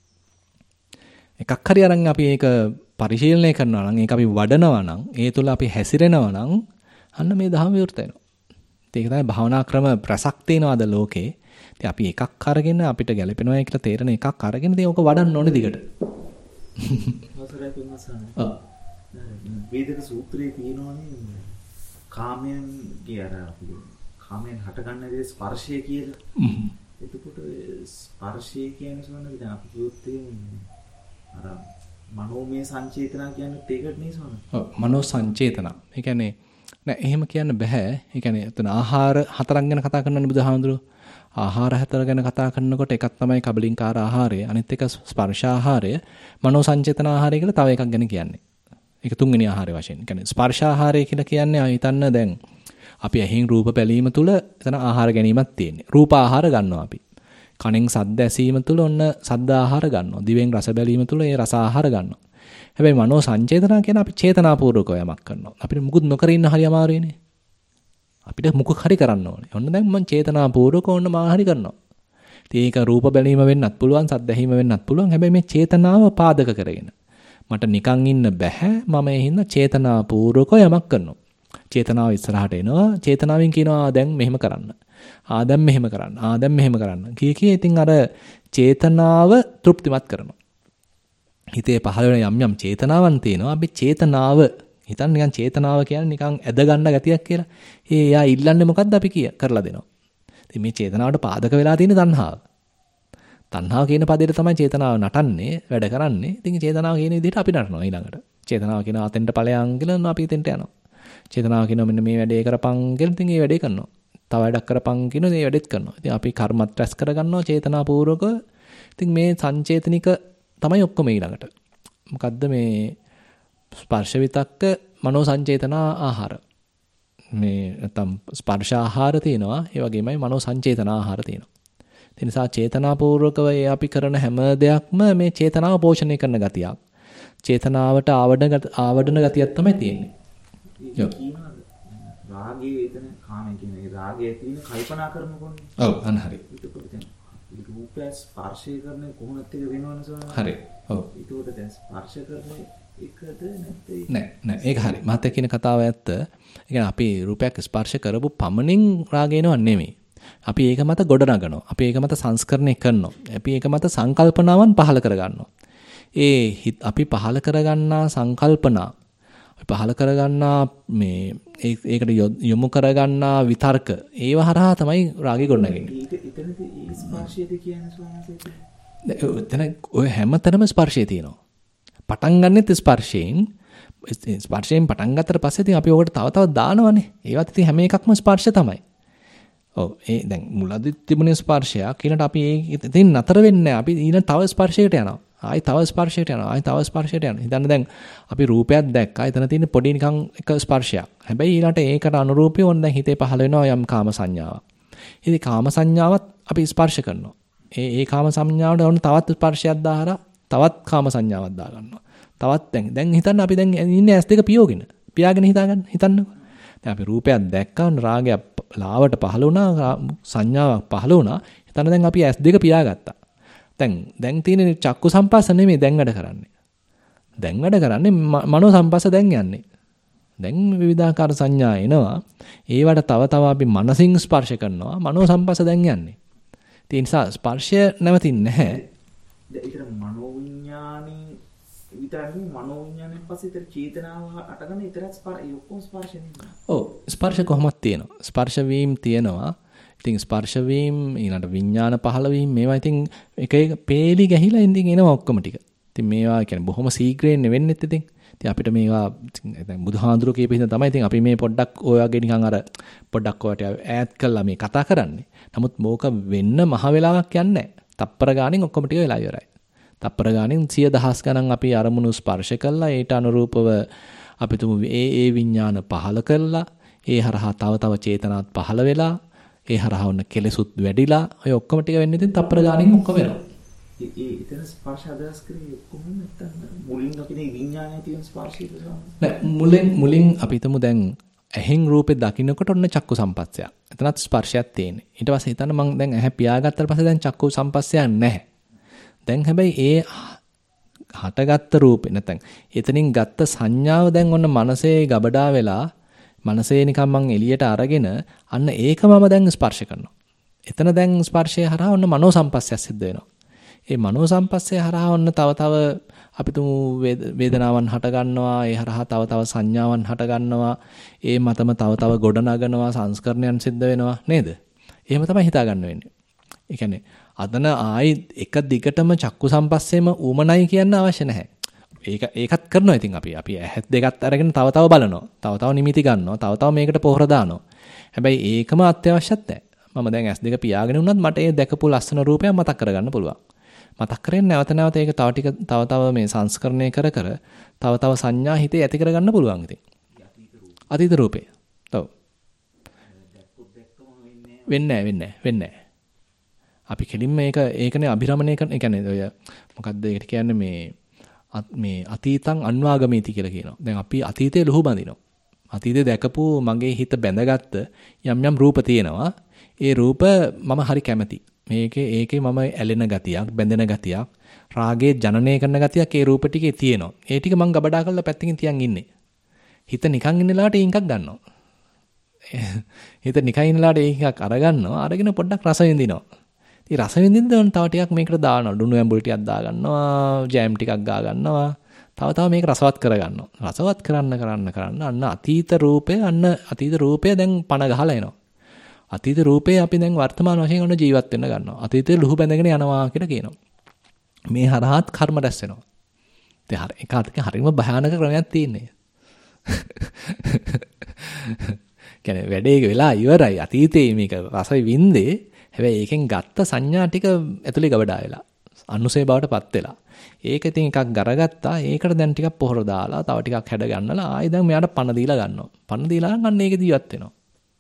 එකක් හරි අරන් අපි ඒක පරිශීලනය කරනවා නම්, ඒක අපි වඩනවා නම්, ඒ තුල අපි හැසිරෙනවා නම් අන්න මේ දහම විවෘත වෙනවා. ඒක තමයි භාවනා ක්‍රම රසක් තියෙනවා අද ලෝකේ. ඉතින් අපි එකක් අරගෙන අපිට ගැලපෙනවා කියලා තේරෙන එකක් අරගෙන ඉතින් ඕක වඩන්න ඕනේ දිගට. අවසරයි පින්වත්නි. ඔව්. වේදක සූත්‍රයේ තියෙනවානේ කාමයන් කියන කාමයන් හටගන්න දේ ස්පර්ශය කියලා. හ්ම්. එතකොට ස්පර්ශය කියන්නේ සෝනද දැන් අපි කිව්වොත් අර මනෝමය සංචේතනා කියන්නේ ඒකට නේ සෝන. ඔව් මනෝ සංචේතනා. ඒ කියන්නේ නෑ එහෙම කියන්න බෑ. ඒ කියන්නේ එතන ආහාර හතරක් ගැන කතා කරනනේ බුදුහාමුදුරුවෝ. ආහාර හතර ගැන කතා කරනකොට එකක් තමයි කබලින්කාර ආහාරය, අනිත් එක ස්පර්ශ ආහාරය, මනෝ සංචේතන ආහාරය කියලා තව එකක් ගැන කියන්නේ. ඒක තුන්වෙනි ආහාරය වශයෙන්. ඒ කියන්නේ ස්පර්ශ ආහාරය කියලා කියන්නේ හිතන්න දැන් අපි ඇහෙන් රූප බැලීම තුළ එතන ආහාර ගැනීමක් තියෙන්නේ. රූප ආහාර ගන්නවා අපි. කනෙන් ශබ්ද ඇසීම තුළ ඔන්න ශබ්ද ආහාර ගන්නවා. දිවෙන් රස බැලීම තුළ ඒ රස ආහාර ගන්නවා. හැබැයි මනෝ සංචේතන කියන අපි චේතනාපූර්වකව යමක් කරනවා. අපිට මුකුත් නොකර ඉන්න හරි අමාරුයිනේ. අපිට මුකුත් හරි කරන්න ඕනේ. ඔන්න දැන් මම චේතනාපූර්වක ඔන්න මා හරි කරනවා. ඉතින් ඒක රූප බැලීම වෙන්නත් පුළුවන්, සද්ද ඇහිම වෙන්නත් පුළුවන්. හැබැයි මේ චේතනාව පාදක කරගෙන. මට නිකන් ඉන්න බෑ. මම ඒ හින්දා චේතනාපූර්වක යමක් කරනවා. චේතනාව ඉස්සරහට එනවා. චේතනාවෙන් කියනවා දැන් මෙහෙම කරන්න. ආ දැන් මෙහෙම කරන්න. ආ දැන් මෙහෙම කරන්න. කී කී ඉතින් අර චේතනාව තෘප්තිමත් කරනවා. හිතේ පහළ වෙන යම් යම් චේතනාවන් තියෙනවා. අපි චේතනාව හිතන්න නිකන් චේතනාව කියන්නේ නිකන් ඇද ගන්න ගතියක් කියලා. ඒ එයා ඉල්ලන්නේ මොකද්ද අපි කිය කරලා දෙනවා. ඉතින් මේ චේතනාවට පාදක වෙලා තියෙන තණ්හාව. තණ්හාව කියන පදේට තමයි චේතනාව නටන්නේ, වැඩ කරන්නේ. ඉතින් චේතනාව කියන විදිහට අපි නටනවා ඊළඟට. චේතනාව කියන අතෙන්ට ඵලයන් කියලා අපි එතෙන්ට යනවා. චේතනාව කියන මෙන්න මේ වැඩේ කරපන් කියලා ඉතින් ඒ වැඩේ කරනවා. තව වැඩක් කරපන් කියන මේ වැඩෙත් කරනවා. ඉතින් අපි කර්මත් රැස් කරගන්නවා චේතනාපූර්වක. ඉතින් මේ සංචේතනික තමයි ඔක්කොම ඊළඟට. මොකද්ද මේ ස්පර්ශ විතක්ක මනෝ සංචේතන ආහාර. මේ නැත්තම් ස්පර්ශ ආහාර තියෙනවා. ඒ වගේමයි මනෝ සංචේතන ආහාර තියෙනවා. ඒ නිසා චේතනාපූර්වකව අපි කරන හැම දෙයක්ම මේ චේතනාව පෝෂණය කරන ගතියක්. චේතනාවට ආවඩන ආවඩන ගතියක් තමයි තියෙන්නේ. රාගයේ එතන කාමයේ කියන්නේ රාගයේ තියෙන කල්පනා කරනකොනේ. ඔව් අන්න හරි. රූපය ස්පර්ශය කරන කොහොමද ඒක වෙනවනේ සෝන. හරි. ඔව්. ඒකෝට දැන් ස්පර්ශ කරන එකද නැත්නම් නෑ නෑ ඒක හරි. මහත් කියන කතාව ඇත්ත. ඒ කියන්නේ අපි රූපයක් ස්පර්ශ කරපු පමණින් රාගේනව නෙමෙයි. අපි ඒක මත ගොඩ නගනවා. අපි ඒක මත සංස්කරණය කරනවා. අපි ඒක මත සංකල්පනාවන් පහල කරගන්නවා. ඒ අපි පහල කරගන්නා සංකල්පනා පහල කරගන්නා මේ ඒකට යොමු කරගන්නා විතර්ක ඒව හරහා තමයි රාගය ගොඩනගන්නේ. ඒක එතනදී ස්පර්ශයද කියන්නේ ස්වාමීන් එතන ඔය හැමතැනම ස්පර්ශය තියෙනවා. පටන් ගන්නෙත් ස්පර්ශයෙන් ස්පර්ශයෙන් පටන් ගත්තට පස්සේ ඉතින් අපි ඕකට තව තව දානවනේ. ඒවත් ඉතින් හැම එකක්ම ස්පර්ශ තමයි. ඔව් ඒ දැන් මුලදී තිබුණේ ස්පර්ශයක් ඊළඟට අපි ඒ ඉතින් නතර වෙන්නේ නැහැ. අපි ඊළඟ තව ස්පර්ශයකට යනවා. ආයි තව ස්පර්ශයට යනවා. ආයි තව ස්පර්ශයට යනවා. හිතන්න දැන් අපි රූපයක් දැක්කා. එතන තියෙන පොඩි නිකන් එක ස්පර්ශයක්. හැබැයි ඊළඟට ඒකට අනුරූපීව ඕන දැන් හිතේ පහළ වෙනවා යම් කාම සංඥාවක්. ඉතින් කාම සංඥාවත් අපි ස්පර්ශ කරනවා. ඒ ඒ කාම සංඥාවට ඕන තවත් ස්පර්ශයක් දාහලා තවත් කාම සංඥාවක් දා ගන්නවා. තවත් දැන් දැන් හිතන්න අපි දැන් ඉන්නේ ඇස් දෙක පියෝගෙන. පියාගෙන හිතාගන්න හිතන්නකෝ. දැන් අපි රූපයක් දැක්කා රාගයක් ලාවට පහළ වුණා සංඥාවක් පහළ වුණා. හිතන්න දැන් අපි ඇස් දෙක පියාගත්තා. දැන් දැන් තියෙන චක්කු සම්පස්ස නෙමෙයි දැන් වැඩ කරන්නේ. දැන් වැඩ කරන්නේ මනෝ සම්පස්ස දැන් යන්නේ. දැන් විවිධාකාර සංඥා එනවා. ඒවට තව තව අපි මනසින් ස්පර්ශ කරනවා. මනෝ සම්පස්ස දැන් යන්නේ. ඒ නිසා ස්පර්ශය නැවතින්නේ නැහැ. ඒතර මනෝ විඥානේ විතරනේ මනෝ විඥානේ පස්සේ ඒතර චේතනාව අටගන්න ඒතර ස්පර්ශ ඔක්කොම ස්පර්ශ නෙමෙයි. ඔව් ස්පර්ශ කොහොමද තියෙනවා? ස්පර්ශ වීම තියෙනවා. ඉතින් ස්පර්ශ වීම ඊළඟ විඥාන පහළ වීම මේවා ඉතින් එක එක පේලි ගහිලා ඉඳින් එනවා ඔක්කොම ටික. ඉතින් මේවා කියන්නේ බොහොම සීක්‍රයෙන් වෙන්නෙත් ඉතින්. ඉතින් අපිට මේවා දැන් බුදුහාඳුරු කියපු හින්දා තමයි ඉතින් අපි මේ පොඩ්ඩක් ඔය වගේ නිකන් අර පොඩ්ඩක් ඔයට ඈඩ් කරලා මේ කතා කරන්නේ. නමුත් මේක වෙන්න මහ වෙලාවක් යන්නේ නැහැ. තප්පර ගාණෙන් ඔක්කොම ටික වෙලා ඉවරයි. තප්පර ගාණෙන් සිය දහස් ගණන් අපි අරමුණු ස්පර්ශ කළා. ඒට අනුරූපව අපි තුමු ඒ ඒ විඥාන පහළ කළා. ඒ හරහා තව තව චේතනාත් පහළ වෙලා ඒ හරහා වුණ කෙලෙසුත් වැඩිලා ඔය ඔක්කොම ටික වෙන්නේ ඉතින් තප්පර ගාණෙන් ඔක්කොම වෙනවා. ඒ ඒ ඊතර ස්පර්ශ අදහස් කරේ කොහොමද නැත්තම් මුලින් අපි මේ විඥානයේ තියෙන ස්පර්ශය නෑ මුලින් මුලින් අපි හිතමු දැන් ඇහෙන් රූපේ දකින්නකොට ඔන්න චක්කු සම්පස්සයක්. එතනත් ස්පර්ශයක් තියෙන්නේ. ඊට පස්සේ හිතන්න මම දැන් ඇහැ පියාගත්තාට පස්සේ දැන් චක්කු සම්පස්සයක් නැහැ. දැන් හැබැයි ඒ හටගත්ත රූපේ නැත්නම් එතනින් ගත්ත සංඥාව දැන් ඔන්න මනසේ ගබඩා වෙලා මනසේ නිකන් මං එළියට අරගෙන අන්න ඒක මම දැන් ස්පර්ශ කරනවා. එතන දැන් ස්පර්ශය හරහා ඔන්න මනෝ සම්පස්සයක් සිද්ධ වෙනවා. ඒ මනෝ සම්පස්සය හරහා ඔන්න තව තව අපි තුමු වේදනාවන් හට ගන්නවා. ඒ හරහා තව තව සංඥාවන් හට ගන්නවා. ඒ මතම තව තව ගොඩ නගනවා සංස්කරණයන් සිද්ධ වෙනවා නේද? එහෙම තමයි හිතා ගන්න වෙන්නේ. ඒ කියන්නේ අදන ආයි එක දිගටම චක්කු සම්පස්සෙම ඌමනයි කියන්න අවශ්‍ය නැහැ. ඒක ඒකත් කරනවා ඉතින් අපි අපි ඇහත් දෙකත් අරගෙන තව තව බලනවා. තව තව නිමිති ගන්නවා. තව තව මේකට පොහොර දානවා. හැබැයි ඒකම අත්‍යවශ්‍යත් නැහැ. මම දැන් ඇස් දෙක පියාගෙන වුණත් මට ඒ දැකපු ලස්සන රූපයක් මතක් කරගන්න පුළුවන්. මතක් කරගෙන නැවත නැවත ඒක තව ටික තව තව මේ සංස්කරණය කර කර තව තව සංඥා හිතේ ඇති කරගන්න පුළුවන් ඉතින්. අතීත රූපේ. ඔව්. වෙන්නේ නැහැ වෙන්නේ නැහැ වෙන්නේ නැහැ. අපි කෙලින්ම මේක ඒකනේ අභිරමණය කරන. ඒ කියන්නේ ඔය මොකද්ද ඒකට කියන්නේ මේ මේ අතීතං අන්වාගමේති කියලා කියනවා. දැන් අපි අතීතයේ ලුහු බඳිනවා. අතීතයේ දැකපු මගේ හිත බැඳගත්ත යම් යම් රූප තියෙනවා. ඒ රූප මම හරි කැමති. මේකේ ඒකේ මම ඇලෙන ගතියක්, බැඳෙන ගතියක්, රාගයේ ජනනය කරන ගතියක් ඒ රූප ටිකේ තියෙනවා. ඒ ටික මම ගබඩා කරලා පැත්තකින් තියන් ඉන්නේ. හිත නිකන් ඉන්න ලාට ඒකක් ගන්නවා. හිත නිකන් ඉන්න ලාට ඒකක් අරගන්නවා. අරගෙන පොඩ්ඩක් රස විඳිනවා. ඉතින් රස විඳින්න තව ටිකක් මේකට දානවා. ලුණු ඇඹුල් ටිකක් දා ගන්නවා, ජෑම් ටිකක් ගා ගන්නවා. තව තව මේක රසවත් කර ගන්නවා. රසවත් කරන්න කරන්න කරන්න අන්න අතීත රූපය අන්න අතීත රූපය දැන් පණ ගහලා එනවා. අතීත රූපේ අපි දැන් වර්තමාන වශයෙන් ඔන්න ජීවත් වෙන්න ගන්නවා. අතීතේ ලුහු බැඳගෙන යනවා කියලා කියනවා. මේ හරහාත් කර්ම රැස් වෙනවා. ඉතින් හරි ඒක අතක හරිම භයානක ක්‍රමයක් තියෙන්නේ. කියන්නේ වැඩේ වෙලා ඉවරයි. අතීතේ මේක රස වින්දේ. හැබැයි ඒකෙන් ගත්ත සංඥා ටික ඇතුලේ ගබඩා වෙලා. අනුසේ බවටපත් වෙලා. ඒක ඉතින් එකක් ගරගත්තා. ඒකට දැන් ටිකක් පොහොර දාලා තව ටිකක් හැඩ ගන්නලා ආයෙ දැන් මෙයාට පණ දීලා ගන්නවා. පණ දීලා නම් අන්න ඒක ජීවත් වෙනවා.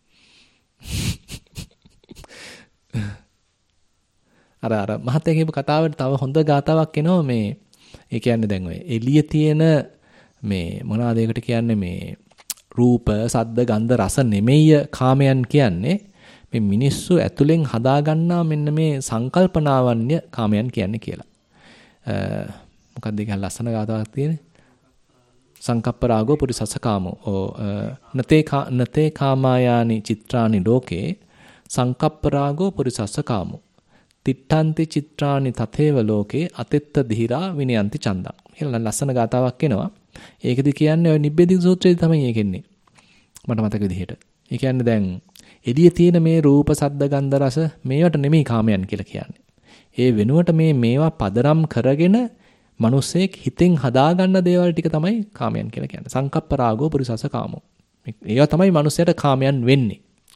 අර අර මහත්තයා කියපු කතාවට තව හොඳ ගාතාවක් එනවා මේ. ඒ කියන්නේ දැන් ඔය එළිය තියෙන මේ මොනවාද ඒකට කියන්නේ මේ රූප, සද්ද, ගන්ධ, රස නෙමෙයි කාමයන් කියන්නේ. මේ මිනිස්සු ඇතුලෙන් හදාගන්නා මෙන්න මේ සංකල්පනාවන්‍ය කාමයන් කියන්නේ කියලා. මොකක්ද ඒක ලස්සන ගාතාවක් තියෙන්නේ? සංකප්ප රාගෝ පුරිසස්ස කාමෝ. ඕ නතේ නතේ කාමායානි චිත්‍රානි ලෝකේ සංකප්ප රාගෝ පුරිසස්ස කාමෝ. තිට්ඨන්ති චිත්‍රානි තතේව ලෝකේ අතෙත්ත ධීරා විනයන්ති චන්දං. කියලා ලස්සන ගාතාවක් එනවා. ඒකෙදි කියන්නේ ඔය නිබ්බේධි සූත්‍රයේදී තමයි ඒකෙන්නේ. මට මතක විදිහට. ඒ කියන්නේ දැන් එළිය තියෙන මේ රූප, සද්ද, ගන්ධ, රස මේවට නෙමෙයි කාමයන් කියලා කියන්නේ. ඒ වෙනුවට මේ මේවා පදනම් කරගෙන මිනිස්සෙක් හිතෙන් හදාගන්න දේවල් ටික තමයි කාමයන් කියලා කියන්නේ. සංකප්ප රාගෝ පුරිසස්ස කාමෝ. ඒවා තමයි මිනිස්සයාට කාමයන් වෙන්නේ.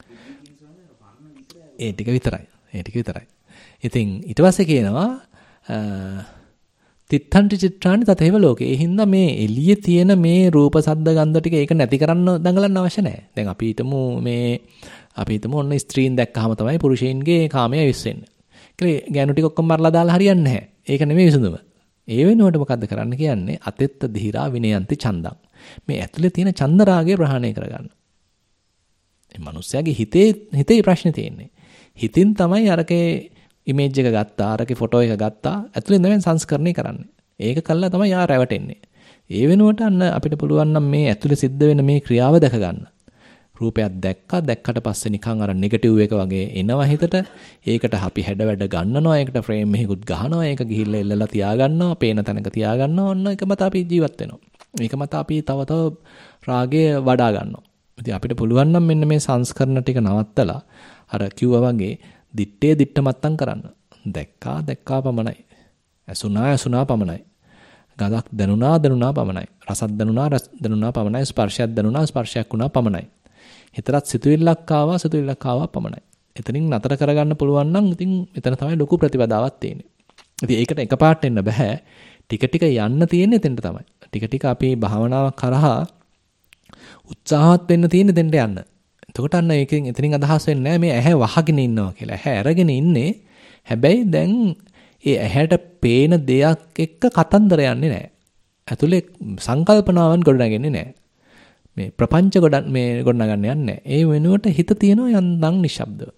ඒ ටික විතරයි. ඒ ටික විතරයි. ඉතින් ඊට පස්සේ කියනවා තිත්තන්ටි චිත්‍රානි තතේව ලෝකේ. ඒ හින්දා මේ එළියේ තියෙන මේ රූප සද්ද ගන්ධ ටික ඒක නැති කරන්න දඟලන්න අවශ්‍ය නැහැ. දැන් අපි හිතමු මේ අපි හිතමු ඔන්න ස්ත්‍රීන් දැක්කහම තමයි පුරුෂයින්ගේ කාමය විශ්වෙන්නේ. ඒකේ ගෑනු ටික ඔක්කොම මරලා දාලා හරියන්නේ නැහැ. ඒක නෙමෙයි විසඳුම. ඒ වෙනුවට මොකද්ද කරන්න කියන්නේ? අතෙත්ත දිහිරා විනයන්ති ඡන්දං. මේ ඇතුලේ තියෙන ඡන්ද රාගය ප්‍රහාණය කරගන්න. මේ මිනිස්යාගේ හිතේ හිතේ ප්‍රශ්නේ තියෙන්නේ. හිතින් තමයි අරකේ ඉමේජ් එක ගත්තා, අරකේ ෆොටෝ එක ගත්තා. ඇතුලෙන් තමයි සංස්කරණය කරන්නේ. ඒක කළා තමයි යා රැවටෙන්නේ. ඒ වෙනුවට අන්න අපිට පුළුවන් නම් මේ ඇතුලේ සිද්ධ වෙන මේ ක්‍රියාව දැක ගන්න. රූපයක් දැක්කා, දැක්කට පස්සේ නිකන් අර නෙගටිව් එක වගේ එනවා හිතට. ඒකට අපි හැඩ වැඩ ගන්නනවා, ඒකට ෆ්‍රේම් එකකුත් ගහනවා, ඒක ගිහිල්ලා එල්ලලා තියා ගන්නවා, පේන තැනක තියා ගන්නවා. ඔන්න ඒක මත අපි ජීවත් වෙනවා. ඒක මත අපි තව තව රාගය වඩා ගන්නවා. ඉතින් අපිට පුළුවන් නම් මෙන්න මේ සංස්කරණ ටික නවත්තලා අර කිව්වා වගේ දිත්තේ දිත්ත මත්තම් කරන්න. දැක්කා දැක්කා පමණයි. ඇසුණා ඇසුණා පමණයි. ගඳක් දැනුණා දැනුණා පමණයි. රසක් දැනුණා රස දැනුණා පමණයි. ස්පර්ශයක් දැනුණා ස්පර්ශයක් වුණා පමණයි. හිතරත් සිතුවිල්ලක් ආවා සිතුවිල්ලක් ආවා පමණයි. එතනින් නතර කරගන්න පුළුවන් නම් ඉතින් එතන තමයි ලොකු ප්‍රතිපදාවක් තියෙන්නේ. ඉතින් ඒකට එකපාරට එන්න බෑ. ටික ටික යන්න තියෙන්නේ එතෙන්ට තමයි. ටික ටික අපි භාවනාව කරහා උත්සාහවත් වෙන්න තියෙන්නේ එතෙන්ට යන්න. එතකොට අන්න ඒකෙන් එතනින් අදහස් වෙන්නේ නැහැ මේ ඇහැ වහගෙන ඉන්නවා කියලා. ඇහැ අරගෙන ඉන්නේ. හැබැයි දැන් ඒ ඇහැට පේන දෙයක් එක්ක කතන්දර යන්නේ නැහැ. ඇතුලේ සංකල්පනාවන් ගොඩනගන්නේ නැහැ. මේ ප්‍රපංච ගොඩ මේ ගොඩනගන්න යන්නේ නැහැ. ඒ වෙනුවට හිත තියෙනවා යන්දන් නිශ්ශබ්දව.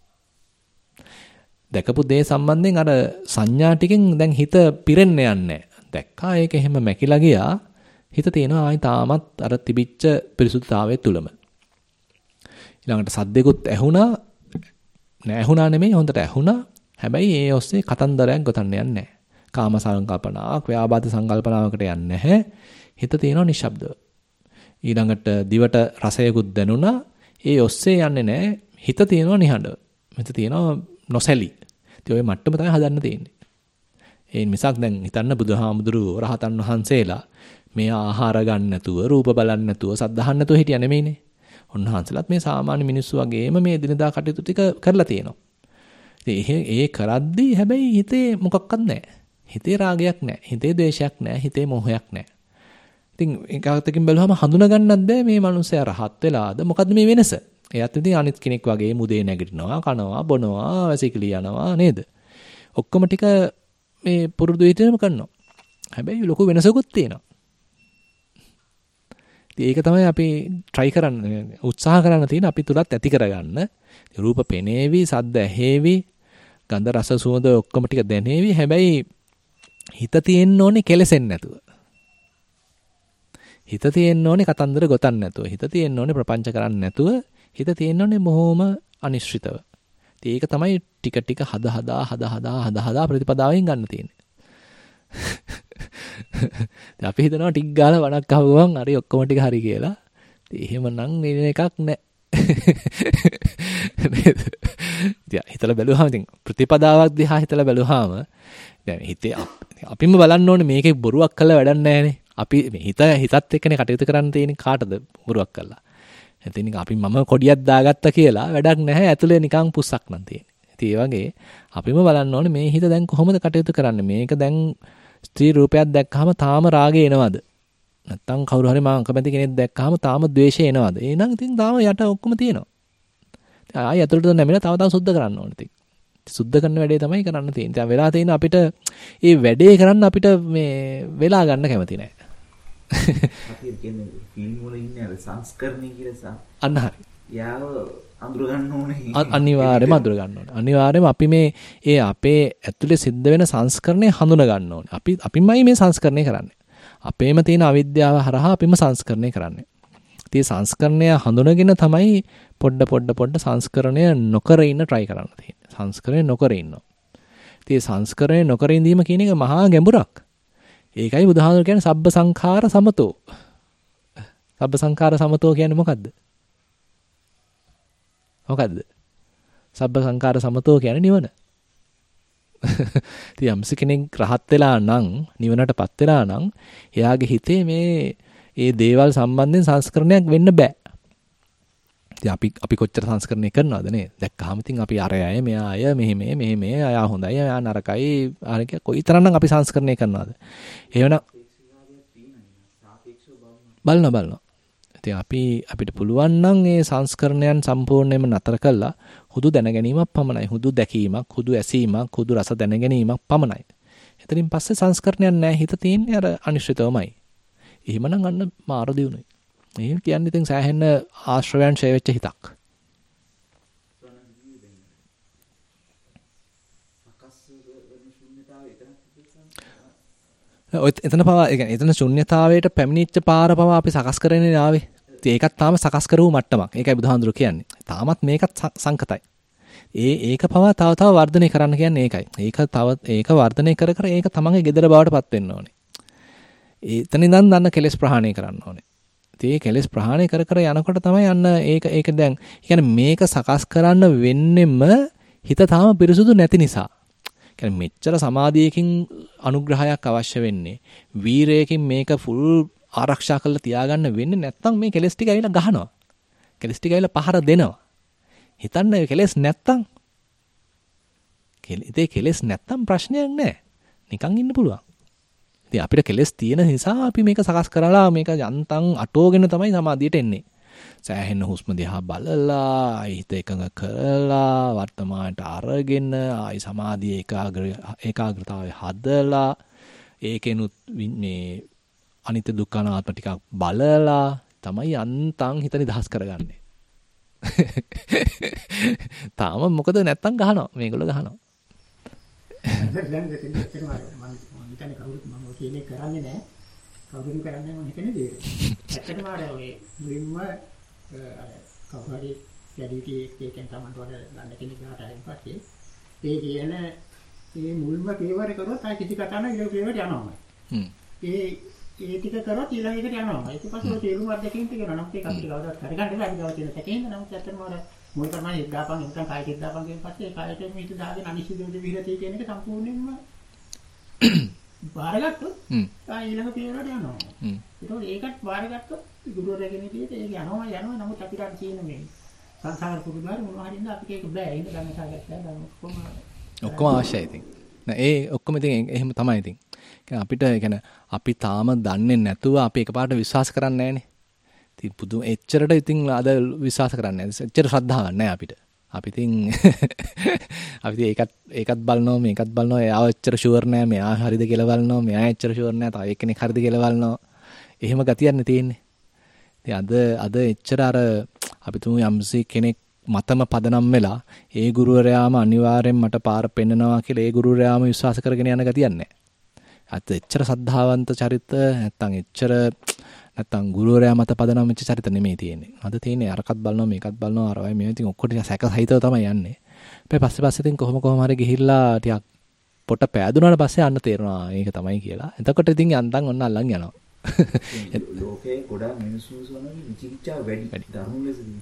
දැකපු දේ සම්බන්ධයෙන් අර සංඥා ටිකෙන් දැන් හිත පිරෙන්න යන්නේ. දැක්කා ඒක එහෙම මැකිලා ගියා. හිත තියෙනවා ආයි තාමත් අර තිබිච්ච පිරිසුදුතාවයේ තුලම. ඊළඟට සද්දෙකුත් ඇහුණා. නෑ ඇහුණා නෙමෙයි හොඳට ඇහුණා. හැබැයි ඒ ඔස්සේ කතන්දරයක් ගොතන්න යන්නේ නැහැ. කාම සංකල්පනාවක්, ව්‍යාපාද සංකල්පනාවකට යන්නේ නැහැ. හිත තියෙනවා නිශ්ශබ්දව. ඊළඟට දිවට රසයකුත් දැනුණා. ඒ ඔස්සේ යන්නේ නැහැ. හිත තියෙනවා නිහඬව. හිත තියෙනවා නොසැලී. ඉතින් ওই මට්ටම තමයි හදන්න තියෙන්නේ. ඒ මිසක් දැන් හිතන්න බුදුහාමුදුරුවෝ රහතන් වහන්සේලා මේ ආහාර ගන්න නැතුව, රූප බලන්න නැතුව, සද්ද අහන්න නැතුව හිටියා නෙමෙයිනේ. උන්වහන්සේලාත් මේ සාමාන්‍ය මිනිස්සු වගේම මේ දිනදා කටයුතු ටික කරලා තියෙනවා. ඉතින් ඒ කරද්දී හැබැයි හිතේ මොකක්වත් නැහැ. හිතේ රාගයක් නැහැ. හිතේ ද්වේෂයක් නැහැ. හිතේ මොහයක් නැහැ. ඉතින් ඒකකින් බැලුවම හඳුනා ගන්නත් බෑ මේ මිනිස්සයා රහත් වෙලාද මොකද්ද මේ වෙනස? එයාත් ඉතින් අනිත් කෙනෙක් වගේ මුදේ නැගිටිනවා, කනවා, බොනවා, වැසිකිලි යනවා නේද? ඔක්කොම ටික මේ පුරුදු විදිහටම කරනවා. හැබැයි ලොකු වෙනසකුත් තියෙනවා. ඉතින් ඒක තමයි අපි try කරන්න උත්සාහ කරන්න තියෙන අපි තුලත් ඇති කරගන්න. රූප පෙනේවි, සද්ද ඇහෙවි, ගන්ධ රස සුවඳ ඔක්කොම ටික දැනේවි. හැබැයි හිත තියෙන්න ඕනේ කෙලෙසෙන්නේ නැතුව. හිත තියෙන්න ඕනේ කතන්දර ගොතන්න නැතුව. හිත තියෙන්න ඕනේ ප්‍රපංච කරන්න නැතුව. හිත තියෙන්න ඕනේ බොහොම අනිශ්චිතව. ඉතින් ඒක තමයි ටික ටික හද හදා හද හදා හද හදා ප්‍රතිපදාවෙන් ගන්න තියෙන්නේ. දැන් අපි හිතනවා ටික ගාලා වණක් අහුවම හරි ඔක්කොම ටික හරි කියලා. ඉතින් එහෙමනම් වෙන එකක් නැහැ. නේද? ඉතින් හිතලා බැලුවාම ඉතින් ප්‍රතිපදාවක් දිහා හිතලා බැලුවාම දැන් හිතේ අපිම බලන්න ඕනේ මේකේ බොරුවක් කළා වැඩක් නැහැනේ. අපි හිත හිතත් එක්කනේ කටයුතු කරන්න තියෙන්නේ කාටද බොරුවක් කළා. ඉතින් අපි මම කොඩියක් දාගත්තා කියලා වැඩක් නැහැ. ඇතුලේ නිකන් පුස්සක් නම් තියෙන්නේ. ඉතින් ඒ වගේ අපිම බලන්න ඕනේ මේ හිත දැන් කොහොමද කටයුතු කරන්නේ? මේක දැන් ස්ත්‍රී රූපයක් දැක්කහම තාම රාගය එනවද? නැත්තම් කවුරු හරි මම අකමැති කෙනෙක් දැක්කහම තාම ද්වේෂය එනවද? එහෙනම් ඉතින් තාම යට ඔක්කොම තියෙනවා. ඉතින් ආයෙ අතුලට නැමිලා තව තව සුද්ධ කරන්න ඕනේ ඉතින්. සුද්ධ කරන වැඩේ තමයි කරන්න තියෙන්නේ. දැන් වෙලා තියෙන අපිට මේ වැඩේ කරන්න අපිට මේ වෙලා ගන්න කැමති නැහැ. අපි කියන්නේ ෆිල්ම් වල ඉන්නේ අර සංස්කරණය කියලා අන්න හරි. යාව අඳුර ගන්න ඕනේ. අනිවාර්යයෙන්ම අඳුර ගන්න ඕනේ. අනිවාර්යයෙන්ම අපි මේ ඒ අපේ ඇතුලේ සිද්ධ වෙන සංස්කරණය හඳුනා ගන්න ඕනේ. අපි අපිමයි මේ සංස්කරණය කරන්නේ. අපේම තියෙන අවිද්‍යාව හරහා අපිම සංස්කරණය කරන්නේ. ඉතින් සංස්කරණය හඳුනගෙන තමයි පොඩ පොඩ පොඩ සංස්කරණය නොකර ඉන්න try කරන්න තියෙන්නේ. සංස්කරණය නොකර ඉන්නවා. ඉතින් සංස්කරණය නොකර ඉඳීම කියන එක මහා ගැඹුරක්. ඒකයි බුදුහාමුදුරුවෝ කියන්නේ සබ්බ සංඛාර සමතෝ. සබ්බ සංඛාර සමතෝ කියන්නේ මොකද්ද? මොකද්ද? සබ්බ සංඛාර සමතෝ කියන්නේ නිවන. ඉතින් යම්සි කෙනෙක් රහත් වෙලා නම් නිවනටපත් වෙලා නම් එයාගේ හිතේ මේ ඒ දේවල් සම්බන්ධයෙන් සංස්කරණයක් වෙන්න බෑ. ඉතින් අපි අපි කොච්චර සංස්කරණය කරනවද නේ? දැක්කහම ඉතින් අපි අර අය මෙයා අය මෙහෙ මේ මෙහෙ මේ අය හොඳයි අය නරකයි අර කොයිතරම්නම් අපි සංස්කරණය කරනවද? එහෙවනම් බලන බලන. ඉතින් අපි අපිට පුළුවන් නම් මේ සංස්කරණයන් සම්පූර්ණයෙන්ම නතර කළා හුදු දැනගැනීමක් පමණයි. හුදු දැකීමක්, හුදු ඇසීමක්, හුදු රස දැනගැනීමක් පමණයි. එතනින් පස්සේ සංස්කරණයක් නැහැ. හිත තියෙන්නේ අර අනිශ්චිතවමයි. එහෙමනම් අන්න මාර දියුණුයි. එහෙම කියන්නේ ඉතින් සෑහෙන ආශ්‍රවයන් ඡය වෙච්ච හිතක්. ඔය එතන පවා ඒ කියන්නේ එතන ශුන්්‍යතාවයට පැමිණිච්ච පාර පවා අපි සකස් කරගෙන ආවේ. ඉතින් ඒකත් තාම සකස් කරවූ මට්ටමක්. ඒකයි බුදුහාඳුරු කියන්නේ. තාමත් මේකත් සංකතයි. ඒ ඒක පවා තව තව වර්ධනය කරන්න කියන්නේ ඒකයි. ඒක තව ඒක වර්ධනය කර කර ඒක තමන්ගේ gedara බවට පත් වෙන්න ඕනේ. එතන ඉඳන් දන්න කෙලෙස් ප්‍රහාණය කරන්න ඕනේ. ඉතින් ඒ කෙලෙස් ප්‍රහාණය කර කර යනකොට තමයි අන්න ඒක ඒක දැන් කියන්නේ මේක සකස් කරන්න වෙන්නෙම හිත තාම පිරිසුදු නැති නිසා. කියන්නේ මෙච්චර සමාධියකින් අනුග්‍රහයක් අවශ්‍ය වෙන්නේ. වීරයකින් මේක ෆුල් ආරක්ෂා කරලා තියාගන්න වෙන්නේ නැත්නම් මේ කෙලෙස් ටික ඇවිල්ලා ගහනවා. කෙලෙස් ටික ඇවිල්ලා පහර දෙනවා. හිතන්න මේ කෙලෙස් නැත්තම් කෙලෙස් කෙලෙස් නැත්තම් ප්‍රශ්නයක් නැහැ. නිකන් ඉන්න පුළුවන්. ඉතින් අපිට කෙලෙස් තියෙන නිසා අපි මේක සකස් කරලා මේක යන්තම් අටෝගෙන තමයි සමාධියට එන්නේ. සෑහෙන හුස්ම දිහා බලලා, හිත එකඟ කරලා, වර්තමානට අරගෙන, ආයි සමාධියේ ඒකාග්‍ර ඒකාග්‍රතාවය හදලා, ඒකෙනුත් මේ අනිත්‍ය දුක්ඛ අනාත්ම ටිකක් බලලා තමයි යන්තම් හිත නිදහස් කරගන්නේ. තාම මොකද නැත්තම් ගහනවා මේගොල්ලෝ ගහනවා. දැන් දෙතින් දෙතේ මම මම හිතන්නේ කවුරුත් මම ඔය කියන්නේ කරන්නේ නැහැ. කවුරුත් කරන්නේ මම හිතන්නේ දෙයක්. ඇත්තටම අර ඔය මුලින්ම අර කවුරු හරි යටිටි එකෙන් තමයි වල ගන්න කෙනෙක් ගහට ආයින් පස්සේ ඒ කියන මේ මුල්ම පේවර කරොත් ආයි කිසි කතාවක් නෑ ඊළඟ පේවරට යනවා. හ්ම්. ඒ ඒ ටික කරොත් ඊළඟ එකට යනවා. ඒක පස්සේ ඔය තේරුම් අධ්‍යක්ෂින් තියෙනවා. නම් ඒක අපිට කවදාවත් කරගන්න බෑ. අපි ගාව තියෙන තැකේන නම් ඇත්තටම අර මොල් කරනවා එක් දාපන් නැත්නම් කායික දාපන් කියන පස්සේ ඒ කායික මිහිත දාගෙන අනිශ්චිත විරතිය කියන එක සම්පූර්ණයෙන්ම බාරගත්තොත් ආ ඊළඟ පේවරට යනවා. හ්ම්. ඒකෝට ඒකත් බාරගත්තොත් ගුරුවරයාගෙන විදිහට ඒක යනවා යනවා නමුත් අපිට අර තියෙන මේ සංසාර පුරුද්දාර මොනවා හරි ඉඳ අපිට ඒක බෑ. ඒක ගන්න සාගත්තා දැන් ඔක්කොම ඔක්කොම අවශ්‍යයි ඉතින්. නෑ ඒ ඔක්කොම ඉතින් එහෙම තමයි ඉතින්. කියන්නේ අපිට කියන්නේ අපි තාම දන්නේ නැතුව අපි එකපාරට විශ්වාස කරන්නේ නැහනේ. ඉතින් පුදු එච්චරට ඉතින් අද විශ්වාස කරන්නේ නැහැ. එච්චර ශ්‍රද්ධාවක් නැහැ අපිට. අපි ඉතින් අපි ඒකත් ඒකත් බලනවා මේකත් බලනවා. එයාව එච්චර ෂුවර් නැහැ. මෙයා හරිද කියලා බලනවා. මෙයා එච්චර ෂුවර් නැහැ. තව එක්කෙනෙක් හරිද කියලා බලනවා. එහෙම ගතියක් නේ තියෙන්නේ. ඉතින් අද අද එච්චර අර අපි තුමු යම්සි කෙනෙක් මතම පදනම් වෙලා ඒ ගුරුවරයාම අනිවාර්යෙන් මට පාර පෙන්නනවා කියලා ඒ ගුරුවරයාම විශ්වාස කරගෙන යන ගතියක් නැහැ. අත එච්චර සද්ධාවන්ත චරිත නැත්තම් එච්චර නැත්තම් ගුරුවරයා මත පදනම් වෙච්ච චරිත නෙමෙයි තියෙන්නේ. අද තියෙන්නේ අරකට බලනවා මේකත් බලනවා අරවයි මේ ඉතින් ඔක්කොට සැක සහිතව තමයි යන්නේ. ඊපස්සේ පස්සේ පස්සේ ඉතින් කොහොම කොහම හරි ගිහිල්ලා ටිකක් පොට පෑදුනාට පස්සේ අන්න තේරෙනවා මේක තමයි කියලා. එතකොට ඉතින් යන්තම් ඔන්න අල්ලන් යනවා. ලෝකේ ගොඩාක් මිනිස්සු සොනවි විචිකිච්ඡාව වැඩි ධර්ම ලෙසදී.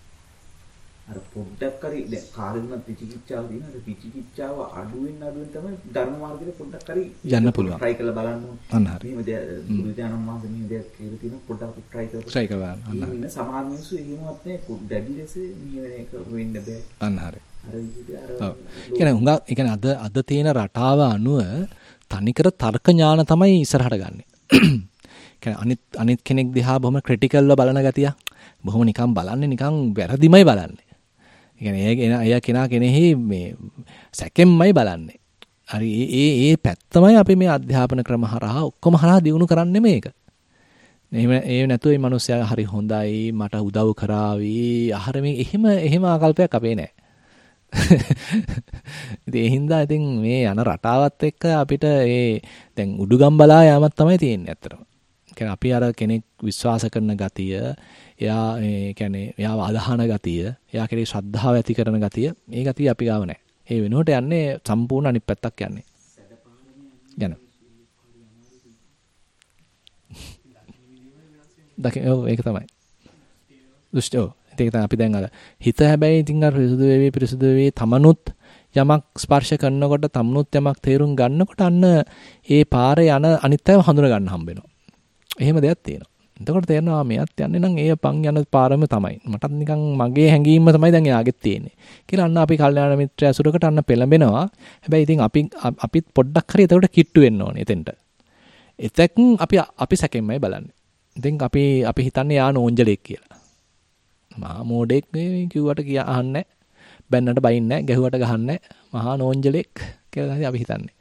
අර පොඩ්ඩක් හරි දැන් කාලෙන්නත් විචිකිච්ඡාව දින අර විචිකිච්ඡාව අඩුවෙන් අඩුවෙන් තමයි ධර්ම මාර්ගයට පොඩ්ඩක් හරි යන්න පුළුවන්. try කරලා බලන්න ඕන. අන්න හරි. මෙහෙම දෙයක් බුදුදානම් මාසේ මෙහෙම දෙයක් කියලා තියෙන පොඩ්ඩක් try කරලා try කරලා අන්න හරි. ඉන්න සමහර මිනිස්සු එහෙමවත් නේ දැඩි ලෙස මෙහෙම එක වෙන්න බෑ. අන්න හරි. අර විදිහට අර ඔව්. ඒ කියන්නේ හුඟක් ඒ කියන්නේ අද අද තියෙන රටාව අනුව තනිකර තර්ක ඥාන තමයි ඉස්සරහට ගන්නෙ. කියන්නේ අනිත් අනිත් කෙනෙක් දිහා බොහොම ක්‍රිටිකල්ව බලන ගතිය. බොහොම නිකන් බලන්නේ නිකන් වැරදිමයි බලන්නේ. ඒ කියන්නේ එයා කෙනා කෙනෙහි මේ සැකෙන්මයි බලන්නේ. හරි ඒ ඒ ඒ පැත්තමයි අපි මේ අධ්‍යාපන ක්‍රම හරහා ඔක්කොම හරහා දිනු කරන්නේ මේක. එහෙම ඒ නැතුව මේ මිනිස්සයා හරි හොඳයි මට උදව් කරાવી ආහාර මේ එහෙම එහෙම ආකල්පයක් අපේ නැහැ. ඉතින් ඒ හින්දා ඉතින් මේ යන රටාවත් එක්ක අපිට ඒ දැන් උඩුගම් බලා යාමක් තමයි තියෙන්නේ ඇත්තටම. කියන්නේ අපි අර කෙනෙක් විශ්වාස කරන ගතිය, එයා ඒ කියන්නේ එයාව අදහන ගතිය, එයා කෙරේ ශ්‍රද්ධාව ඇති කරන ගතිය, මේ ගතිය අපි ගාව නැහැ. ඒ වෙනුවට යන්නේ සම්පූර්ණ අනිත් පැත්තක් යන්නේ. යන. දකින්න ඔව් ඒක තමයි. දුෂ්ට ඔව් ඒක තමයි අපි දැන් අර හිත හැබැයි ඉතින් අර පිරිසුදු වෙවි පිරිසුදු වෙවි තමනුත් යමක් ස්පර්ශ කරනකොට තමනුත් යමක් තේරුම් ගන්නකොට අන්න ඒ පාරේ යන අනිත් අයව හඳුන ගන්න හම්බ වෙනවා. එහෙම දෙයක් තියෙනවා. එතකොට තේරෙනවා මෙයත් යන්නේ නම් ඒ පන් යන පාරම තමයි. මටත් නිකන් මගේ හැඟීම තමයි දැන් එයාගෙත් තියෙන්නේ. කියලා අන්න අපි කල්යාණ මිත්‍ර ඇසුරකට අන්න පෙළඹෙනවා. හැබැයි ඉතින් අපි අපිත් පොඩ්ඩක් හරි එතකොට කිට්ටු වෙන්න ඕනේ එතෙන්ට. එතෙක් අපි අපි සැකෙන්මයි බලන්නේ. ඉතින් අපි අපි හිතන්නේ යා නෝන්ජලෙක් කියලා. මහා මෝඩෙක් නේ කිව්වට කිය අහන්නේ. බැන්නට බයින්නේ නැහැ, ගැහුවට ගහන්නේ නැහැ. මහා නෝන්ජලෙක් කියලා අපි හිතන්නේ.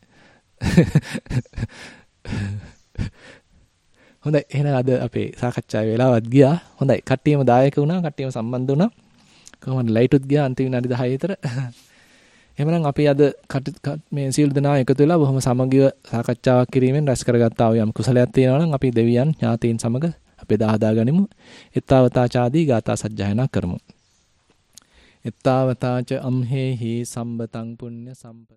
හොඳයි එහෙනම් අද අපේ සාකච්ඡාවේ වෙලාවත් ගියා. හොඳයි කට්ටියම දායක වුණා, කට්ටියම සම්බන්ධ වුණා. කොහොමද ලයිටුත් ගියා අන්තිම විනාඩි දහය විතර. එහෙනම් අපි අද මේ සීල දනා එකතු වෙලා බොහොම සමගිව සාකච්ඡාවක් කිරීමෙන් රැස් කරගත්තා වූ යම් කුසලයක් තියෙනවා නම් අපි දෙවියන් ඥාතීන් සමග අපි දාහදා ගනිමු. ඊත්තාවතා ചാදී ගාථා සජ්ජායනා කරමු. ඊත්තාවතාච අම්හෙහි සම්බතං පුඤ්ඤ සම්ප